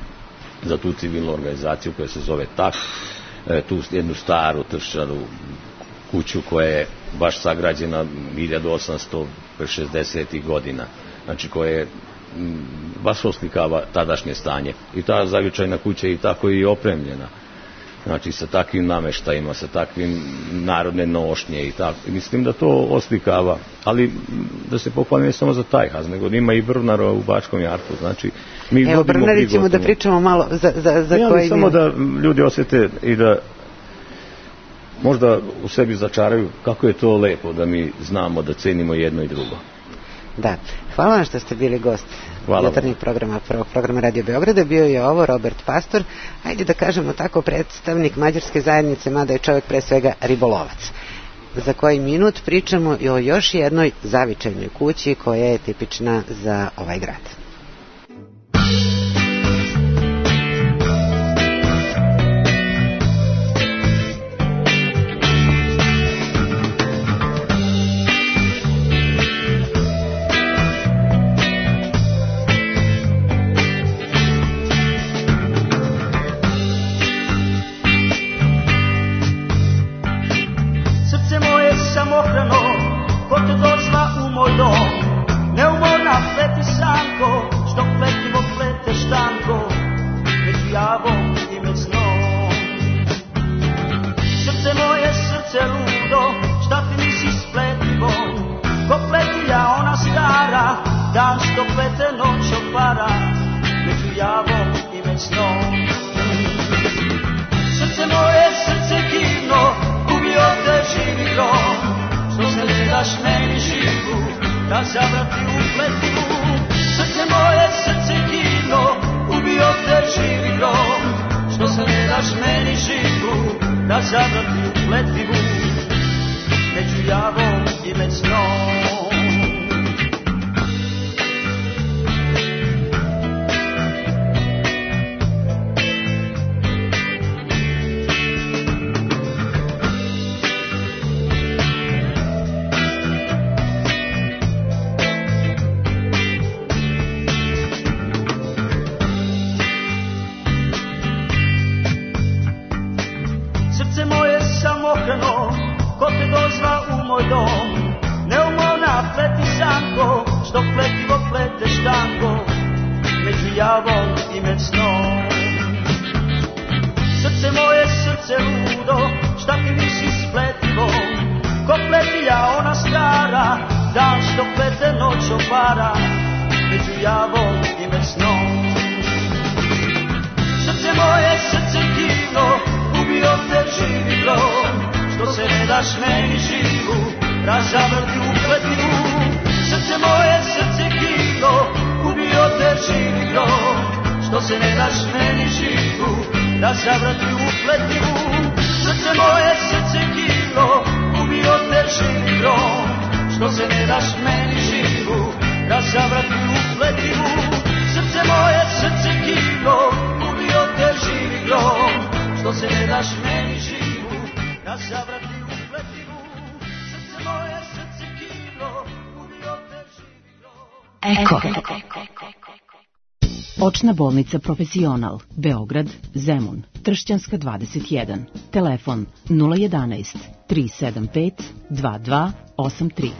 za tu civilnu organizaciju koja se zove tak, e, tu jednu staru tršaru kuću koja je baš sagrađena hiljadu osamsto šezdesetih. godina. Znači, koja je m, baš oslikava tadašnje stanje. I ta zavičajna kuća je i tako i opremljena. Znači, sa takvim nameštajima, sa takvim narodne nošnje i tako. I mislim da to oslikava, ali da se pohvalim ne samo za taj haz, nego ima i Brvnara u Bačkom Jarku. Znači, mi evo, Brvnari ćemo da pričamo malo za, za, za ja, koji... Samo da ljudi osjete i da možda u sebi začaraju kako je to lepo da mi znamo da cenimo jedno i drugo. Da, hvala vam što ste bili gost jutarnjeg programa, prvog programa Radio Beograda. Bio je ovo Robert Pastor, ajde da kažemo tako, predstavnik mađarske zajednice, mada je čovjek pre svega ribolovac. Za koji minut pričamo i o još jednoj zavičajnoj kući koja je tipična za ovaj grad. Što se ne daš meni živu, Eko. Očna bolnica Profesional, Beograd, Zemun, Tršćanska dvadeset jedan, telefon nula jedanaest tri sedam pet dva dva osam tri.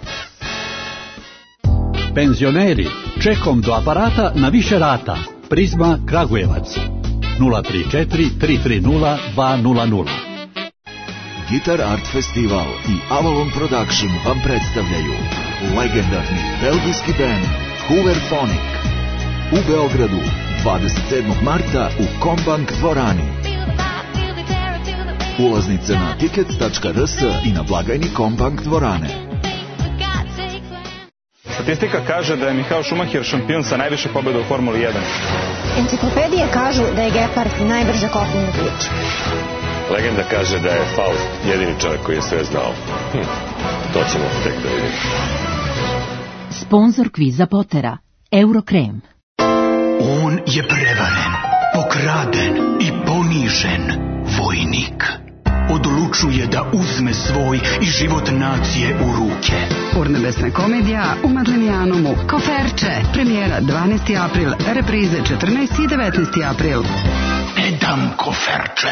Penzioneri, čekom do aparata na više rata. Prizma Kragujevac nula tri četiri tri tri nula dva nula nula. Guitar Art Festival i Avalon Production vam predstavljaju legendarni belgijski band Hooverphonic u Beogradu dvadeset sedmog marta u Kombank dvorani. Ulaznice na tickets tačka r s i na blagajni Kombank dvorane. Statistika kaže da je Michael Schumacher šampion sa najviše pobjeda u Formuli jedan. Enciklopedije kažu da je Gepard najbrža kopnena priča. Legenda kaže da je Faust jedini čovjek koji je sve znao. Hm, to ćemo tek da vidimo. Sponzor kviza Potera, Eurokrem. On je prevaren, pokraden i ponižen vojnik. Odlučuje da uzme svoj i život nacije u ruke. Urnebesna komedija u Madlenijanomu. Koferče. Premijera dvanaesti april. Reprize četrnaesti i devetnaesti april. Ne dam koferče.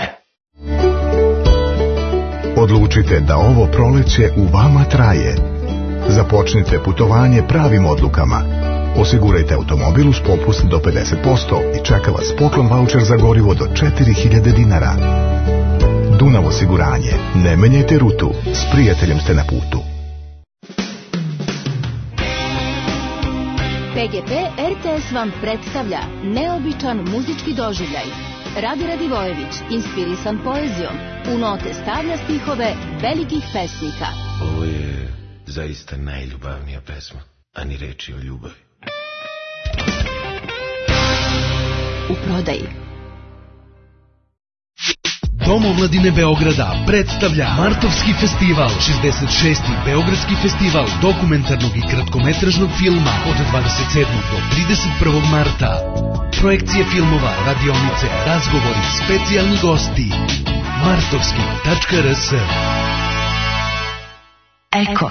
Odlučite da ovo proleće u vama traje. Započnite putovanje pravim odlukama. Osigurajte automobil uz popust do pedeset posto i čeka vas poklon vaučer za gorivo do četiri hiljade dinara. Dunav osiguranje. Ne menjajte rutu. S prijateljem ste na putu. P G P R T S vam predstavlja neobičan muzički doživljaj. Radi Radivojević, inspirisan poezijom, u note stavlja stihove velikih pesnika. Ovo je zaista najljubavnija pesma, a ni reči o ljubavi. U prodaji. Dom omladine Beograda predstavlja Martovski festival, šezdeset šesti Beogradski festival dokumentarnog i kratkometražnog filma od dvadeset sedmog do trideset prvog marta. Projekcije filmova, radionice, razgovori, specijalni gosti. martovski tačka r s. Eko.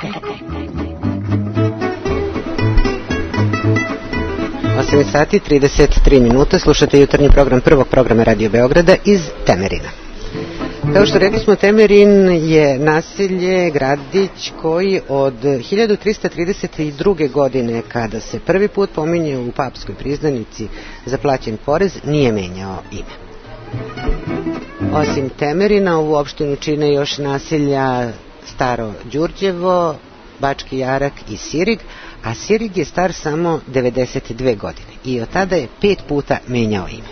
osam sati trideset tri minuta, slušate jutarnji program prvog programa Radio Beograda iz Temerina. Kao što rekli smo, Temerin je naselje, gradić koji od hiljadu trista trideset druge. godine, kada se prvi put pominje u papskoj priznanici za plaćen porez, nije menjao ime. Osim Temerina, u opštinu čine još naselja Staro Đurđevo, Bački Jarak i Sirig, a Sirig je star samo devedeset dve godine i od tada je pet puta menjao ime.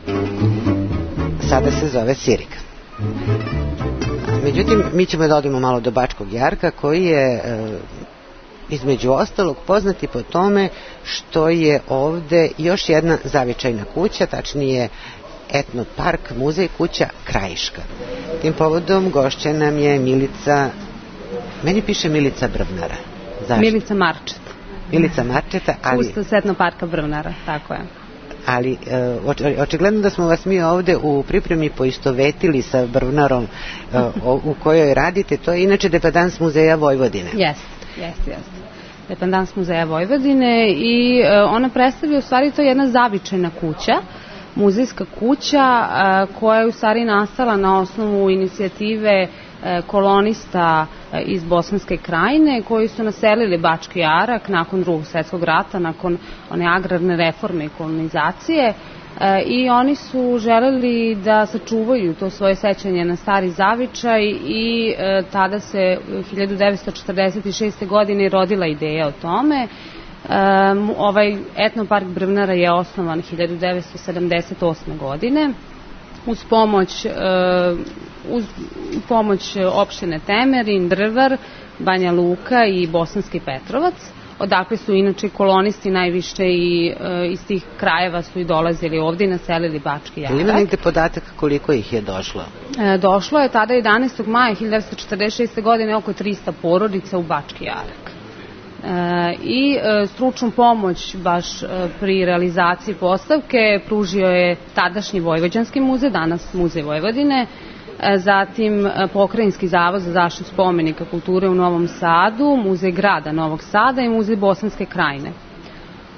Sada se zove Sirig. Međutim, mi ćemo da odimo malo do Bačkog Jarka, koji je e, između ostalog poznati po tome što je ovde još jedna zavičajna kuća, tačnije etno park, muzej, kuća Krajiška. Tim povodom gošća nam je Milica, meni piše Milica Brvnara. Zašto? Milica Marčet. Milica Marčeta, ali... Kustos etno parka Brvnara, tako je. Ali e, očigledno da smo vas mi ovde u pripremi poistovetili sa Brvnarom e, o, u kojoj radite. To je inače dependans muzeja Vojvodine. Jeste, jeste, jeste. Dependans muzeja Vojvodine i e, ona predstavlja u stvari to je jedna zavičajna kuća, muzejska kuća e, koja je u stvari nastala na osnovu inicijative e, kolonista e, iz Bosanske Krajine koji su naselili Bački Jarak nakon Drugog svjetskog rata, nakon one agrarne reforme i kolonizacije e, i oni su želeli da sačuvaju to svoje sećanje na stari zavičaj i e, tada se hiljadu devetsto četrdeset šeste. godine rodila ideja o tome. Um, ovaj etnopark Brvnara je osnovan hiljadu devetsto sedamdeset osme. godine uz pomoć, uh, uz pomoć opštine Temerin, Drvar, Banja Luka i Bosanski Petrovac, odakle su inače kolonisti najviše i uh, iz tih krajeva su i dolazili ovdje i naselili Bački Jarak. Ima negde podatak koliko ih je došlo? Uh, došlo je tada jedanaestog maja hiljadu devetsto četrdeset šeste. godine oko trista porodica u Bački Jarak. E, i e, stručnu pomoć baš e, pri realizaciji postavke pružio je tadašnji Vojvođanski muzej, danas Muzej Vojvodine, e, zatim e, Pokrajinski zavod za zaštitu spomenika kulture u Novom Sadu, Muzej grada Novog Sada i Muzej Bosanske Krajine.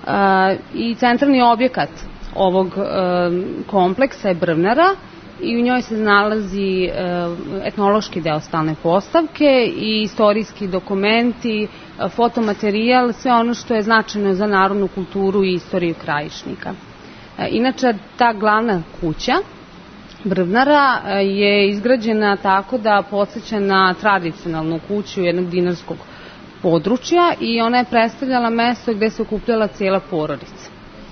i centralni objekat ovog kompleksa je brvnara i u njoj se nalazi etnološki deo stalne postavke i istorijski dokumenti, fotomaterijal, sve ono što je značajno za narodnu kulturu i istoriju Krajišnika. Inače, ta glavna kuća brvnara je izgrađena tako da podsjeća na tradicionalnu kuću jednog dinarskog područja i ona je predstavljala mesto gde se okupljala cijela porodica.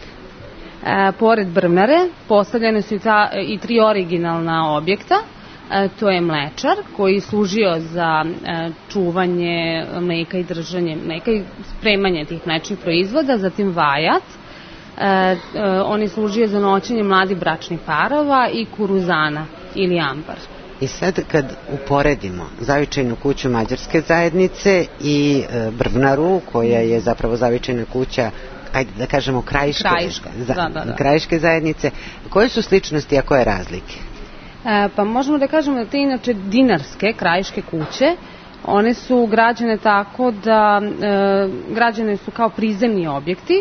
E, pored brvnare postavljene su i, ta, i tri originalna objekta. E, to je mlečar koji je služio za e, čuvanje mleka i držanje mleka i spremanje tih mlečnih proizvoda, zatim vajac. E, e, on je služio za noćenje mladih bračnih parova i kuruzana ili ambar. I sad kad uporedimo zavičajnu kuću mađarske zajednice i e, brvnaru, koja je zapravo zavičajna kuća, ajde da kažemo krajiške, Krajiška, za, da, da, da. krajiške zajednice, koje su sličnosti, a koje razlike? E, pa možemo da kažemo da te inače dinarske krajiške kuće, one su građene tako da e, građene su kao prizemni objekti,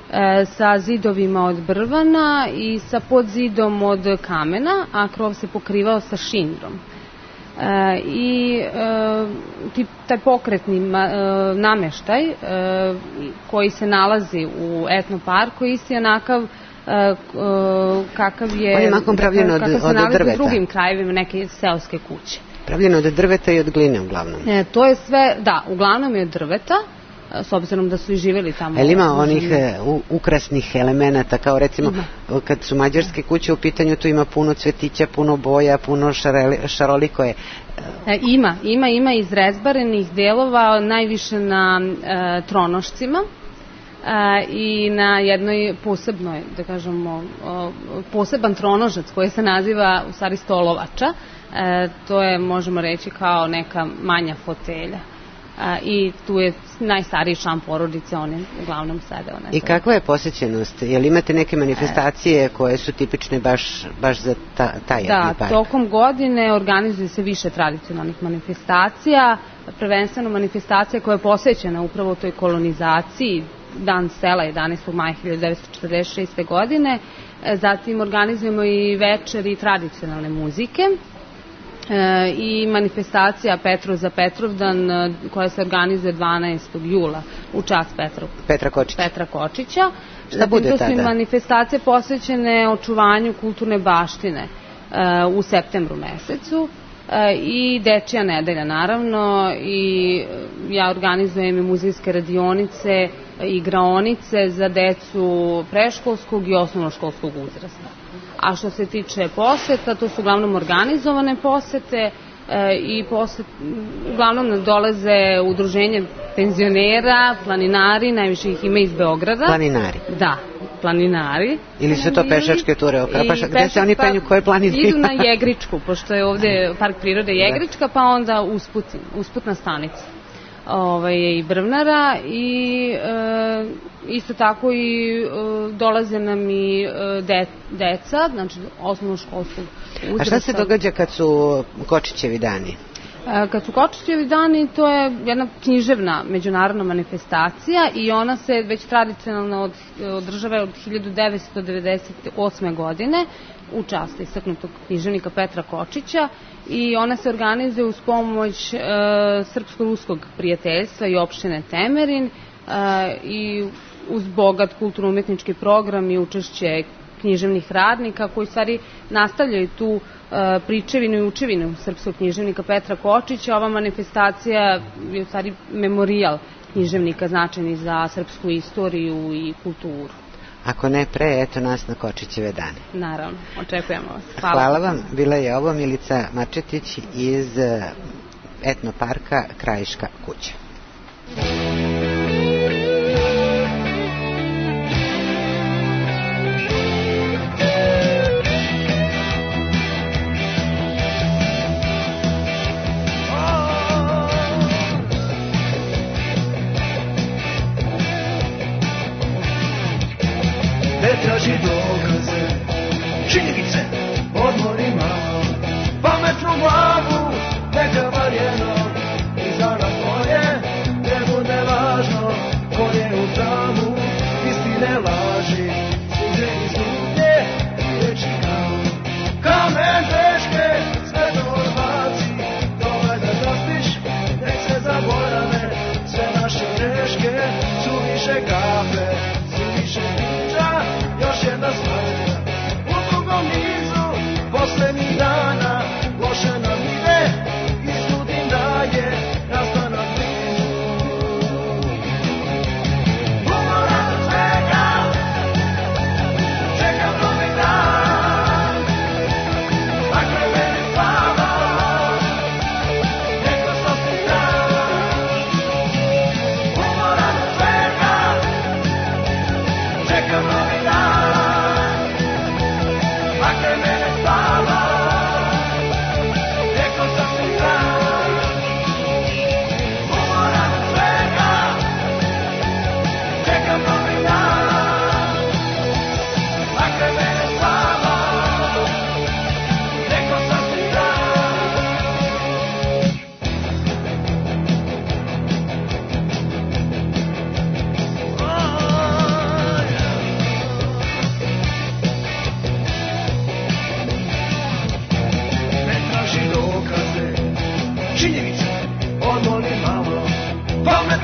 sa zidovima od brvana i sa podzidom od kamena, a krov se pokrivao sa šindrom. E, I e, taj pokretni ma, e, nameštaj e, koji se nalazi u etnoparku je isti onakav e, kakav je, on je mahom pravljen od, kakav se od nalazi drveta. U drugim krajevima neke seoske kuće. Pravljeno od drveta i od gline uglavnom. E, to je sve, da, uglavnom je od drveta, s obzirom da su i živjeli tamo. Ali ima onih u, ukrasnih elemenata, kao recimo ima. Kad su mađarske kuće u pitanju, tu ima puno cvetića, puno boja, puno šareli, šaroliko je. E, ima, ima, ima izrezbarenih delova, najviše na e, tronošcima e, i na jednoj posebnoj, da kažemo, o, poseban tronožac koji se naziva u stvari stolovača. E, to je, možemo reći, kao neka manja fotelja. A, i tu je najstariji član porodice, on je uglavnom sede. I kakva je posjećenost? Jel imate neke manifestacije koje su tipične baš, baš za ta, taj jedni da, park? Da, tokom godine organizuje se više tradicionalnih manifestacija, prvenstveno manifestacija koja je posvećena upravo toj kolonizaciji, Dan sela jedanaestog maja hiljadu devetsto četrdeset šeste. godine, zatim organizujemo i večeri tradicionalne muzike, E, i manifestacija Petrov za Petrovdan e, koja se organizuje dvanaestog jula u čast Petra, Petra Kočića. Petra Kočića. Šta bude tada? To su manifestacije posvećene očuvanju kulturne baštine e, u septembru mesecu e, i Dečija nedelja naravno i ja organizujem i muzejske radionice i igraonice za decu preškolskog i osnovnoškolskog uzrasta. A što se tiče poseta, to su uglavnom organizovane posete e, i poset, uglavnom dolaze udruženje penzionera, planinari, najviše ih ima iz Beograda. Planinari? Da, planinari. Ili su to pešačke ture? Paša, gde se oni penju, koje planine? Idu na Jegričku, pošto je ovde park prirode Jegrička, pa onda usput, usputna stanica. Ovaj, i brvnara i e, isto tako i e, dolaze nam i e, de, deca, znači osnovnoškolskog uzrasta. A šta se događa kad su Kočićevi dani? E, kad su Kočićevi dani, to je jedna književna međunarodna manifestacija i ona se već tradicionalno od, održava od hiljadu devetsto devedeset osme. godine u čast istaknutog književnika Petra Kočića i ona se organizuje uz pomoć e, Srpsko-ruskog prijateljstva i opštine Temerin e, i uz bogat kulturno-umetnički program i učešće književnih radnika koji stvari nastavljaju tu e, pričevinu i učevinu srpskog književnika Petra Kočića. Ova manifestacija je u stvari memorijal književnika značajni za srpsku istoriju i kulturu. Ako ne pre, eto nas na Kočićeve dane. Naravno, očekujemo vas. Hvala, Hvala vam. Bila je ovo Milica Marčetić iz etnoparka Krajiška kuća. Ne traži dokaze, činjenice, odmori malo, pametnu glavu, neka valjeno, i za nas moje, ne bude važno, ko je u pravu, istine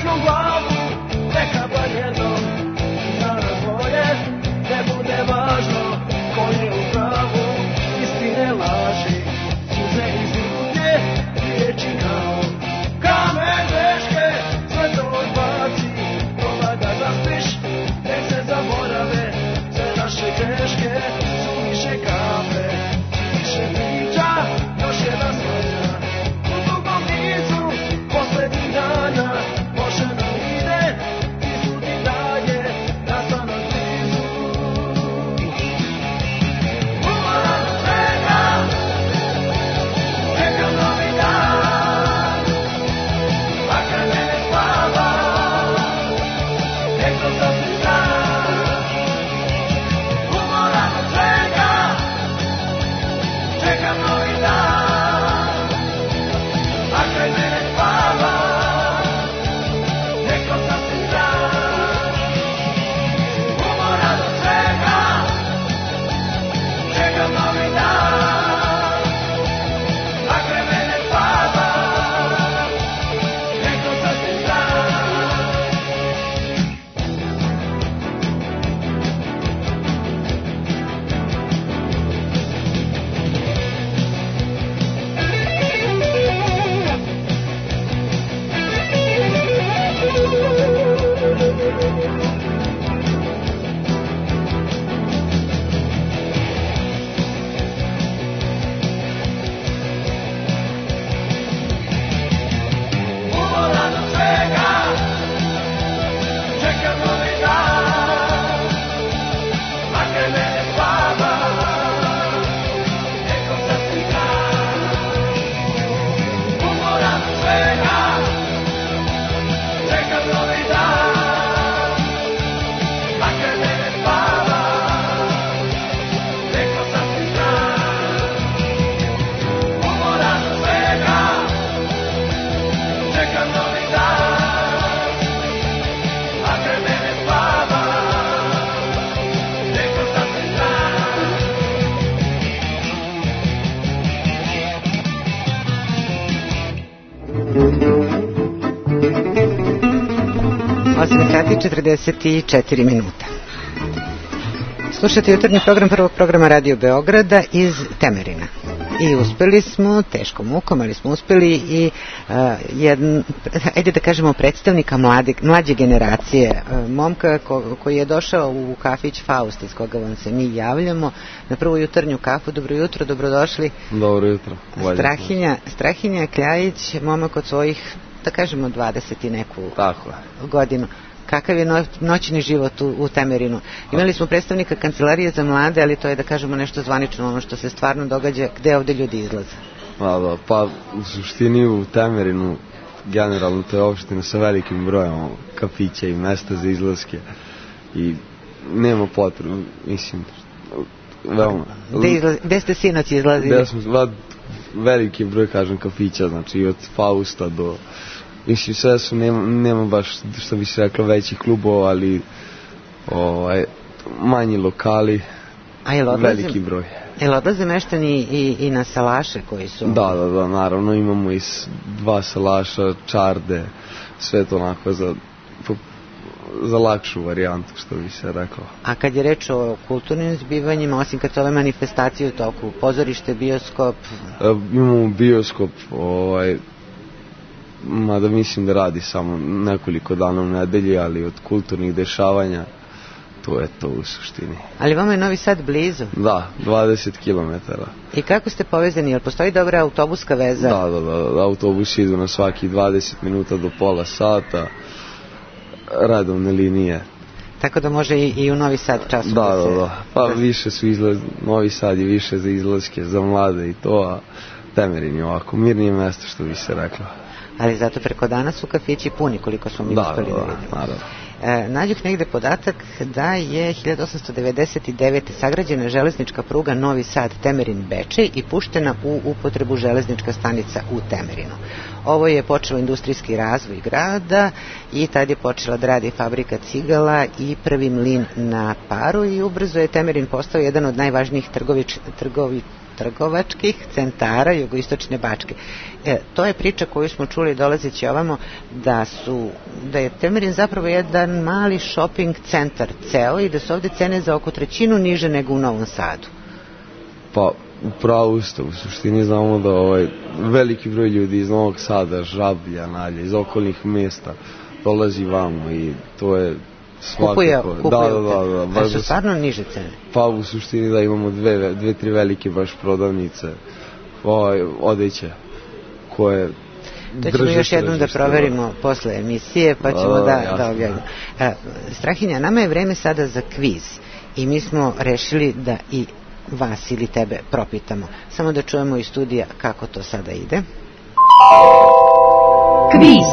mračnu glavu, neka bar jednom na razvoje, ne bude važno ko je u pravu, istine laži, suze i zilutnje, riječi kao kamen greške, sve to odbaci, proba da zaspiš, nek se zaborave, sve naše greške su više kafe, više priča, još jedna svađa, u dugom nizu, poslednjih dana, može nam ide, izudi dalje, nastanak blizu. Umoran od svega, čekam novi dan, a kad me ne spava, neko sasvim znam. Umoran od svega, čekam novi dan, a kad me ne spava, neko sasvim znam. Umoran od svega, čekam novi dan, a kad me ne spava, neko sasvim znam. Umoran od svega, čekam novi dan, a kad me ne spava, neko sasvim znam. Umoran od svega, čekam novi dan, a kad me ne spava, neko sasvim znam. Umoran od svega, čekam novi dan, a kad me ne spava, neko sasvim znam. osam sati i četrdeset četiri minuta. Slušate jutarnji program prvog programa Radio Beograda iz Temerina. I uspeli smo, teškom mukom, ali smo uspeli i uh, jedan, ajde da kažemo, predstavnika mlade, mlađe generacije, uh, momka ko, koji je došao u kafić Faust, iz koga vam se mi javljamo, na prvu jutarnju kafu. Dobro jutro, dobrodošli. Dobro jutro. Strahinja, Strahinja Kljajić, momak od svojih, da kažemo, dvadeset i neku Tako. godinu. Kakav je no, noćni život u, u Temerinu? Imali smo predstavnika kancelarije za mlade, ali to je, da kažemo, nešto zvanično, ono što se stvarno događa, gde ovde ljudi izlaze. Da, da, pa u suštini u Temerinu generalno to je opština sa velikim brojem kafića i mesta za izlaske i nema potrebu, mislim, veoma. Gde, izlazi, gde ste sinoć izlazili? Gde smo, va, veliki broj, kažem, kafića, znači i od Fausta do... Mislim, sve su, nema, nema baš, što bi se rekla, većih klubova, ali ovaj, manji lokali, veliki broj. Jel odlaze meštani i, i na salaše koji su... Da, da, da, naravno, imamo i dva salaša, čarde, sve to onako za, za lakšu varijantu, što bi se reklo. A kad je reč o kulturnim zbivanjima, osim kad ove manifestacije u toku, pozorište, bioskop... E, imamo bioskop, ovaj... mada mislim da radi samo nekoliko dana u nedelji, ali od kulturnih dešavanja to je to u suštini. Ali vama je Novi Sad blizu? Da, dvadeset kilometara. I kako ste povezani? Jel postoji dobra autobuska veza? Da, da, da, autobusi idu na svaki dvadeset minuta do pola sata, redovne linije. Tako da može i, i u Novi Sad časom da, da se... Da, da, pa više su izlaz... Novi Sad je više za izlaske, za mlade i to, a Temerin je ovako mirnije mesto, što bi se reklo. Ali zato preko dana su kafići puni, koliko smo mi da, uspeli da, da vidimo. Naravno. E, nađuh negde podatak da je hiljadu osamsto devedeset devete. sagrađena železnička pruga Novi Sad Temerin Bečej i puštena u upotrebu železnička stanica u Temerinu. Ovo je počelo industrijski razvoj grada i tad je počela da radi fabrika cigala i prvi mlin na paru i ubrzo je Temerin postao jedan od najvažnijih trgovič, trgovi, trgovačkih centara jugoistočne Bačke. E, to je priča koju smo čuli dolazeći ovamo, da su da je Temerin zapravo jedan mali shopping centar ceo i da su ovde cene za oko trećinu niže nego u Novom Sadu. Pa, upravo ste, u suštini znamo da ovaj veliki broj ljudi iz Novog Sada, Žablja, Nalja, iz okolnih mesta dolazi vamo i to je svakako... Kupuje, kupuje da, da, da, da, da, da su stvarno niže cene. Pa u suštini da imamo dve, dve tri velike baš prodavnice ovaj, odeće koje to ćemo još jednom da proverimo posle emisije, pa ćemo da, da, da objavimo. Strahinja, nama je vreme sada za kviz i mi smo rešili da i vas ili tebe propitamo. Samo da čujemo iz studija kako to sada ide. Kviz.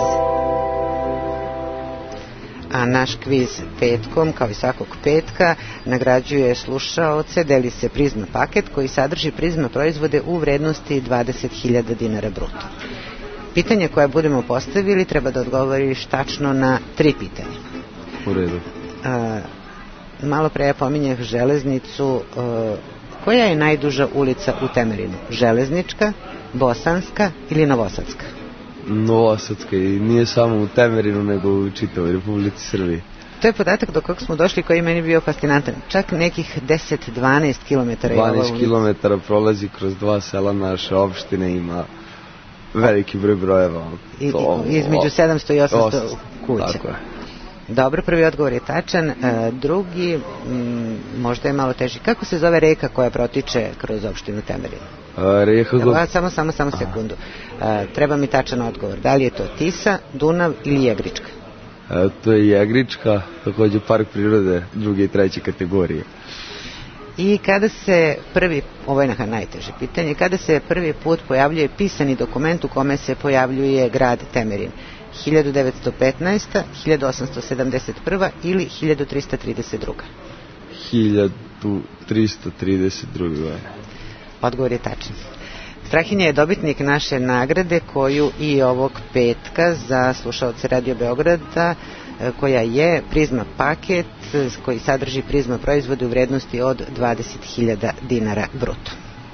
A naš kviz petkom, kao i svakog petka, nagrađuje slušaoce, deli se Prizma paket koji sadrži Prizma proizvode u vrednosti dvadeset hiljada dinara bruto. Pitanje koje budemo postavili treba da odgovoriš tačno na tri pitanja. U redu. A, malo pre ja pominjah železnicu. A, koja je najduža ulica u Temerinu? Železnička, Bosanska ili Novosadska? Novosadska, i nije samo u Temerinu nego u čitavoj Republici Srbiji. To je podatak do kog smo došli koji je meni bio fascinantan. Čak nekih deset do dvanaest kilometara. dvanaest kilometara prolazi kroz dva sela naše opštine, ima veliki broj brojeva. I, između sedamsto i osamsto kuća. Tako je. Dobro, prvi odgovor je tačan. E, drugi, m, možda je malo teži. Kako se zove reka koja protiče kroz opštinu Temerin? A, reka go... A, samo, samo, samo sekundu. E, treba mi tačan odgovor. Da li je to Tisa, Dunav ili Jegrička? E, to je Jegrička, takođe park prirode druge i treće kategorije. I kada se prvi, ovo je neka najteže pitanje, kada se prvi put pojavljuje pisani dokument u kome se pojavljuje grad Temerin? hiljadu devetsto petnaesta, hiljadu osamsto sedamdeset prva ili hiljadu trista trideset druga? hiljadu trista trideset druga. Odgovor je tačan. Strahinja je dobitnik naše nagrade koju i ovog petka za slušaoce Radio Beograda, koja je Prizma paket koji sadrži Prizma proizvode u vrednosti od dvadeset hiljada dinara bruto.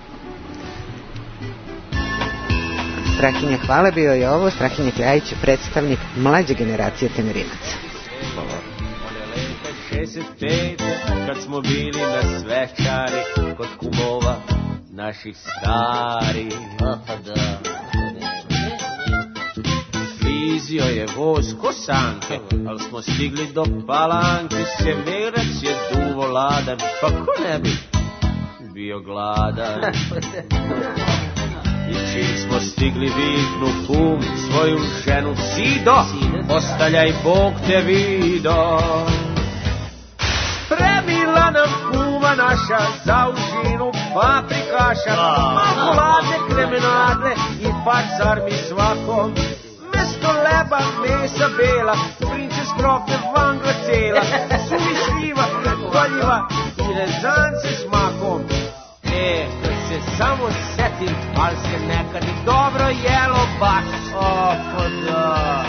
Strahinja, hvala, bio je ovo Strahinja Kljajić, predstavnik mlađe generacije Temerinaca. šezdeset pet kad smo bili na svečari kod kumova naših stari. Vizio je voz kosanke, ali smo stigli do Palanke, severac je duvo ladan, pa ko ne bi bio gladan. I čim smo stigli viknu kum svoju ženu: Sido, ostaljaj, Bog te vido. Premila nam kuma naša za užinu paprikaša, makulade, kremenade i pacar mi svakom. Mesto leba, mesa bela, princes krofe, vanga cela, suvišljiva, goljiva i rezance s makom. E, kad se samo setim, ali se nekad i dobro jelo baš. O, pa da.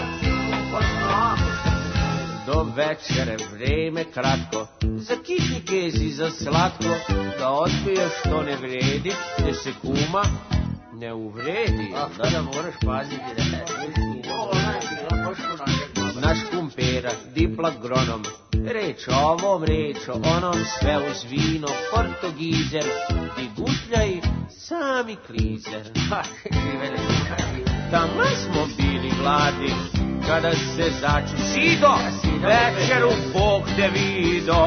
Do večere vreme kratko, za kitni kez i za slatko, da odbiješ što ne vredi, te se kuma ne uvredi. Da da moraš paziti da ne naš kumpera, dipla gronom, reč o ovom, reč o onom, sve uz vino, portogizer, ti gutljaj, sami klizer. Tamo smo bili gladni, kada se začu: Sido, večeru Bog te vido.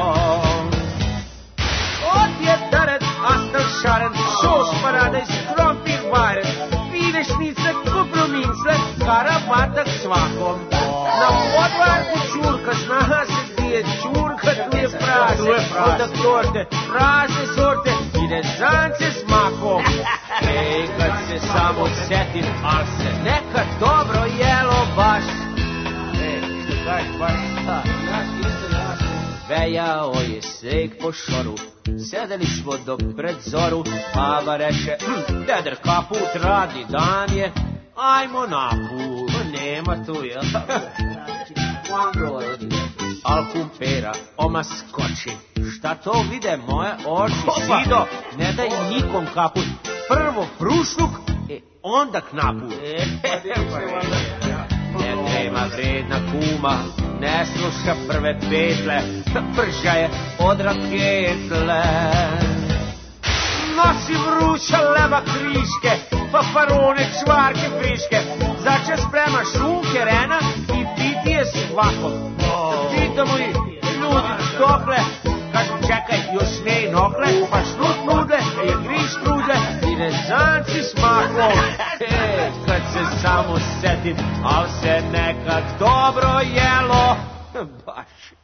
Odje daret, astal šaren, sos paradajz, krompir varen, vinešnice, kupromince, karabatak svakom. Na podvarku čurka, zna se gdje je čurka, tu je prase, onda torte, razne sorte i rezance s makom. Ej, kad se samo setim, al se nekad dobro jelo baš. Ej, što kaš baš, šta, naš isto naš. Vejao je sneg po šoru, sedeli smo do pred zoru, baba reče: Deder kaput, radni dan je, ajmo na put. Nema tu, jel? Al kumpera oma skoči: Šta to vide moje oči? Sido, ne daj nikom kaput, prvo prušluk, e, onda knaput. Ne nema vredna kuma, ne sluša prve petle, brža je od raketle. Nosi vruća leba kriške, paparone, čvarke, friške, začas sprema šunke, rena i piti je svako. Pitamo ih, ljudi dokle, kažu čekaj, još ne i nokle, pa šnut nude, je griš trude i rezanci s makom. E, kad se samo setim, al se nekad dobro jelo, baš.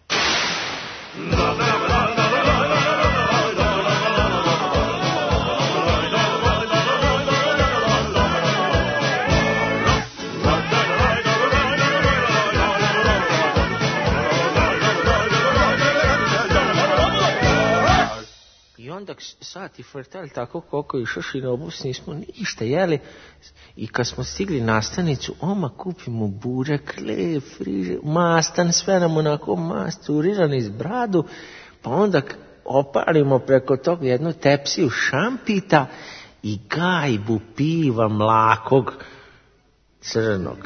I onda sati frtali tako koliko išaš i na obus nismo ništa jeli. I kad smo stigli na stanicu, oma kupimo burek, hleb, friže, mastan, sve nam onako masturirani iz bradu, pa onda opalimo preko toga jednu tepsiju šampita i gajbu piva mlakog crnog.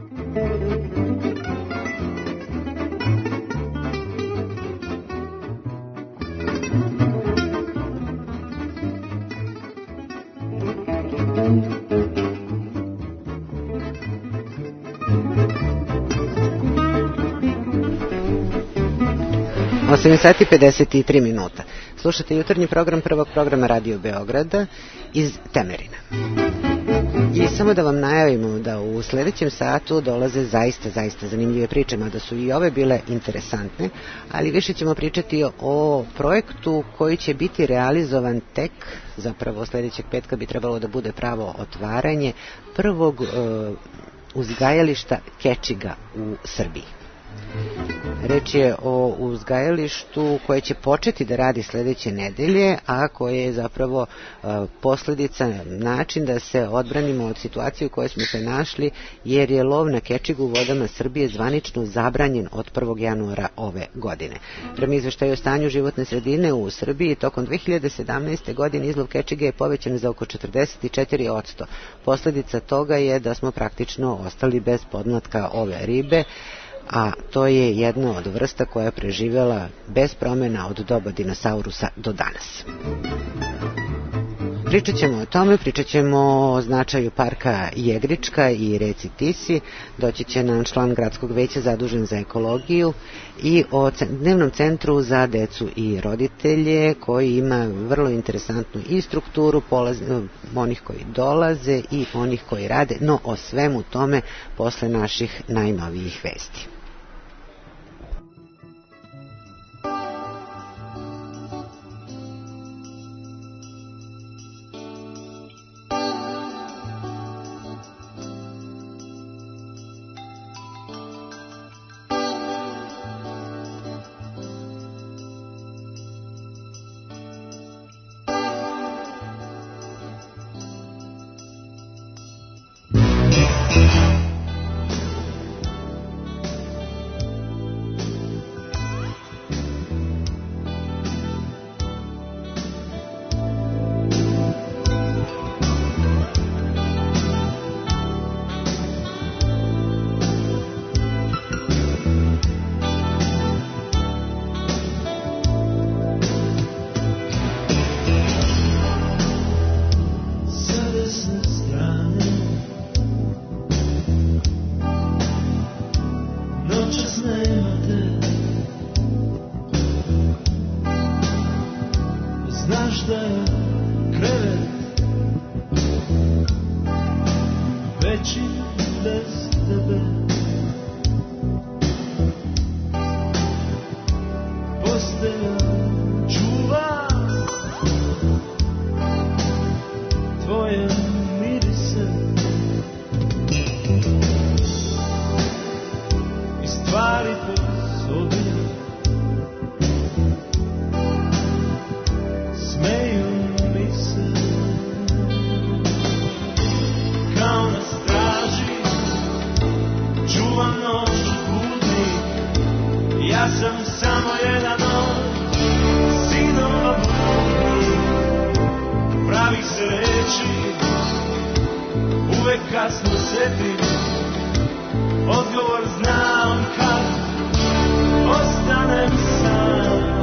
osam sati i pedeset tri minuta. Slušate jutarnji program prvog programa Radio Beograda iz Temerina. I samo da vam najavimo da u sledećem satu dolaze zaista, zaista zanimljive priče, mada su i ove bile interesantne, ali više ćemo pričati o projektu koji će biti realizovan tek, zapravo sledećeg petka bi trebalo da bude pravo otvaranje prvog uh, uzgajališta kečiga u Srbiji. Reč je o uzgajalištu koje će početi da radi sledeće nedelje, a koje je zapravo uh, posledica, način da se odbranimo od situacije u kojoj smo se našli, jer je lov na kečigu u vodama Srbije zvanično zabranjen od prvog januara ove godine. Prema izveštaju o stanju životne sredine u Srbiji, tokom dve hiljade sedamnaeste. godine izlov kečige je povećan za oko četrdeset četiri posto. Posledica toga je da smo praktično ostali bez podmlatka ove ribe, a to je jedna od vrsta koja je preživjela bez promjena od doba dinosaurusa do danas. Pričat ćemo o tome, pričat ćemo o značaju parka Jegrička i reci Tisi, doći će nam član gradskog veća zadužen za ekologiju i o dnevnom centru za decu i roditelje koji ima vrlo interesantnu i strukturu polaz, onih koji dolaze i onih koji rade, no o svemu tome posle naših najnovijih vesti. Pravi se reći, uvek kasno setim, odgovor znam kad ostanem sam.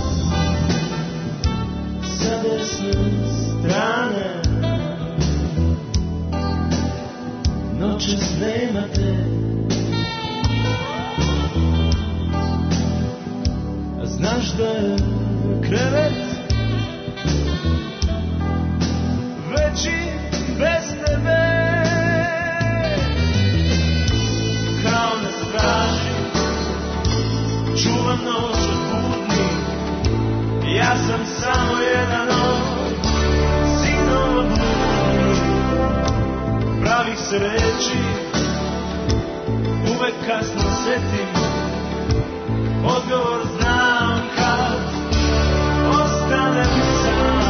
Sa desne strane noćas nema te, a znaš da je krevet veći bez tebe. Kao na straži čuvam noć od budni, ja sam samo jedan od sinova bludnih. Pravih se reči uvek kasno setim, odgovor znam kad ostanem sam.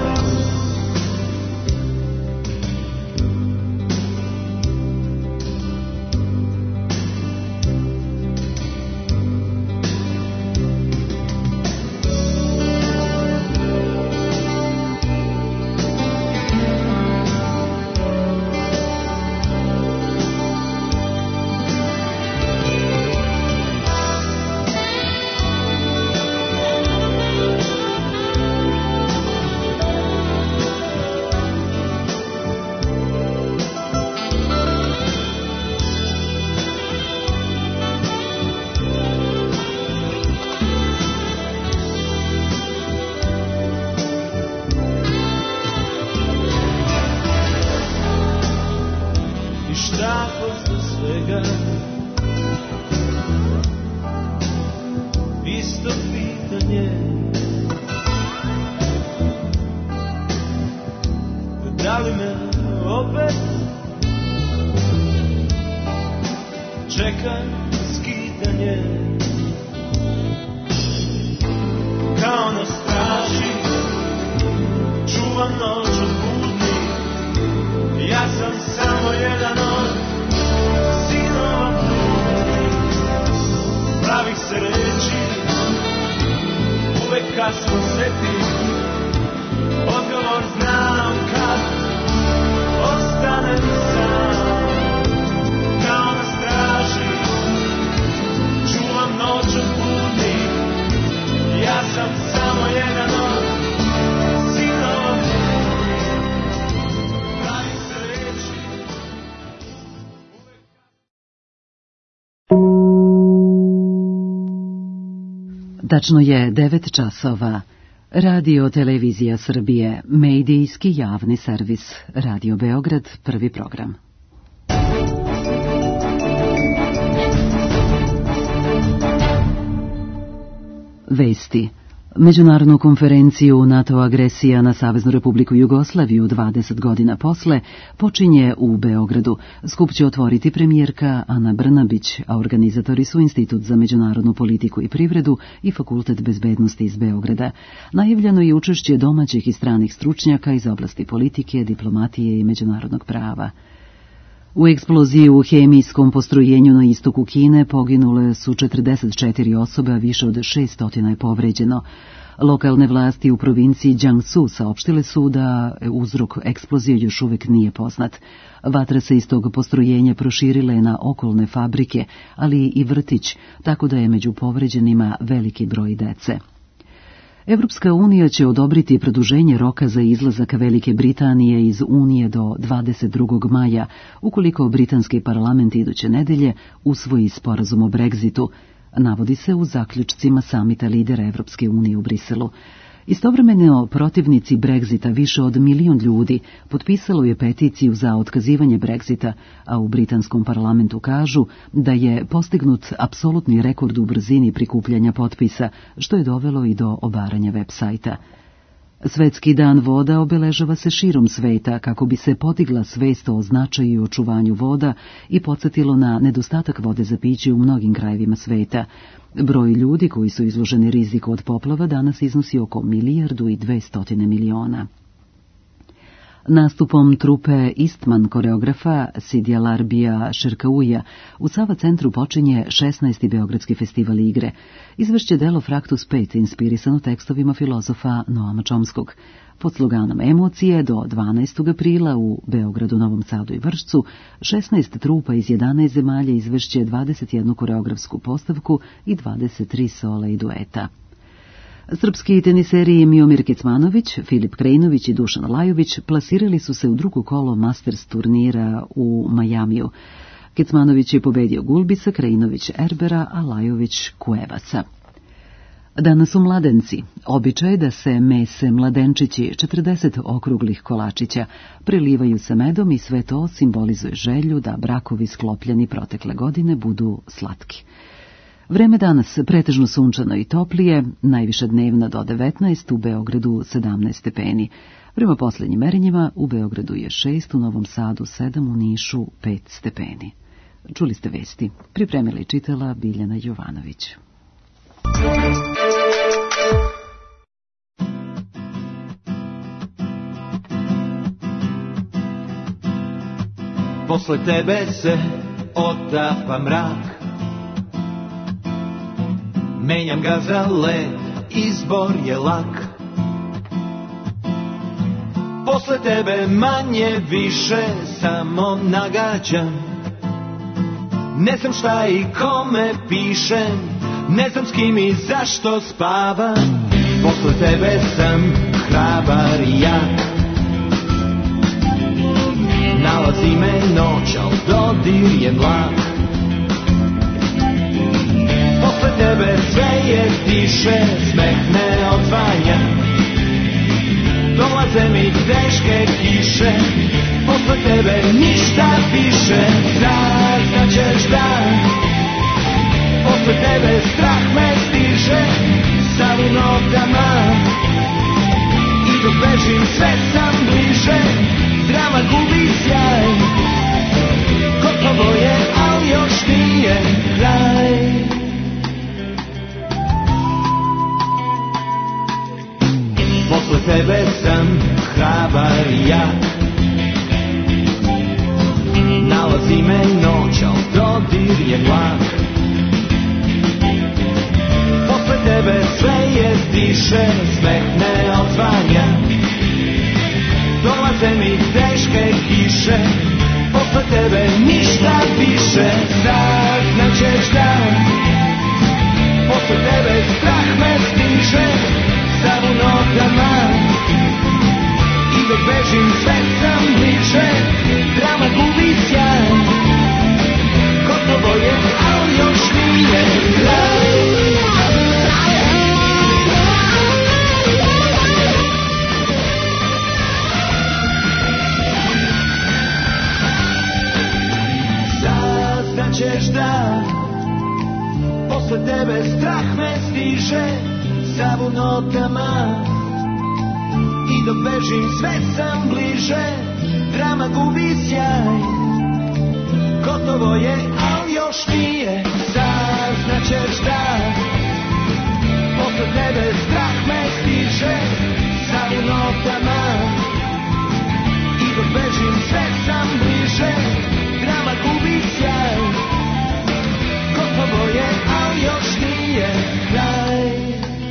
Tačno je devet časova. Radio Televizija Srbije, medijski javni servis. Radio Beograd, prvi program. Vesti. Međunarodnu konferenciju NATO agresija na Saveznu Republiku Jugoslaviju dvadeset godina posle počinje u Beogradu. Skup će otvoriti premijerka Ana Brnabić, a organizatori su Institut za međunarodnu politiku i privredu i Fakultet bezbednosti iz Beograda. Najavljeno je učešće domaćih i stranih stručnjaka iz oblasti politike, diplomatije i međunarodnog prava. U eksploziji u hemijskom postrojenju na istoku Kine poginule su četrdeset četiri osobe, a više od šessto je povređeno. Lokalne vlasti u provinciji Jiangsu saopštile su da uzrok eksplozije još uvek nije poznat. Vatra se iz tog postrojenja proširila je na okolne fabrike, ali i vrtić, tako da je među povređenima veliki broj dece. Evropska unija će odobriti produženje roka za izlazak Velike Britanije iz Unije do dvadeset drugog maja, ukoliko britanski parlament iduće nedelje usvoji sporazum o Brexitu, navodi se u zaključcima samita lidera Evropske unije u Briselu. Istovremeno, protivnici Brexita, više od milion ljudi, potpisalo je peticiju za otkazivanje Brexita, a u britanskom parlamentu kažu da je postignut apsolutni rekord u brzini prikupljanja potpisa, što je dovelo i do obaranja web sajta. Svetski dan voda obeležava se širom sveta kako bi se podigla svest o značaju i očuvanju voda i podsjetilo na nedostatak vode za piće u mnogim krajevima sveta. Broj ljudi koji su izloženi riziku od poplava danas iznosi oko milijardu i dvestotine miliona. Nastupom trupe Istman koreografa Sidija Larbija Šerkauja u Sava centru počinje šesnaesti Beogradski festival igre. Izvešće delo Fraktus pet inspirisano tekstovima filozofa Noama Čomskog. Pod sloganom Emocije do dvanaestog aprila u Beogradu, Novom Sadu i Vršcu šesnaest trupa iz jedanaest zemalja izvešće dvadeset jednu koreografsku postavku i dvadeset tri sola i dueta. Srpski teniseri Miomir Kecmanović, Filip Krejnović i Dušan Lajović plasirali su se u drugo kolo Masters turnira u Majamiju. Kecmanović je pobedio Gulbisa, Krejnović Erbera, a Lajović Kuevasa. Danas su mladenci. Običaj je da se mese mladenčići, četrdeset okruglih kolačića, prelivaju se medom i sve to simbolizuje želju da brakovi sklopljeni protekle godine budu slatki. Vreme danas pretežno sunčano i toplije, najviša dnevna do devetnaest, u Beogradu sedamnaest stepeni. Prema posljednjim merenjima u Beogradu je šest, u Novom Sadu sedam, u Nišu pet stepeni. Čuli ste vesti. Pripremila i čitala Biljana Jovanović. Posle tebe se otapa mrak, menjam ga za led, izbor je lak. Posle tebe manje više samo nagađam, ne znam šta i kome pišem, ne znam s kim i zašto spavam. Posle tebe sam hrabar i jak, nalazi me noć, al dodir je mlak. Posle tebe sve je tiše, smeh ne odzvanja, dolaze mi teške kiše. Posle tebe ništa više, saznaćeš da posle tebe strah me stiže, sav u nogama, i dok bežim sve sam bliže. Drama gubi sjaj, gotovo je, al još nije kraj. Posle tebe sam hrabar i jak, nalazi me noć, al dodir je mlak. Posle tebe sve je stiše, smeh ne odzvanja, dolaze mi teške kiše. Posle tebe ništa više, saznaćeš da posle tebe strah me stiže, sav u nogama, i dok bežim sve sam bliže. Drama gubi sjaj, gotovo je, al još nije kraj. Saznaćeš da posle tebe strah me stiže, sav u notama, i dok bežim sve sam bliže. Drama gubi sjaj, gotovo je, al još nije. Saznaćeš da posle tebe strah me stiže, sav u notama, i dok bežim sve sam bliže. Drama gubi sjaj, gotovo je, al još nije kraj.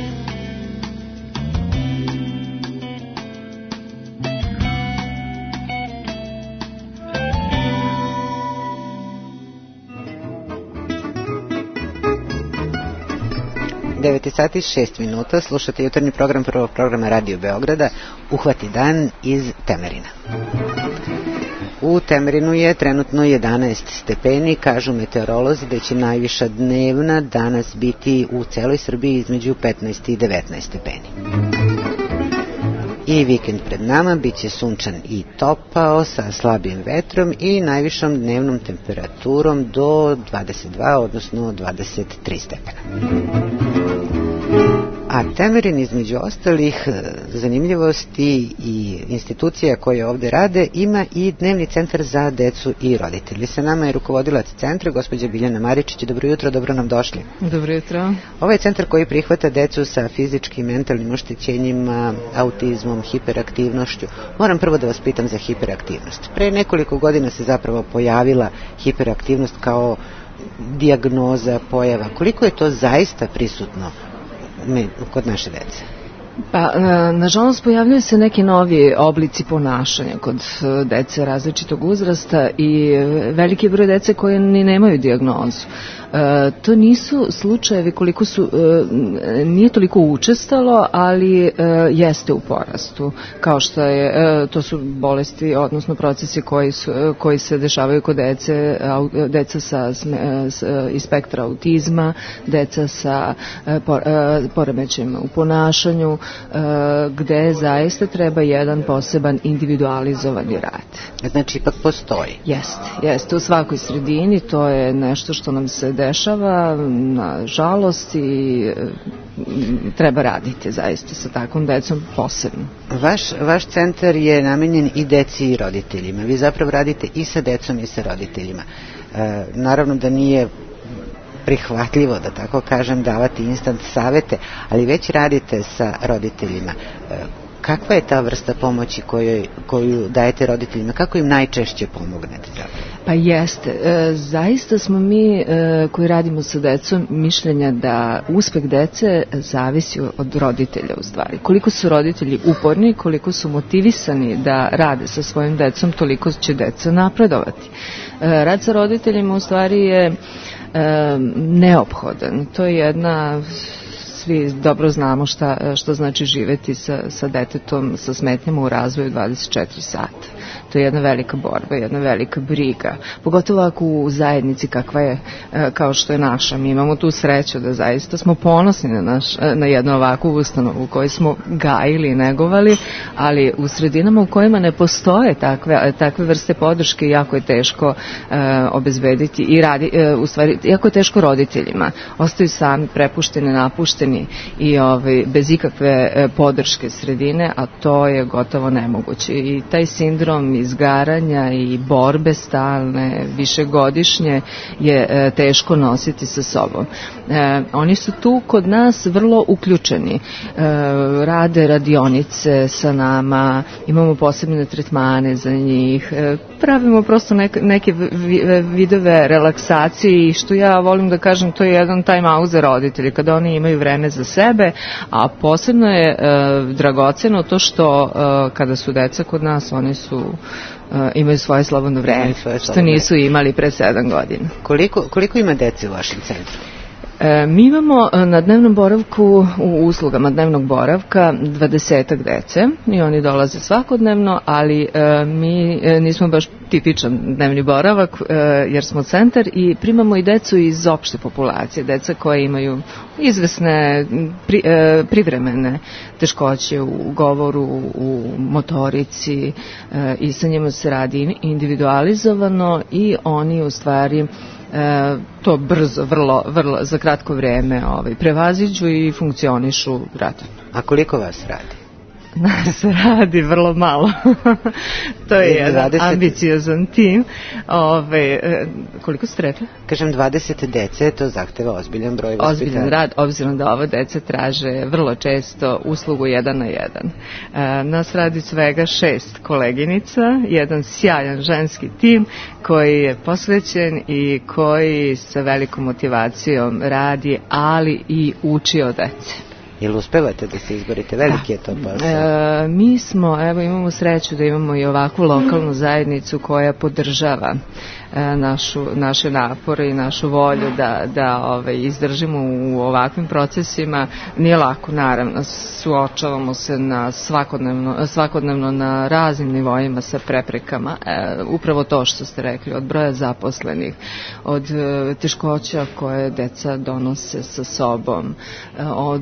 devet sati i šest minuta, slušate jutarnji program prvog programa Radio Beograda, Uhvati dan iz Temerina. U Temerinu je trenutno jedanaest stepeni, kažu meteorolozi da će najviša dnevna danas biti u celoj Srbiji između petnaest i devetnaest stepeni. I vikend pred nama bit će sunčan i topao sa slabim vetrom i najvišom dnevnom temperaturom do dvadeset dva, odnosno dvadeset tri stepena. A A Temerin, između ostalih zanimljivosti i institucija koje ovde rade, ima i dnevni centar za decu i roditelji. Sa nama je rukovodilac centra, gospođa Biljana Maričić. Dobro jutro, dobro nam došli. Dobro jutro. Ovo je centar koji prihvata decu sa fizičkim, mentalnim oštećenjima, autizmom, hiperaktivnošću. Moram prvo da vas pitam za hiperaktivnost. Pre nekoliko godina se zapravo pojavila hiperaktivnost kao dijagnoza, pojava. Koliko je to zaista prisutno kod naše dece? Pa, nažalost, pojavljaju se neki novi oblici ponašanja kod dece različitog uzrasta i veliki broj dece koje ni nemaju dijagnozu. E, to nisu slučajevi koliko su, e, nije toliko učestalo, ali e, jeste u porastu, kao što je, e, to su bolesti, odnosno procesi koji, su, koji se dešavaju kod dece, au, deca sa, sa, iz spektra autizma, deca sa e, por, e, poremećajima u ponašanju, e, gde zaista treba jedan poseban individualizovani rad. Znači, ipak postoji. Jeste, jeste, u svakoj sredini, to je nešto što nam se dešava, na žalost, i e, treba raditi zaista sa takvom decom posebno. Vaš, vaš centar je namenjen i deci i roditeljima. Vi zapravo radite i sa decom i sa roditeljima. E, naravno da nije prihvatljivo, da tako kažem, davati instant savete, ali već radite sa roditeljima. E, kakva je ta vrsta pomoći koju, koju dajete roditeljima? Kako im najčešće pomognete zapravo? Pa jeste. E, zaista smo mi e, koji radimo sa decom mišljenja da uspeh dece zavisi od roditelja u stvari. Koliko su roditelji uporni, koliko su motivisani da rade sa svojim decom, toliko će deca napredovati. E, rad sa roditeljima u stvari je e, neophodan. To je jedna... Svi dobro znamo šta, što znači živeti sa, sa detetom sa smetnjama u razvoju dvadeset četiri sata. To je jedna velika borba, jedna velika briga. Pogotovo ako u zajednici kakva je, kao što je naša. Mi imamo tu sreću da zaista smo ponosni na, naš, na jednu ovakvu ustanovu u kojoj smo gajili i negovali, ali u sredinama u kojima ne postoje takve, takve vrste podrške, jako je teško e, obezbediti i radi, e, u stvari, jako je teško roditeljima. Ostaju sami, prepušteni, napušteni i ovaj, bez ikakve e, podrške sredine, a to je gotovo nemoguće. I taj sindrom izgaranja i borbe stalne, višegodišnje je e, teško nositi sa sobom. E, oni su tu kod nas vrlo uključeni. E, rade radionice sa nama, imamo posebne tretmane za njih, e, pravimo prosto neke, neke vidove relaksacije i što ja volim da kažem, to je jedan time out za roditelje, kada oni imaju vreme za sebe, a posebno je e, dragoceno to što e, kada su deca kod nas, oni su uh, imaju svoje slobodno vreme, svoje što slobodno nisu imali pre sedam godina. Koliko, koliko ima dece u vašem centru? E, mi imamo na dnevnom boravku, u uslugama dnevnog boravka, dvadesetak dece i oni dolaze svakodnevno, ali e, mi e, nismo baš tipičan dnevni boravak, e, jer smo centar i primamo i decu iz opšte populacije, deca koje imaju izvesne pri, e, privremene teškoće u govoru, u motorici e, i sa njima se radi individualizovano i oni u stvari E, to brzo, vrlo, vrlo, za kratko vreme ovaj, prevaziđu i funkcionišu radno. A koliko vas radi? Nas radi vrlo malo. To je jedan dvadeset ambiciozan tim. Ove, koliko ste rekli? Kažem dvadeset dece, to zahteva ozbiljan broj vaspitara. Ozbiljan rad, obzirom da ove dece traže vrlo često uslugu jedan na jedan. E, nas radi svega šest koleginica, jedan sjajan ženski tim koji je posvećen i koji sa velikom motivacijom radi, ali i uči od dece. Jel uspevate da se izborite? Veliki je to posao. E, mi smo, evo imamo sreću da imamo i ovakvu lokalnu zajednicu koja podržava e, našu, naše napore i našu volju da, da ovaj, izdržimo u ovakvim procesima. Nije lako, naravno, suočavamo se na svakodnevno, svakodnevno na raznim nivoima sa preprekama. E, upravo to što ste rekli, od broja zaposlenih, od e, teškoća koje deca donose sa sobom, e, od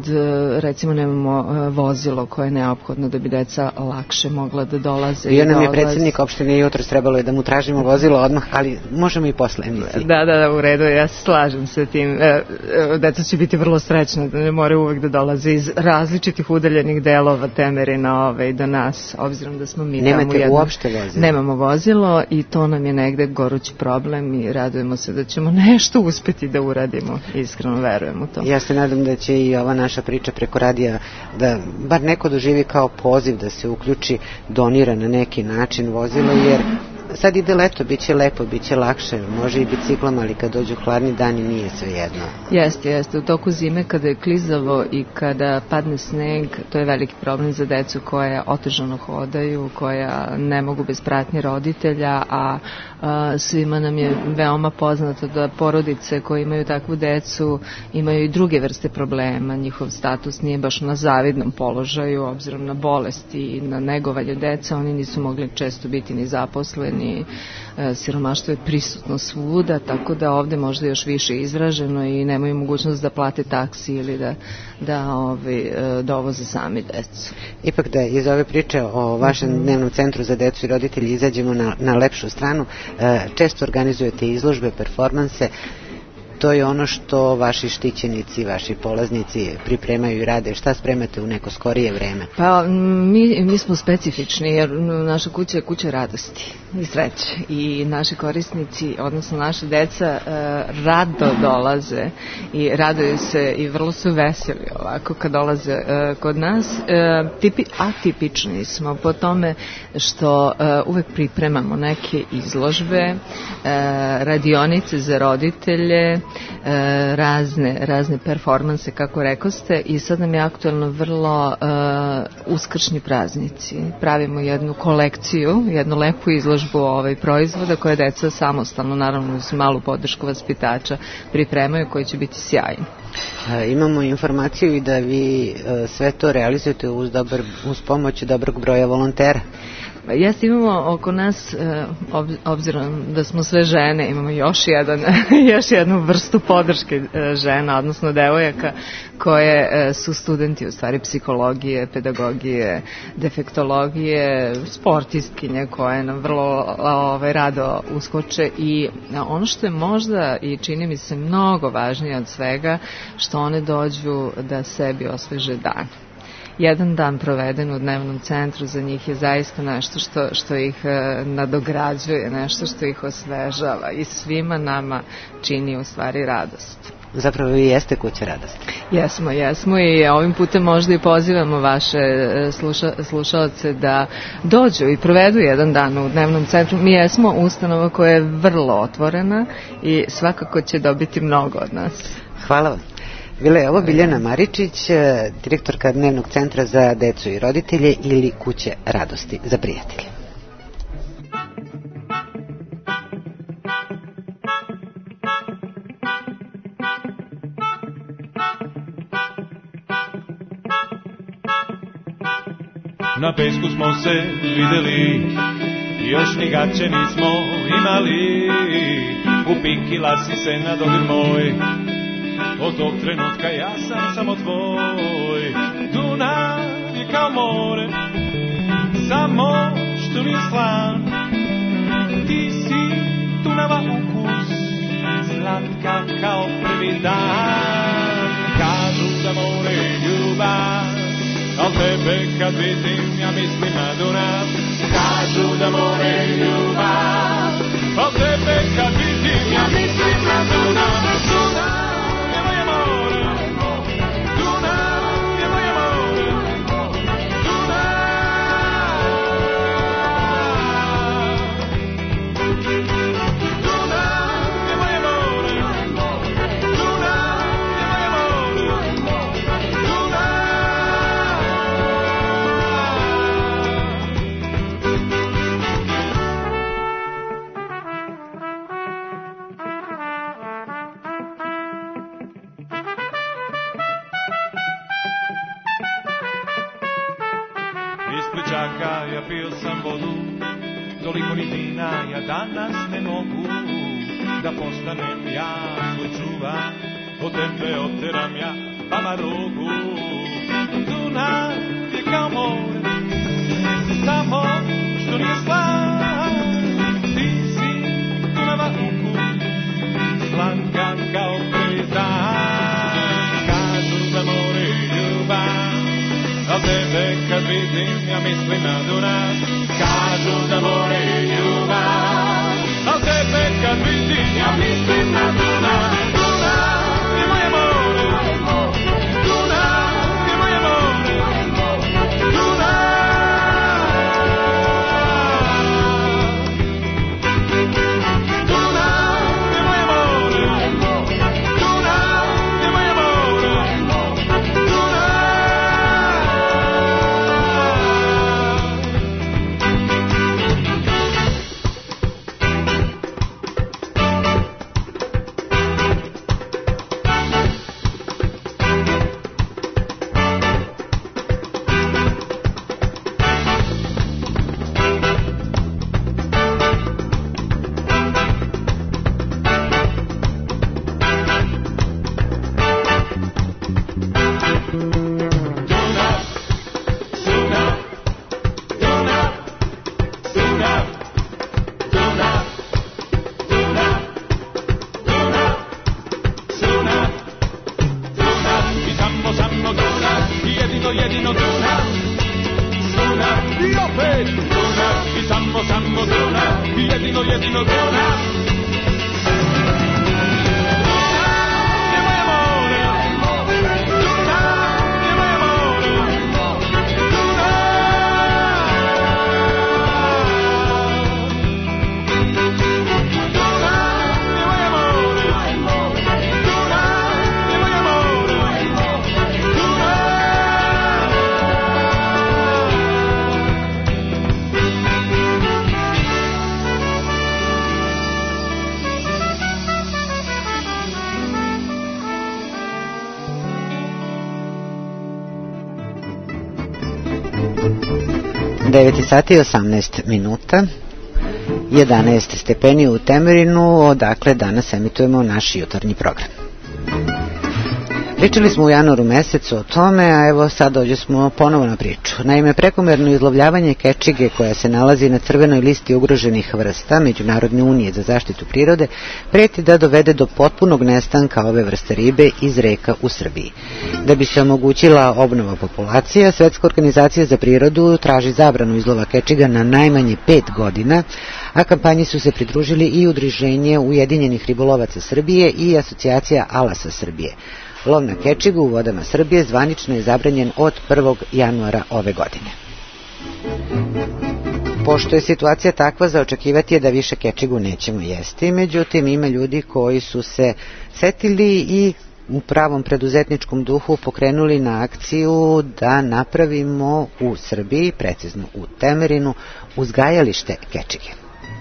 recimo nemamo vozilo koje je neophodno da bi deca lakše mogla da dolaze. Bio nam je predsjednik opštine jutros, trebalo je da mu tražimo vozilo odmah, ali možemo i posle emisije. Da, da, da, u redu, ja se slažem sa tim. Deca će biti vrlo srećna da ne moraju uvek da dolaze iz različitih udaljenih delova Temerina ove, i do nas, obzirom da smo mi Nemate tamo jedno... uopšte vozilo? Nemamo vozilo i to nam je negde gorući problem i radujemo se da ćemo nešto uspeti da uradimo. Iskreno verujem u to. Ja se nadam da će i ova naša priča preko radija da bar neko doživi kao poziv da se uključi, donira na neki način vozilo, jer sad ide leto, bit će lepo, bit će lakše, može i biciklom, ali kad dođu hladni dani nije sve jedno. Jeste, jeste. U toku zime kada je klizavo i kada padne sneg, to je veliki problem za decu koja otežano hodaju, koja ne mogu bez pratnje roditelja, a, a svima nam je veoma poznato da porodice koje imaju takvu decu imaju i druge vrste problema. Njihov status nije baš na zavidnom položaju, obzirom na bolesti i na negovanje deca, oni nisu mogli često biti ni zaposleni, ni siromaštvo je prisutno svuda, tako da ovde možda još više izraženo i nemaju mogućnost da plate taksi ili da, da ovi, dovoze sami decu. Ipak da iz ove priče o vašem mm-hmm. dnevnom centru za decu i roditelji izađemo na, na lepšu stranu, često organizujete izložbe, performanse. To je ono što vaši štićenici, vaši polaznici pripremaju i rade. Šta spremate u neko skorije vreme? Pa mi, mi smo specifični jer naša kuća je kuća radosti i sreće i naši korisnici, odnosno naše deca rado dolaze i raduju se i vrlo su veseli ovako kad dolaze kod nas. Tipi, atipični smo po tome što uvek pripremamo neke izložbe, radionice za roditelje, razne, razne performanse, kako rekoste, i sad nam je aktualno vrlo uh, uskršnji praznici. Pravimo jednu kolekciju, jednu lepu izložbu ovaj proizvoda koje deca samostalno, naravno uz malu podršku vaspitača, pripremaju, koji će biti sjajni. Imamo informaciju i da vi sve to realizujete uz, dobar, uz pomoć dobrog broja volontera. Jeste, imamo oko nas, obzirom da smo sve žene, imamo još, jedan, još jednu vrstu podrške žena, odnosno devojaka, koje su studenti u stvari psihologije, pedagogije, defektologije, sportistkinje koje nam vrlo ovaj, rado uskoče, i ono što je možda i čini mi se mnogo važnije od svega, što one dođu da sebi osveže dan. Jedan dan proveden u dnevnom centru za njih je zaista nešto što, što ih e, nadograđuje, nešto što ih osvežava i svima nama čini u stvari radost. Zapravo vi jeste kuća radosti. Jesmo, jesmo, i ovim putem možda i pozivamo vaše sluša, slušalce da dođu i provedu jedan dan u dnevnom centru. Mi jesmo ustanova koja je vrlo otvorena i svakako će dobiti mnogo od nas. Hvala vam. Bila je ovo Biljana Maričić, direktorka Dnevnog centra za decu i roditelje ili Kuće radosti za prijatelje. Na pesku smo se videli, još ni gaće nismo imali, upikila si se na dodir moj. Od tog trenutka ja sam samo tvoj. Dunav je kao more, samo što mi je slan. Ti si Dunava ukus, slatka kao prvi dan. Kažu da more je ljubav, al tebe kad vidim ja mislim na Dunav. Kažu da more je ljubav, al tebe kad vidim ja mislim na Dunav. Dunav ja pio sam vodu, toliko ni vina ja danas ne mogu, da postanem ja svoj čuvar, od tebe oteram ja vama rogu. kao more, samo što nije slan. Ti si Dunava ukus, slatkan kao prvi dan. Kažu da more je ljubav, al tebe kad vidim ja mislim na Dunav. Kažu da more je ljubav, al tebe kad vidim ja mislim na Dunav. Dunav je moje more, Dunav je moje more, Dunav. Dunav je moje more, Dunav je moje more, Dunav. devet sati i osamnaest minuta, jedanaest stepeni u Temerinu, odakle danas emitujemo naš jutarnji program. Pričali smo u januaru mesecu o tome, a evo sad dođe smo ponovo na priču. Naime, prekomerno izlovljavanje kečige koja se nalazi na crvenoj listi ugroženih vrsta Međunarodne unije za zaštitu prirode preti da dovede do potpunog nestanka ove vrste ribe iz reka u Srbiji. Da bi se omogućila obnova populacija, Svetska organizacija za prirodu traži zabranu izlova kečiga na najmanje pet godina, a kampanji su se pridružili i Udruženje Ujedinjenih ribolovaca Srbije i Asocijacija Alasa Srbije. Lov na kečigu u vodama Srbije zvanično je zabranjen od prvog januara ove godine. Pošto je situacija takva, za očekivati je da više kečigu nećemo jesti, međutim ima ljudi koji su se setili i u pravom preduzetničkom duhu pokrenuli na akciju da napravimo u Srbiji, precizno u Temerinu, uzgajalište kečige.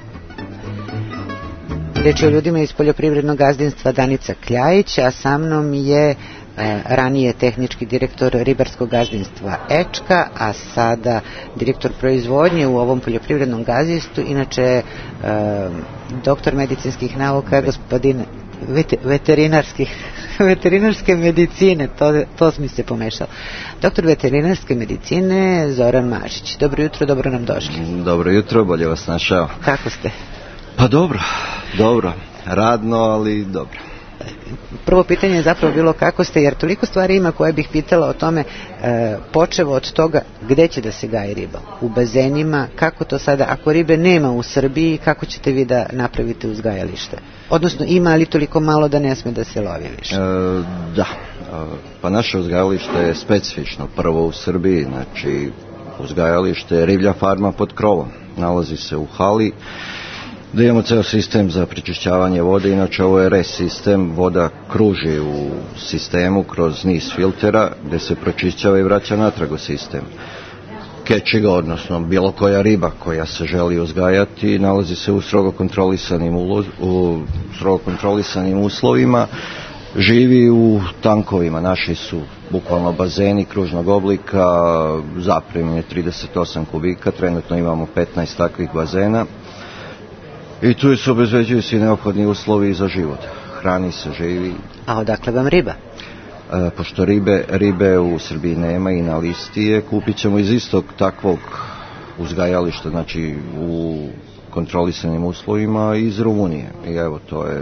Reč je o ljudima iz poljoprivrednog gazdinstva Danica Kljajić, a sa mnom je e, ranije tehnički direktor ribarskog gazdinstva Ečka, a sada direktor proizvodnje u ovom poljoprivrednom gazdinstvu, inače e, doktor medicinskih nauka, gospodin veterinarskih, veterinarske medicine, to, to mi se pomešalo. Doktor veterinarske medicine Zoran Mažić. Dobro jutro, dobro nam došli. Dobro jutro, bolje vas našao. Kako ste? Pa dobro, dobro. Radno, ali dobro. Prvo pitanje je zapravo bilo kako ste, jer toliko stvari ima koje bih pitala o tome, e, počevo od toga gde će da se gaji riba. U bazenima, kako to sada, ako ribe nema u Srbiji, kako ćete vi da napravite uzgajalište? Odnosno ima, ali toliko malo da ne sme da se lovi više. E, da, pa naše uzgajalište je specifično. Prvo u Srbiji, znači uzgajalište je riblja farma pod krovom. Nalazi se u hali, da imamo ceo sistem za prečišćavanje vode, inače ovo je R E S sistem, voda kruži u sistemu kroz niz filtera gde se pročišćava i vraća natrag u sistem. Kečiga, odnosno bilo koja riba koja se želi uzgajati, nalazi se u strogo kontrolisanim, ulo, u strogo kontrolisanim uslovima, živi u tankovima, naši su bukvalno bazeni kružnog oblika, zapremljene trideset osam kubika, trenutno imamo petnaest takvih bazena. I tu se obezbeđuju svi neophodni uslovi za život. Hrani se, živi. A odakle vam riba? E, pošto ribe, ribe u Srbiji nema i na listi je, kupit ćemo iz istog takvog uzgajališta, znači u kontrolisanim uslovima iz Rumunije. I evo, to je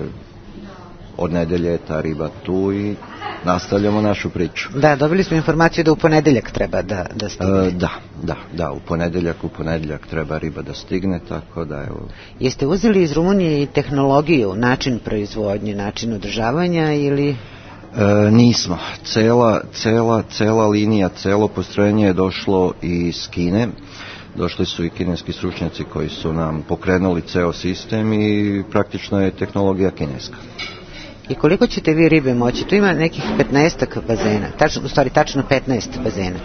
od nedelje je ta riba tu i nastavljamo našu priču. Da, dobili smo informaciju da u ponedeljak treba da, da stigne. E, da, da, da, u ponedeljak, u ponedeljak treba riba da stigne, tako da evo. Jeste uzeli iz Rumunije i tehnologiju, način proizvodnje, način održavanja ili... E, nismo. Cela, cela, cela linija, celo postrojenje je došlo iz Kine. Došli su i kineski stručnjaci koji su nam pokrenuli ceo sistem i praktično je tehnologija kineska. I koliko ćete vi ribe moći? Tu ima nekih petnaestak bazena, tačno, u stvari tačno petnaest bazena.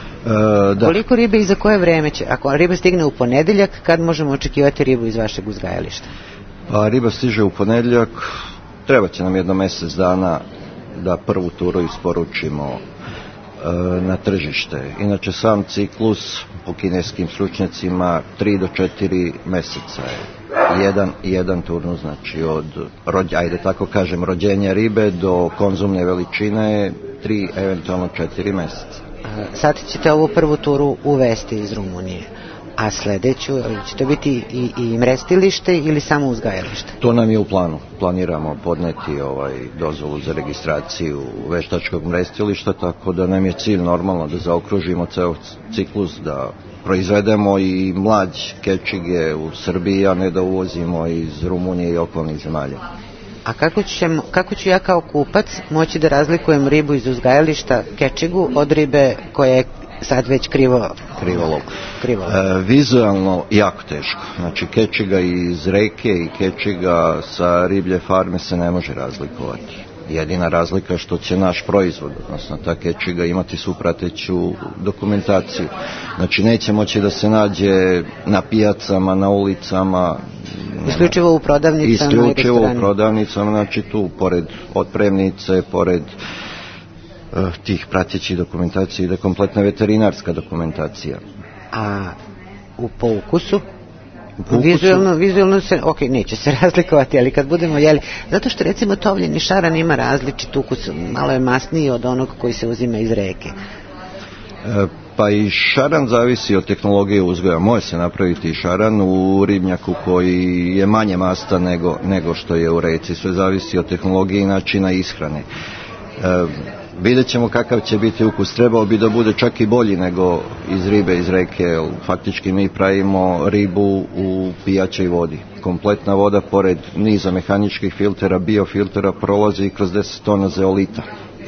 E, da. Koliko ribe i za koje vreme će? Ako riba stigne u ponedeljak, kad možemo očekivati ribu iz vašeg uzgajališta? Pa riba stiže u ponedeljak, treba će nam jedno mjesec dana da prvu turu isporučimo e, na tržište. Inače sam ciklus po kineskim stručnjacima tri do četiri mjeseca je. Jedan, jedan turnu, znači od, ajde tako kažem, rođenja ribe do konzumne veličine tri, eventualno četiri mjeseca. Sad ćete ovu prvu turu uvesti iz Rumunije, a sljedeću, će to biti i, i mrestilište ili samo uzgajalište? To nam je u planu. Planiramo podneti ovaj dozvolu za registraciju veštačkog mrestilišta, tako da nam je cilj normalno da zaokružimo ceo ciklus, da proizvedemo i mlađ kečige u Srbiji, a ne da uvozimo iz Rumunije i okolnih zemalja. A kako, ćemo, kako ću ja kao kupac moći da razlikujem ribu iz uzgajališta kečigu od ribe koja je sad već krivo krivolog? krivolog. E, vizualno jako teško. Znači kečiga iz reke i kečiga sa riblje farme se ne može razlikovati. Jedina razlika što će naš proizvod, odnosno ta kečiga, imati svu prateću dokumentaciju. Znači neće moći da se nađe na pijacama, na ulicama. Isključivo u prodavnicama. Isključivo u prodavnicama, znači tu pored otpremnice, pored uh, tih pratećih dokumentacija ide kompletna veterinarska dokumentacija. A u po ukusu? Vizualno, vizualno se, ok, neće se razlikovati, ali kad budemo jeli, zato što recimo tovljeni šaran ima različit ukus, malo je masniji od onog koji se uzima iz reke. E, pa i šaran zavisi od tehnologije uzgoja. Može se napraviti i šaran u ribnjaku koji je manje masta nego, nego što je u reci. Sve zavisi od tehnologije i načina ishrane. E, Vidjet ćemo kakav će biti ukus. Trebao bi da bude čak i bolji nego iz ribe iz reke. Faktički mi pravimo ribu u pijaćoj vodi. Kompletna voda pored niza mehaničkih filtera, biofiltera, prolazi kroz deset tona zeolita.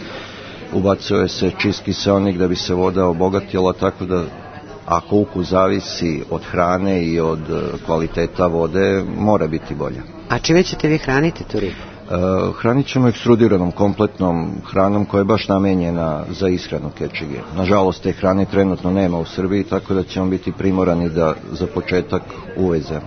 Ubacuje se čist kiseonik da bi se voda obogatila, tako da ako ukus zavisi od hrane i od kvaliteta vode, mora biti bolja. A čime ćete vi hraniti tu ribu? Uh, hranit ćemo ekstrudiranom kompletnom hranom koja je baš namenjena za ishranu kečige. Nažalost, te hrane trenutno nema u Srbiji, tako da ćemo biti primorani da za početak uvezemo.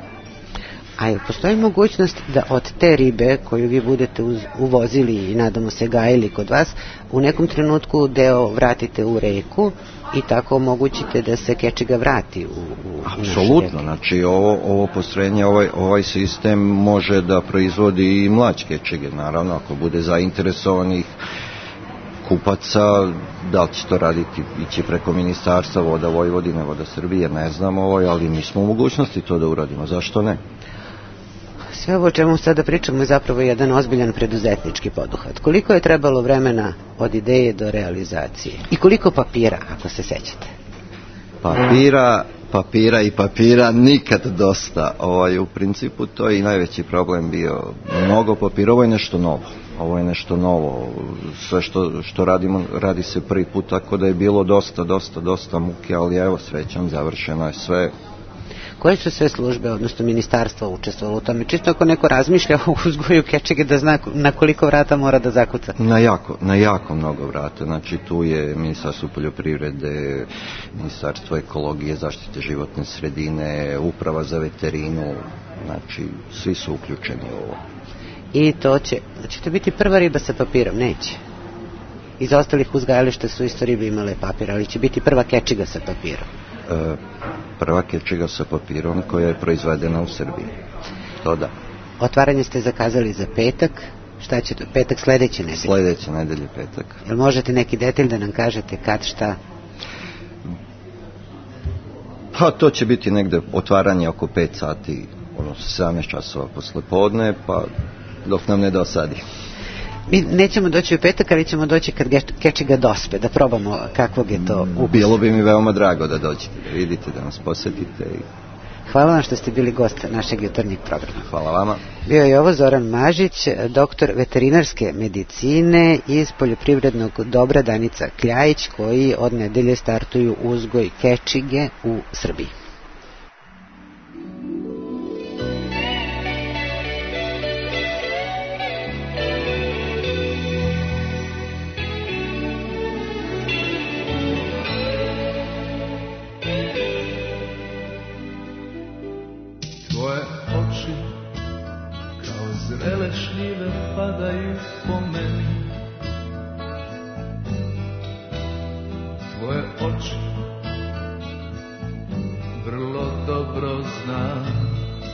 A je postoji mogućnost da od te ribe koju vi budete uz, uvozili i nadamo se gajili kod vas, u nekom trenutku deo vratite u reku i tako omogućite da se kečiga vrati u, u Apsolutno, znači ovo, ovo postrojenje, ovaj, ovaj sistem može da proizvodi i mlađ kečige, naravno ako bude zainteresovanih kupaca, da li će to raditi, ići preko Ministarstva voda Vojvodine, voda Srbije, ne znam ovaj, ali mi smo u mogućnosti to da uradimo, zašto ne? Sve ovo o čemu sada pričamo je zapravo jedan ozbiljan preduzetnički poduhvat. Koliko je trebalo vremena od ideje do realizacije? I koliko papira, ako se sećate? Papira, papira i papira nikad dosta. Ovaj, u principu to je i najveći problem bio. Mnogo papira, ovo je nešto novo. Ovo je nešto novo. Sve što, što radimo, radi se prvi put, tako da je bilo dosta, dosta, dosta muke, ali evo srećom, završeno je sve. Koje su sve službe, odnosno ministarstvo učestvovalo u tome? Čisto ako neko razmišlja o uzgoju kečige da zna na koliko vrata mora da zakuca? Na jako, na jako mnogo vrata. Znači tu je Ministarstvo poljoprivrede, Ministarstvo ekologije, zaštite životne sredine, Uprava za veterinu, znači svi su uključeni u ovo. I to će, će to biti prva riba sa papirom? Neće. Iz ostalih uzgajališta su isto ribe imale papir, ali će biti prva kečiga sa papirom. E, prva kečiga sa papirom koja je proizvedena u Srbiji. To da. Otvaranje ste zakazali za petak. Šta će to? Petak sledeće nedelje? Sledeće nedelje, petak. Jel možete neki detalj da nam kažete kad, šta? Pa to će biti negde otvaranje oko pet sati, ono sedamnaest časova posle podne, pa dok nam ne dosadi. Mi nećemo doći u petak, ali ćemo doći kad Kečiga dospe, da probamo kakvog je to ukusa. Bilo bi mi veoma drago da dođete, da vidite, da nas posetite. I... Hvala vam što ste bili gost našeg jutarnjeg programa. Hvala vama. Bio je ovo Zoran Mažić, doktor veterinarske medicine iz poljoprivrednog dobra Danica Kljajić, koji od nedelje startuju uzgoj kečige u Srbiji. Zrele šljive padaju po meni, tvoje oči vrlo dobro znam.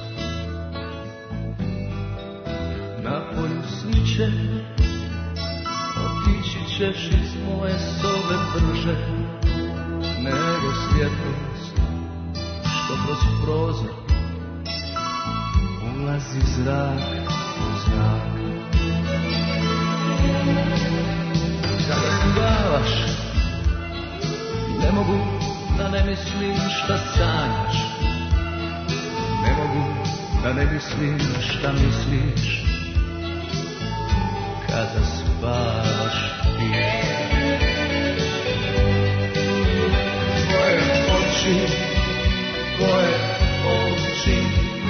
Na polju sliče, otići ćeš iz moje sobe brže nego svjetlost što kroz prozor ulazi zrak u zrak. Kada spavaš, ne mogu da ne mislim šta sanjaš, ne mogu da ne mislim šta misliš. Kada spavaš ti, tvoje oči, tvoje oči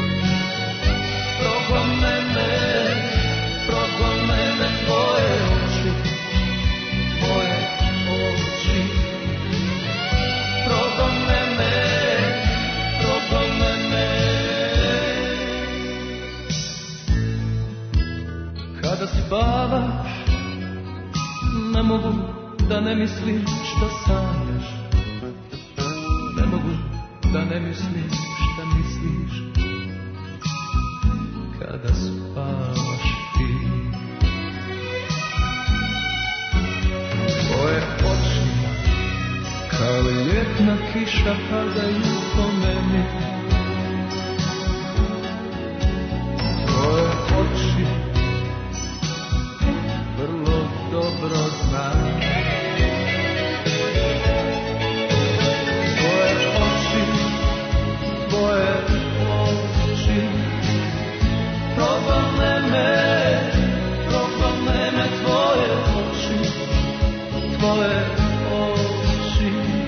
proko mene, proko mene, tvoje oči, tvoje oči proko mene, proko mene. Kada spavaš, ne mogu da ne mislim šta sanjaš, ne mogu da ne mislim šta misliš. Kada spavaš ti, tvoje oči kao ljetna kiša padaju po meni, tvoje oči vrlo dobro znam. Tvoje oči, tvoje oči proko mene, proko mene, tvoje oči, tvoje oči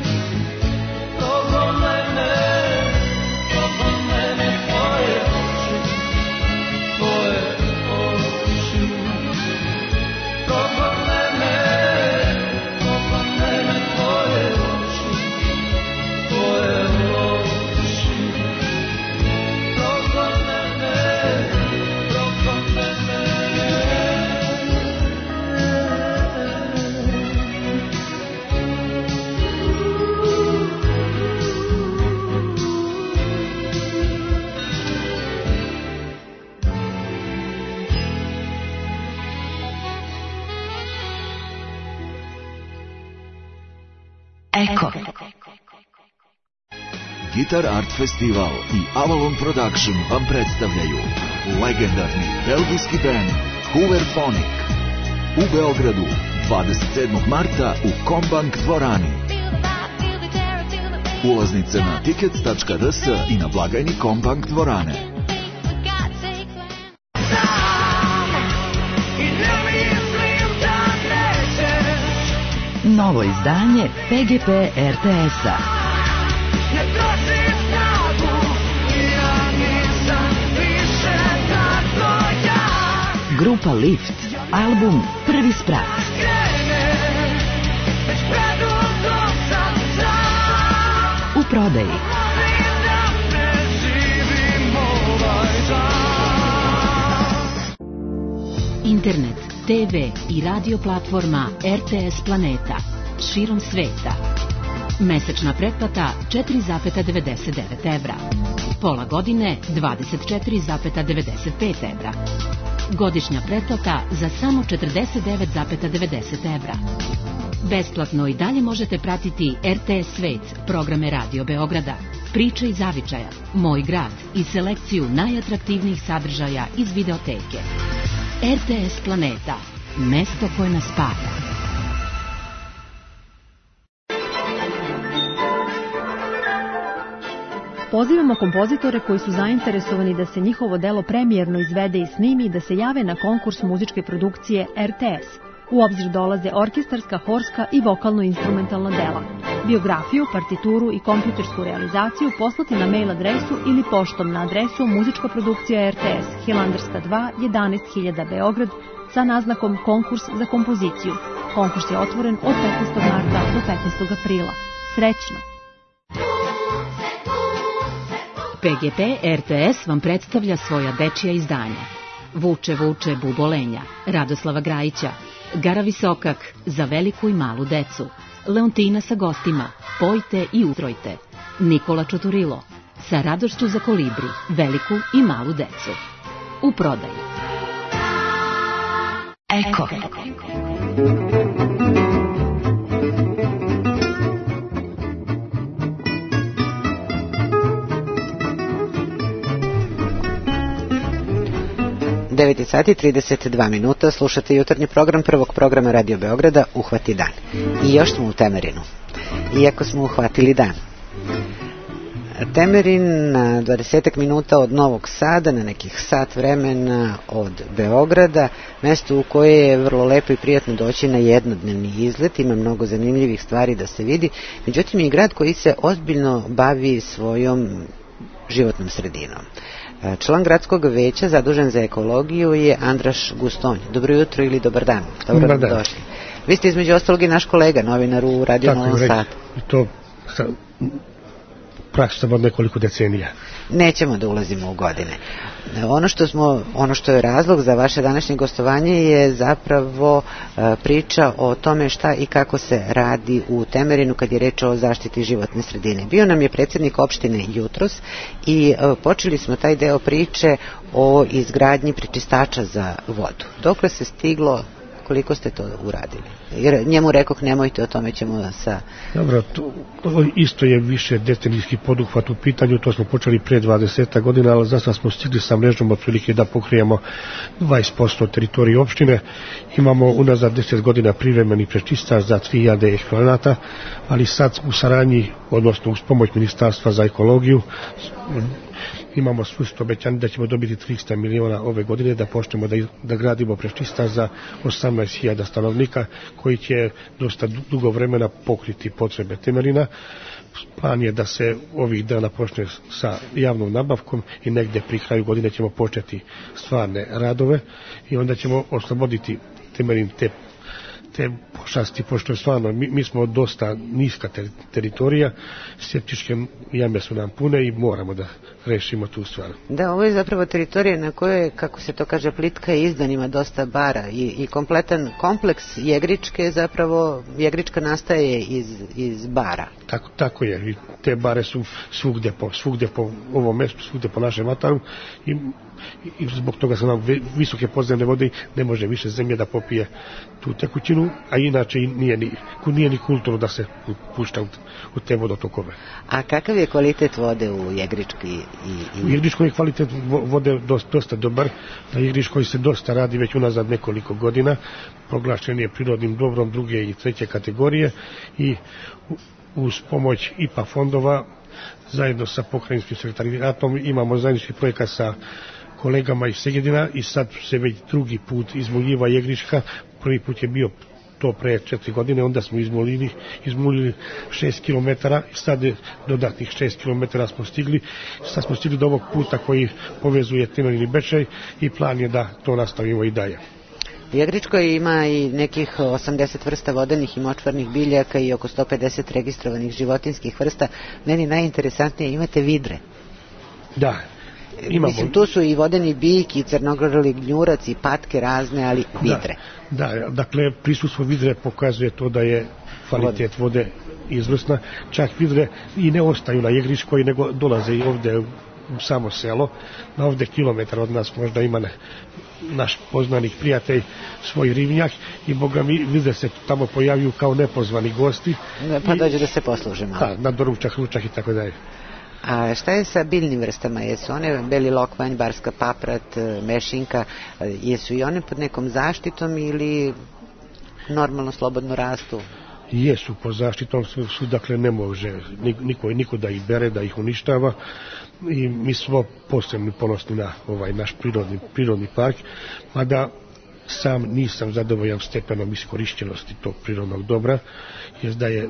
proko mene, proko mene, tvoje oči, tvoje oči proko mene, proko mene, tvoje oči, tvoje oči proko mene. Eko. Guitar Art Festival i Avalon Production vam predstavljaju legendarni belgijski band Hooverphonic u Beogradu dvadeset sedmog marta u Kombank dvorani. Ulaznice na tickets tačka r s i na blagajni Kombank dvorane. Novo izdanje P G P R T S-a. Grupa Lift, album Prvi sprat. U prodaji. Internet, te ve i radio platforma R T S Planeta širom sveta. Mesečna pretplata četiri zarez devedeset devet evra. Pola godine dvadeset četiri zarez devedeset pet evra. Godišnja pretplata za samo četrdeset devet zarez devedeset evra. Besplatno i dalje možete pratiti R T S Svet, programe Radio Beograda, Priče iz Zavičaja, Moj grad i selekciju najatraktivnijih sadržaja iz videoteke. R T S Planeta, mesto koje nas spaja. Pozivamo kompozitore koji su zainteresovani da se njihovo delo premijerno izvede i snimi da se jave na konkurs muzičke produkcije R T S. U obzir dolaze orkestarska, horska i vokalno-instrumentalna dela. Biografiju, partituru i kompjutersku realizaciju poslati na mail adresu ili poštom na adresu muzička produkcija R T S, Hilandarska dva, jedanaest hiljada Beograd, sa naznakom Konkurs za kompoziciju. Konkurs je otvoren od petnaestog marta do petnaestog aprila. Srećno! P G P R T S vam predstavlja svoja dečija izdanja. Vuče, vuče, bubolenja, Radoslava Grajića, Gara Visokak, za veliku i malu decu, Leontina sa gostima, Pojte i utrojte, Nikola Čoturilo, sa radošću za kolibri, veliku i malu decu. U prodaji. Eko. devet sati i trideset dva minuta, slušate jutarnji program prvog programa Radio Beograda Uhvati dan. I još smo u Temerinu. Iako smo uhvatili dan. Temerin na dvadesetak minuta od Novog Sada, na nekih sat vremena od Beograda, mesto u koje je vrlo lepo i prijatno doći na jednodnevni izlet, ima mnogo zanimljivih stvari da se vidi, međutim i grad koji se ozbiljno bavi svojom životnom sredinom. Član gradskog veća zadužen za ekologiju je Andraš Gustonj. Dobro jutro ili dobar dan. Dobro nam došli. Vi ste između ostalog i naš kolega, novinar u Radio Novom Sadu. To sa, praksa od nekoliko decenija. Nećemo da ulazimo u godine. Ono što smo, ono što je razlog za vaše današnje gostovanje je zapravo e, priča o tome šta i kako se radi u Temerinu kad je reč o zaštiti životne sredine. Bio nam je predsjednik opštine jutros i e, počeli smo taj deo priče o izgradnji prečistača za vodu. Dokle se stiglo, koliko ste to uradili? Jer njemu rekoh nemojte, o tome ćemo sa... Dobro, to, to isto je više decenijski poduhvat u pitanju, to smo počeli pre dvadeset godina, ali za sad smo stigli sa mrežom otprilike da pokrijemo dvadeset posto teritorije opštine. Imamo unazad deset godina privremeni prečistač za tri hiljade eksplanata, ali sad u saradnji, odnosno uz pomoć Ministarstva za ekologiju, imamo svust obećanje da ćemo dobiti trista miliona ove godine da počnemo da, da gradimo prečistač za osamnaest hiljada stanovnika koji će dosta dugo vremena pokriti potrebe Temerina. Plan je da se ovih dana počne sa javnom nabavkom i negde pri kraju godine ćemo početi stvarne radove i onda ćemo osloboditi Temerin te te pošasti, pošto je stvarno, mi, mi smo dosta niska ter, teritorija, septičke jame su nam pune i moramo da rešimo tu stvar. Da, ovo je zapravo teritorija na kojoj, kako se to kaže, plitka je izdan, ima dosta bara i, i kompletan kompleks Jegričke, zapravo Jegrička nastaje iz, iz bara. Tako, tako je, i te bare su svugde po, svugde po ovom mestu, svugde po našem ataru i i zbog toga su nam visoke podzemne vode, ne može više zemlje da popije tu tekućinu, a inače nije ni, nije ni kulturno da se pušta u, u te vodotokove. A kakav je kvalitet vode u Jegričkoj? I, i... U Jegričkoj je kvalitet vode dosta, dosta dobar, na Jegričkoj se dosta radi već unazad nekoliko godina, proglašen je prirodnim dobrom druge i treće kategorije i uz pomoć I P A fondova zajedno sa pokrajinskim sekretarijatom imamo zajednički projekat sa kolegama iz Segedina i sad se već drugi put izmuljiva Jegrička. Prvi put je bio to pre četiri godine, onda smo izmulili, izmulili šest kilometara i sad je dodatnih šest kilometara smo stigli. Sad smo stigli do ovog puta koji povezuje Temerin i Bečej i plan je da to nastavimo i dalje. U Jegričkoj ima i nekih osamdeset vrsta vodenih i močvarnih biljaka i oko sto pedeset registrovanih životinskih vrsta. Meni najinteresantnije, imate vidre. Da. Imamo. Mislim, tu su i vodeni bik i crnogrli gnjurac i patke razne, ali vidre. Da, da, dakle, prisustvo vidre pokazuje to da je kvalitet vode izvrsna. Čak vidre i ne ostaju na Jegričkoj, nego dolaze i ovde samo selo, na ovde kilometar od nas možda ima ne, naš poznanik prijatelj svoj rivnjak i boga mi vide se tamo pojavljuju kao nepozvani gosti. Pa dođe da se posluže malo. Da, na doručak, ručak i tako dalje. A šta je sa biljnim vrstama? Jesu one beli lokvanj, barska paprat, mešinka, jesu i one pod nekom zaštitom ili normalno slobodno rastu? Jesu pod zaštitom, su, su dakle ne može niko, niko da ih bere, da ih uništava i mi smo posebno ponosni na ovaj naš prirodni, prirodni park, mada sam nisam zadovoljan stepenom iskorišćenosti tog prirodnog dobra, jer da je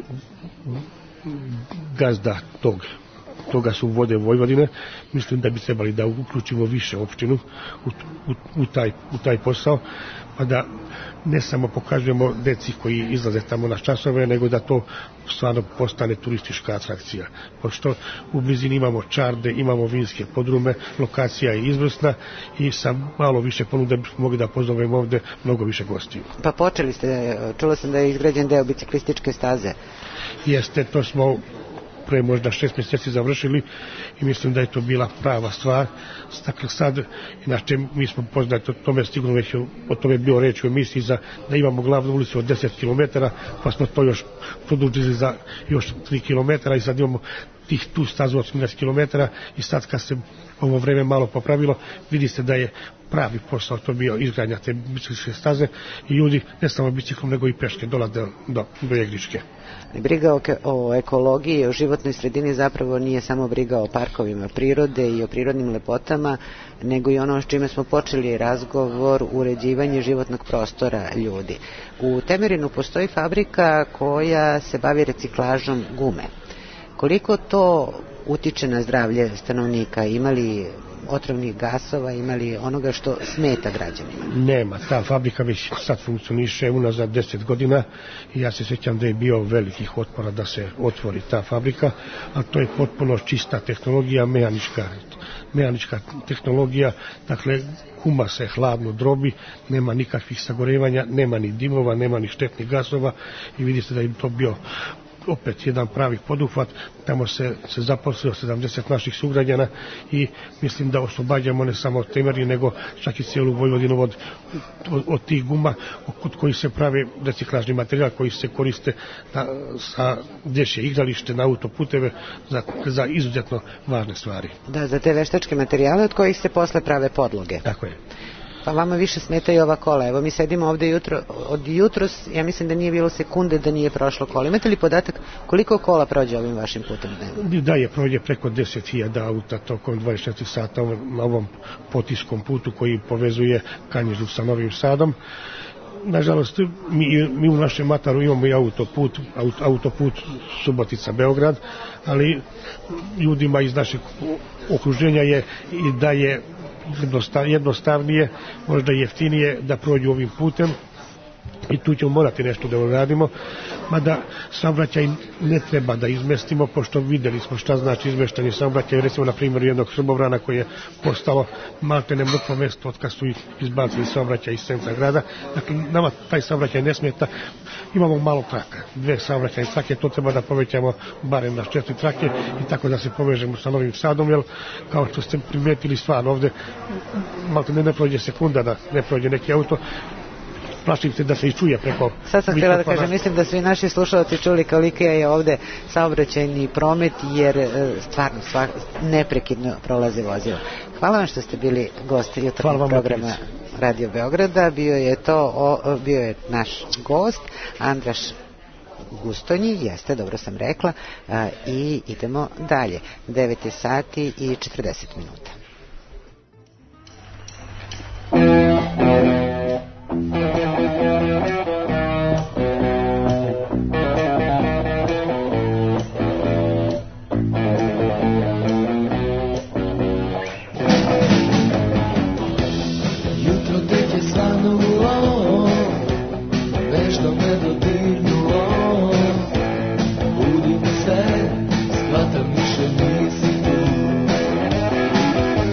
gazda tog toga su vode Vojvodine, mislim da bi trebali da uključimo više opštinu u, u, u, taj, u taj posao, pa da ne samo pokažemo deci koji izlaze tamo na časove, nego da to stvarno postane turistička atrakcija. Pošto u blizini imamo čarde, imamo vinske podrume, lokacija je izvrsna i sa malo više ponude mogli da pozovemo ovde mnogo više gostiju. Pa počeli ste, čulo sam da je izgrađen deo biciklističke staze. Jeste, to smo pre možda šest mjeseci završili i mislim da je to bila prava stvar. Dakle, sad, inače, mi smo poznati o tome, sigurno već o tome bio reč u emisiji, za, da imamo glavnu ulicu od deset kilometara, pa smo to još produžili za još tri kilometra i sad imamo tih tu stazu od osamnaest kilometara i sad kad se ovo vreme malo popravilo, vidi se da je pravi posao to bio izgradnja te biciklističke staze i ljudi ne samo biciklom nego i peške dolaze do, do, do Jegričke. Briga o, o ekologiji i o životnoj sredini zapravo nije samo briga o parkovima prirode i o prirodnim lepotama, nego i ono s čime smo počeli razgovor, uređivanje životnog prostora ljudi. U Temerinu postoji fabrika koja se bavi reciklažom gume. Koliko to utiče na zdravlje stanovnika? Ima li otrovnih gasova, ima li onoga što smeta građanima? Nema, ta fabrika već sad funkcioniše unazad deset godina i ja se sjećam da je bio velikih otpora da se otvori ta fabrika, a to je potpuno čista tehnologija, mehanička, mehanička tehnologija, dakle guma se hladno drobi, nema nikakvih sagorevanja, nema ni dimova, nema ni štetnih gasova i vidite da je to bio opet jedan pravi poduhvat, tamo se, se zaposlilo sedamdeset naših sugrađana i mislim da oslobađamo ne samo Temerin, nego čak i cijelu Vojvodinu od, od, od tih guma od kojih se pravi reciklažni materijal koji se koriste na, sa dječje igralište, na autoputeve za, za izuzetno važne stvari. Da, za te veštačke materijale od kojih se posle prave podloge. Tako je. Pa vama više smetaju ova kola. Evo mi sedimo ovde jutro, od jutros, ja mislim da nije bilo sekunde da nije prošlo kola. Imate li podatak koliko kola prođe ovim vašim putem? Da, je prođe preko deset hiljada auta tokom dvadeset četiri sata na ovom potiskom putu koji povezuje Kanjižu sa Novim Sadom. Nažalost, mi, mi u našem Mataru imamo i autoput, auto, autoput Subotica-Beograd, ali ljudima iz našeg okruženja je i da je jednostavnije, možda jeftinije da prođu ovim putem i tu ćemo morati nešto da uradimo, mada saobraćaj ne treba da izmestimo, pošto videli smo šta znači izmeštanje saobraćaja, recimo na primjer jednog Srbobrana koji je postalo maltene mrtvo mesto od kad su izbacili saobraćaj iz centra grada. Dakle, nama taj saobraćaj ne smeta, imamo malo traka, dve saobraćajne trake, to treba da povećamo barem na četiri trake i tako da se povežemo sa Novim Sadom, jer kao što ste primetili stvarno ovde maltene ne prođe sekunda da ne prođe neki auto, plašim se da se i čuje preko... Sad sam htjela da kažem, mislim da svi naši slušalci čuli koliki je ovde saobraćajni promet, jer stvarno svak, neprekidno prolaze vozila. Hvala vam što ste bili gosti jutarnjeg programa Radio Beograda. Bio je to, o, bio je naš gost, Andraš Gustonji, jeste, dobro sam rekla, a, i idemo dalje. devet sati i četrdeset minuta. Budim se, shvatam više nisi tu.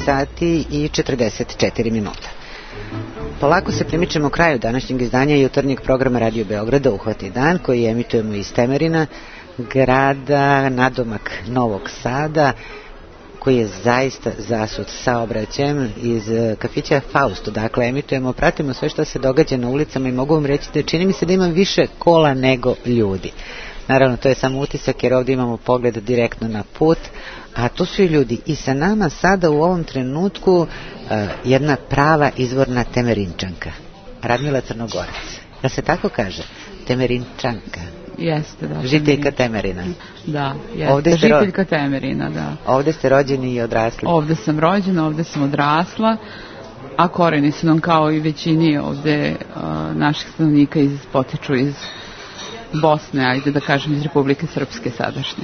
sati i četrdeset četiri minuta. Polako se primičemo kraju današnjeg izdanja jutarnjeg programa Radio Beograda Uhvatni dan, koji emitujemo iz Temerina, grada nadomak Novog Sada, koji je zaista zasut saobraćajem, iz kafića Faust. Dakle, emitujemo, pratimo sve što se događa na ulicama i mogu vam reći da čini mi se da ima više kola nego ljudi. Naravno, to je samo utisak, jer ovdje imamo pogled direktno na put, a tu su i ljudi. I sa nama sada u ovom trenutku uh, jedna prava izvorna Temerinčanka, Radmila Crnogorac. Da se tako kaže? Temerinčanka. Jeste, da. Žiteljka Temerina. Da, jeste, žiteljka ro... Temerina, da. Ovdje ste rođeni i odrasli? Ovdje sam rođena, ovdje sam odrasla, a koreni su nam kao i većini ovdje uh, naših stanovnika iz, potiču iz Bosne, ajde da kažem iz Republike Srpske sadašnje.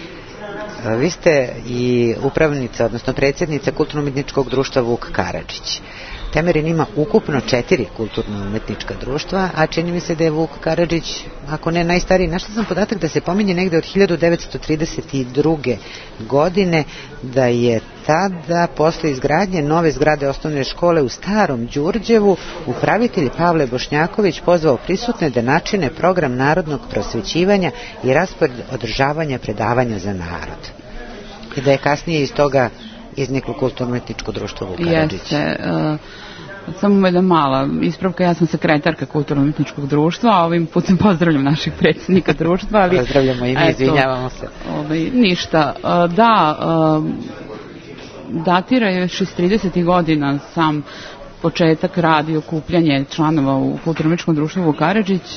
Vi ste i upravnica, odnosno predsjednica Kulturno-umetničkog društva Vuk Karadžić. Temerin ima ukupno četiri kulturno-umetnička društva, a čini mi se da je Vuk Karadžić, ako ne najstariji, našla sam podatak da se pominje negde od hiljadu devetsto trideset druge godine, da je tada, posle izgradnje nove zgrade osnovne škole u Starom Đurđevu, upravitelj Pavle Bošnjaković pozvao prisutne da načine program narodnog prosvećivanja i raspored održavanja predavanja za narod. I da je kasnije iz toga izniklo Kulturno-umetničko društvo Vuk Karadžić. Jeste, uh, samo jedna mala ispravka, ja sam sekretarka Kulturno-umetničkog društva, a ovim putem pozdravljam naših predsjednika društva. Ali, pozdravljamo i mi, izvinjavamo se. Ovaj, ništa, uh, da, uh, datira još iz tridesetih godina sam početak rada i okupljanje članova u Kulturno-umetničkom društvu Vuk Karadžić,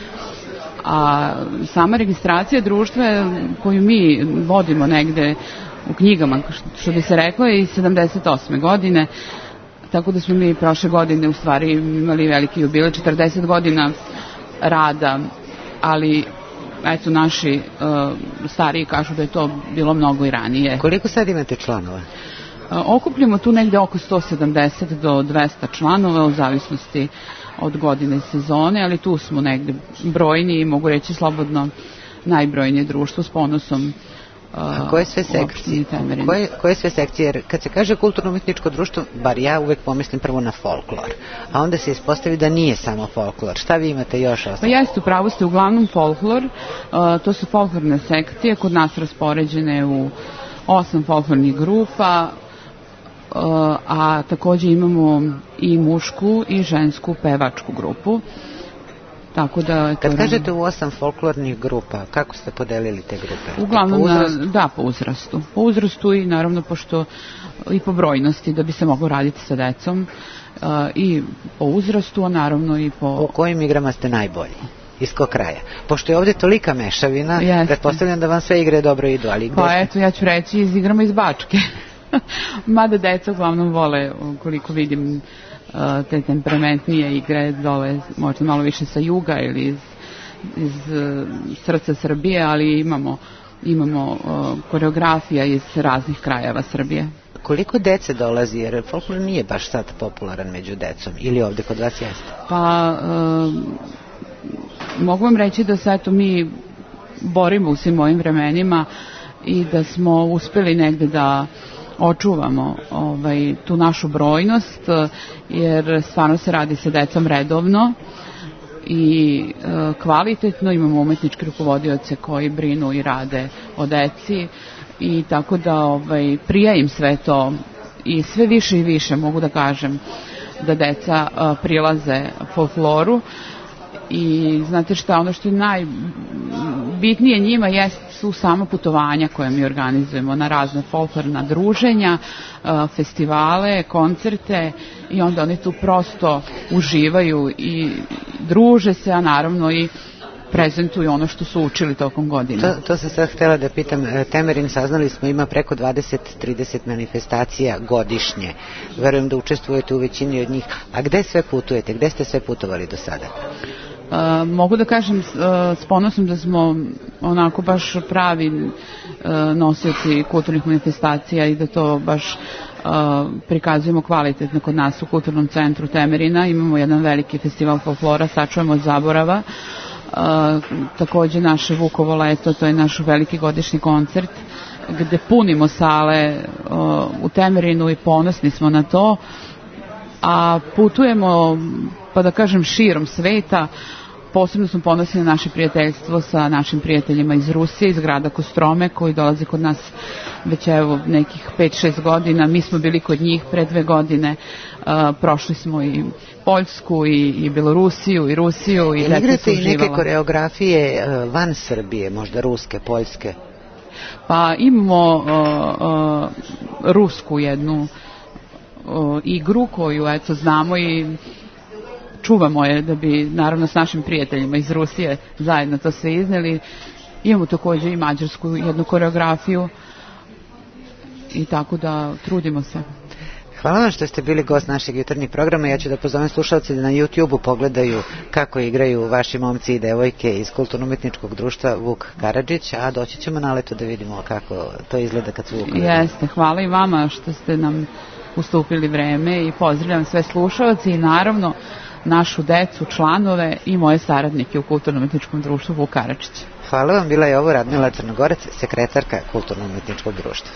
a sama registracija društva koju mi vodimo negde u knjigama, što bi se reklo, je iz sedamdeset osme godine, tako da smo mi prošle godine u stvari imali veliki jubilej, četrdeset godina rada, ali eto naši uh, stariji kažu da je to bilo mnogo i ranije. Koliko sad imate članova? Uh, okupljamo tu negde oko sto sedamdeset do dvesta članova u zavisnosti od godine i sezone, ali tu smo negde brojni i mogu reći slobodno najbrojnije društvo s ponosom. A koje sve sekcije? Koje, koje sve sekcije? Jer kad se kaže kulturno-umetničko društvo, bar ja uvek pomislim prvo na folklor, a onda se ispostavi da nije samo folklor. Šta vi imate još ostalo? Pa jeste, upravo ste, uglavnom folklor, uh, to su folklorne sekcije, kod nas raspoređene u osam folklornih grupa, uh, a također imamo i mušku i žensku pevačku grupu. Tako da, kad to kažete u osam folklornih grupa, kako ste podelili te grupe? Uglavnom, po na, da, po uzrastu. Po uzrastu i naravno pošto i po brojnosti, da bi se moglo raditi sa decom, uh, i po uzrastu, a naravno i po... U kojim igrama ste najbolji? Iz kog kraja? Pošto je ovdje tolika mešavina, pretpostavljam da vam sve igre dobro idu, ali... Pa ste... eto, ja ću reći, iz igrama iz Bačke. Mada deca uglavnom vole, koliko vidim, te temperamentnije igre dole, možda malo više sa juga ili iz, iz srca Srbije, ali imamo, imamo uh, koreografija iz raznih krajeva Srbije. Koliko dece dolazi, jer folklor nije baš sad popularan među decom, ili ovdje kod vas jeste? Pa uh, mogu vam reći da se eto mi borimo u svim ovim vremenima i da smo uspeli negde da očuvamo ovaj, tu našu brojnost, jer stvarno se radi sa decom redovno i e, kvalitetno. Imamo umetničke rukovodioce koji brinu i rade o deci i tako da ovaj, prija im sve to i sve više i više mogu da kažem da deca e, prilaze folkloru. I znate šta, ono što je najbitnije njima jest su samo putovanja koje mi organizujemo na razne folklorna druženja, festivale, koncerte i onda oni tu prosto uživaju i druže se, a naravno i prezentuju ono što su učili tokom godina. To, to sam sad htjela da pitam. Temerin, saznali smo, ima preko dvadeset do trideset manifestacija godišnje. Verujem da učestvujete u većini od njih. A gde sve putujete? Gde ste sve putovali do sada? Uh, mogu da kažem uh, s ponosom da smo onako baš pravi uh, nosioci kulturnih manifestacija i da to baš uh, prikazujemo kvalitetno kod nas u Kulturnom centru Temerina. Imamo jedan veliki festival folklora, Sačuvamo od zaborava. Uh, također naše Vukovo leto, to je naš veliki godišnji koncert gde punimo sale u Temerinu i ponosni smo na to, a putujemo, pa da kažem, širom sveta. Posebno smo ponosni na naše prijateljstvo sa našim prijateljima iz Rusije, iz grada Kostrome, koji dolaze kod nas već evo nekih pet šest godina. Mi smo bili kod njih pre dve godine, uh, prošli smo i Poljsku i, i Belorusiju i Rusiju i deca igrate su uživala. I neke koreografije uh, van Srbije, možda ruske, poljske? Pa imamo uh, uh, rusku jednu uh, igru koju eto znamo i čuvamo je da bi naravno s našim prijateljima iz Rusije zajedno to sve izneli. Imamo također i mađarsku jednu koreografiju i tako da trudimo se. Hvala vam što ste bili gost našeg jutarnjeg programa. Ja ću da pozovem slušalci da na YouTube-u pogledaju kako igraju vaši momci i devojke iz Kulturno-umetničkog društva Vuk Karadžić, a doći ćemo na leto da vidimo kako to izgleda kad su Vuk. Jeste, hvala i vama što ste nam ustupili vreme i pozdravljam sve slušalci i naravno našu decu, članove i moje saradnike u Kulturno-umetničkom društvu Vuk Karadžić. Hvala vam, bila je ovo Radmila Crnogorec, sekretarka Kulturno-umetničkog društva.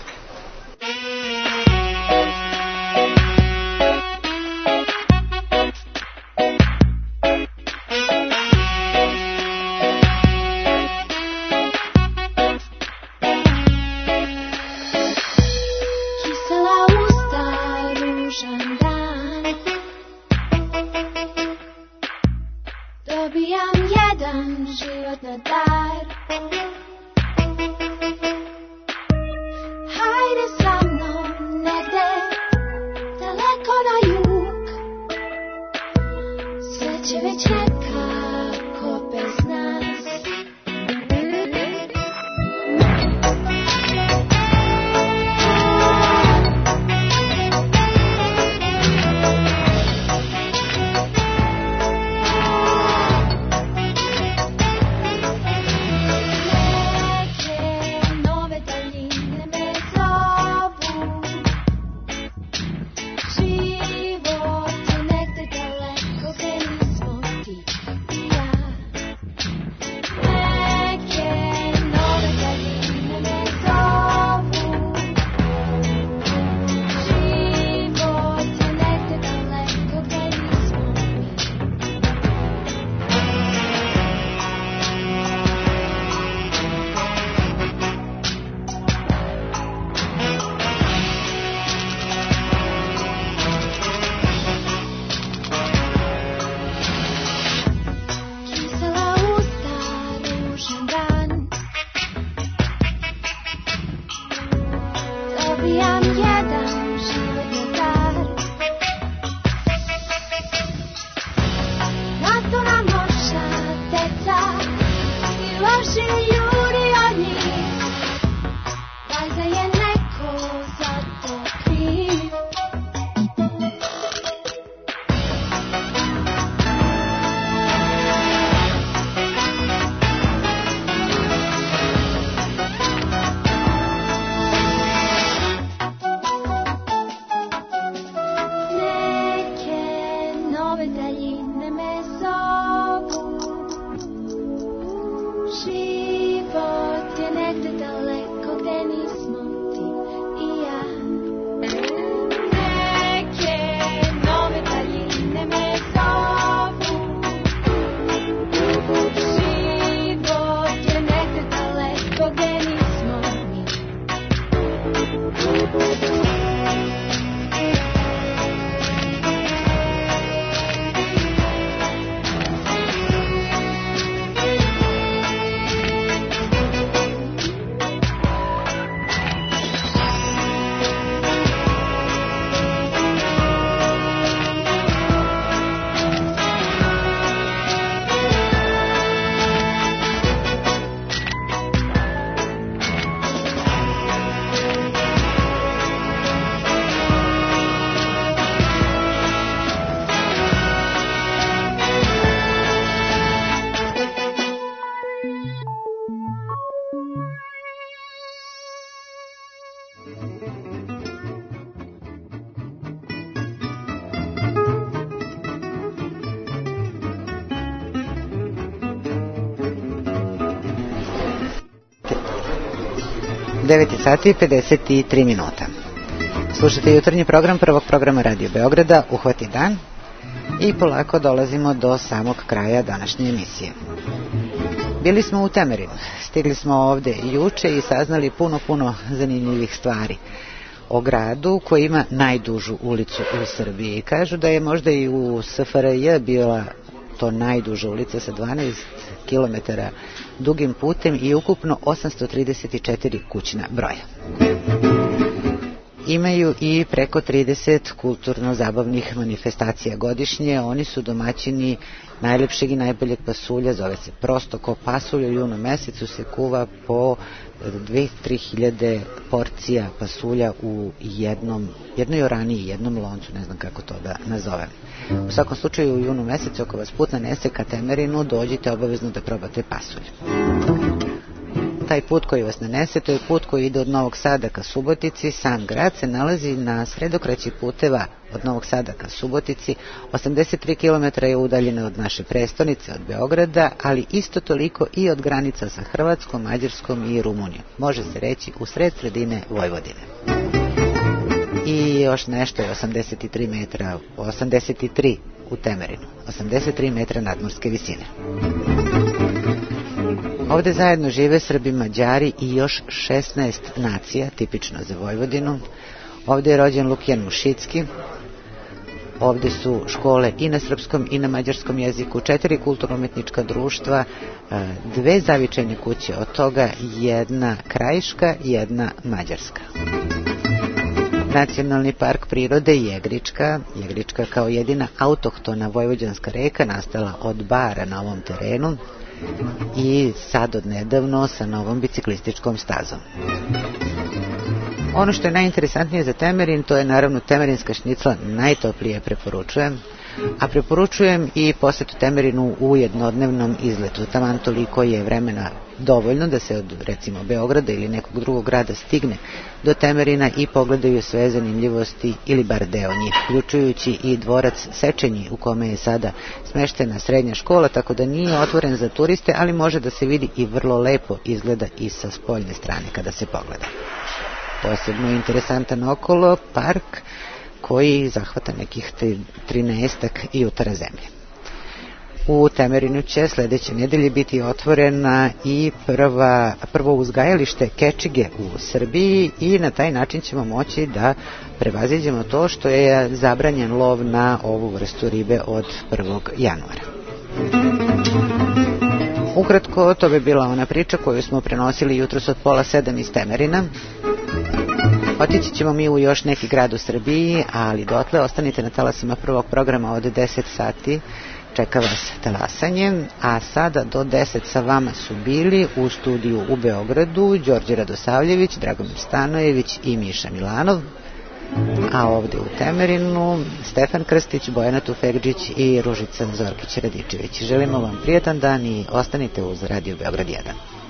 devet sati i pedeset tri minuta. Slušajte jutarnji program prvog programa Radio Beograda, Uhvati dan, i polako dolazimo do samog kraja današnje emisije. Bili smo u Temerinu, stigli smo ovde juče i saznali puno, puno zanimljivih stvari o gradu koji ima najdužu ulicu u Srbiji. Kažu da je možda i u S F R J bila to najduža ulica sa dvanaest kilometara dugim putem i ukupno osamsto trideset četiri kućna broja. Imaju i preko trideset kulturno-zabavnih manifestacija godišnje. Oni su domaćini najlepšeg i najboljeg pasulja, zove se prosto ko pasulj. U junu mesecu se kuva po dve do tri hiljade porcija pasulja u jednom, jednoj orani i jednom loncu, ne znam kako to da nazovem. U svakom slučaju u junu mesecu, ako vas put nanese ka Temerinu, dođite obavezno da probate pasulj. Taj put koji vas nanese, to je put koji ide od Novog Sada ka Subotici. Sam grad se nalazi na sredokraći puteva od Novog Sada ka Subotici. osamdeset tri kilometra je udaljeno od naše prestonice, od Beograda, ali isto toliko i od granica sa Hrvatskom, Mađarskom i Rumunijom. Može se reći u sred sredine Vojvodine. I još nešto je osamdeset tri metra, osamdeset tri u Temerinu, osamdeset tri metra nadmorske visine. Ovde zajedno žive Srbi, Mađari i još šesnaest nacija, tipično za Vojvodinu. Ovde je rođen Lukijan Mušicki. Ovde su škole i na srpskom i na mađarskom jeziku, četiri kulturno-umetnička društva, dve zavičajne kuće, od toga jedna krajiška, jedna mađarska. Nacionalni park prirode Jegrička, Jegrička kao jedina autohtona vojvođanska reka nastala od bara na ovom terenu i sad od nedavno sa novom biciklističkom stazom. Ono što je najinteresantnije za Temerin, to je naravno temerinska šnicla, najtoplije preporučujem, a preporučujem i posetu Temerinu u jednodnevnom izletu. Taman toliko je vremena dovoljno da se od recimo Beograda ili nekog drugog grada stigne do Temerina i pogledaju sve zanimljivosti ili bar deo njih, uključujući i dvorac Sečenji u kome je sada smeštena srednja škola, tako da nije otvoren za turiste, ali može da se vidi i vrlo lepo izgleda i sa spoljne strane kada se pogleda. Posebno interesantan okolo park koji zahvata nekih trinaestak jutara zemlje. U Temerinu će sledeće nedelje biti otvorena i prva, prvo uzgajalište kečige u Srbiji i na taj način ćemo moći da prevaziđemo to što je zabranjen lov na ovu vrstu ribe od prvog januara. Ukratko, to bi bila ona priča koju smo prenosili jutros od pola sedam iz Temerina. Otići ćemo mi u još neki grad u Srbiji, ali dotle ostanite na talasima prvog programa od deset sati. Čeka vas talasanje, a sada do deset sa vama su bili u studiju u Beogradu Đorđe Radosavljević, Dragomir Stanojević i Miša Milanov, a ovde u Temerinu Stefan Krstić, Bojana Tufegđić i Ružica Zorkić-Radičević. Želimo vam prijatan dan i ostanite uz Radio Beograd jedan.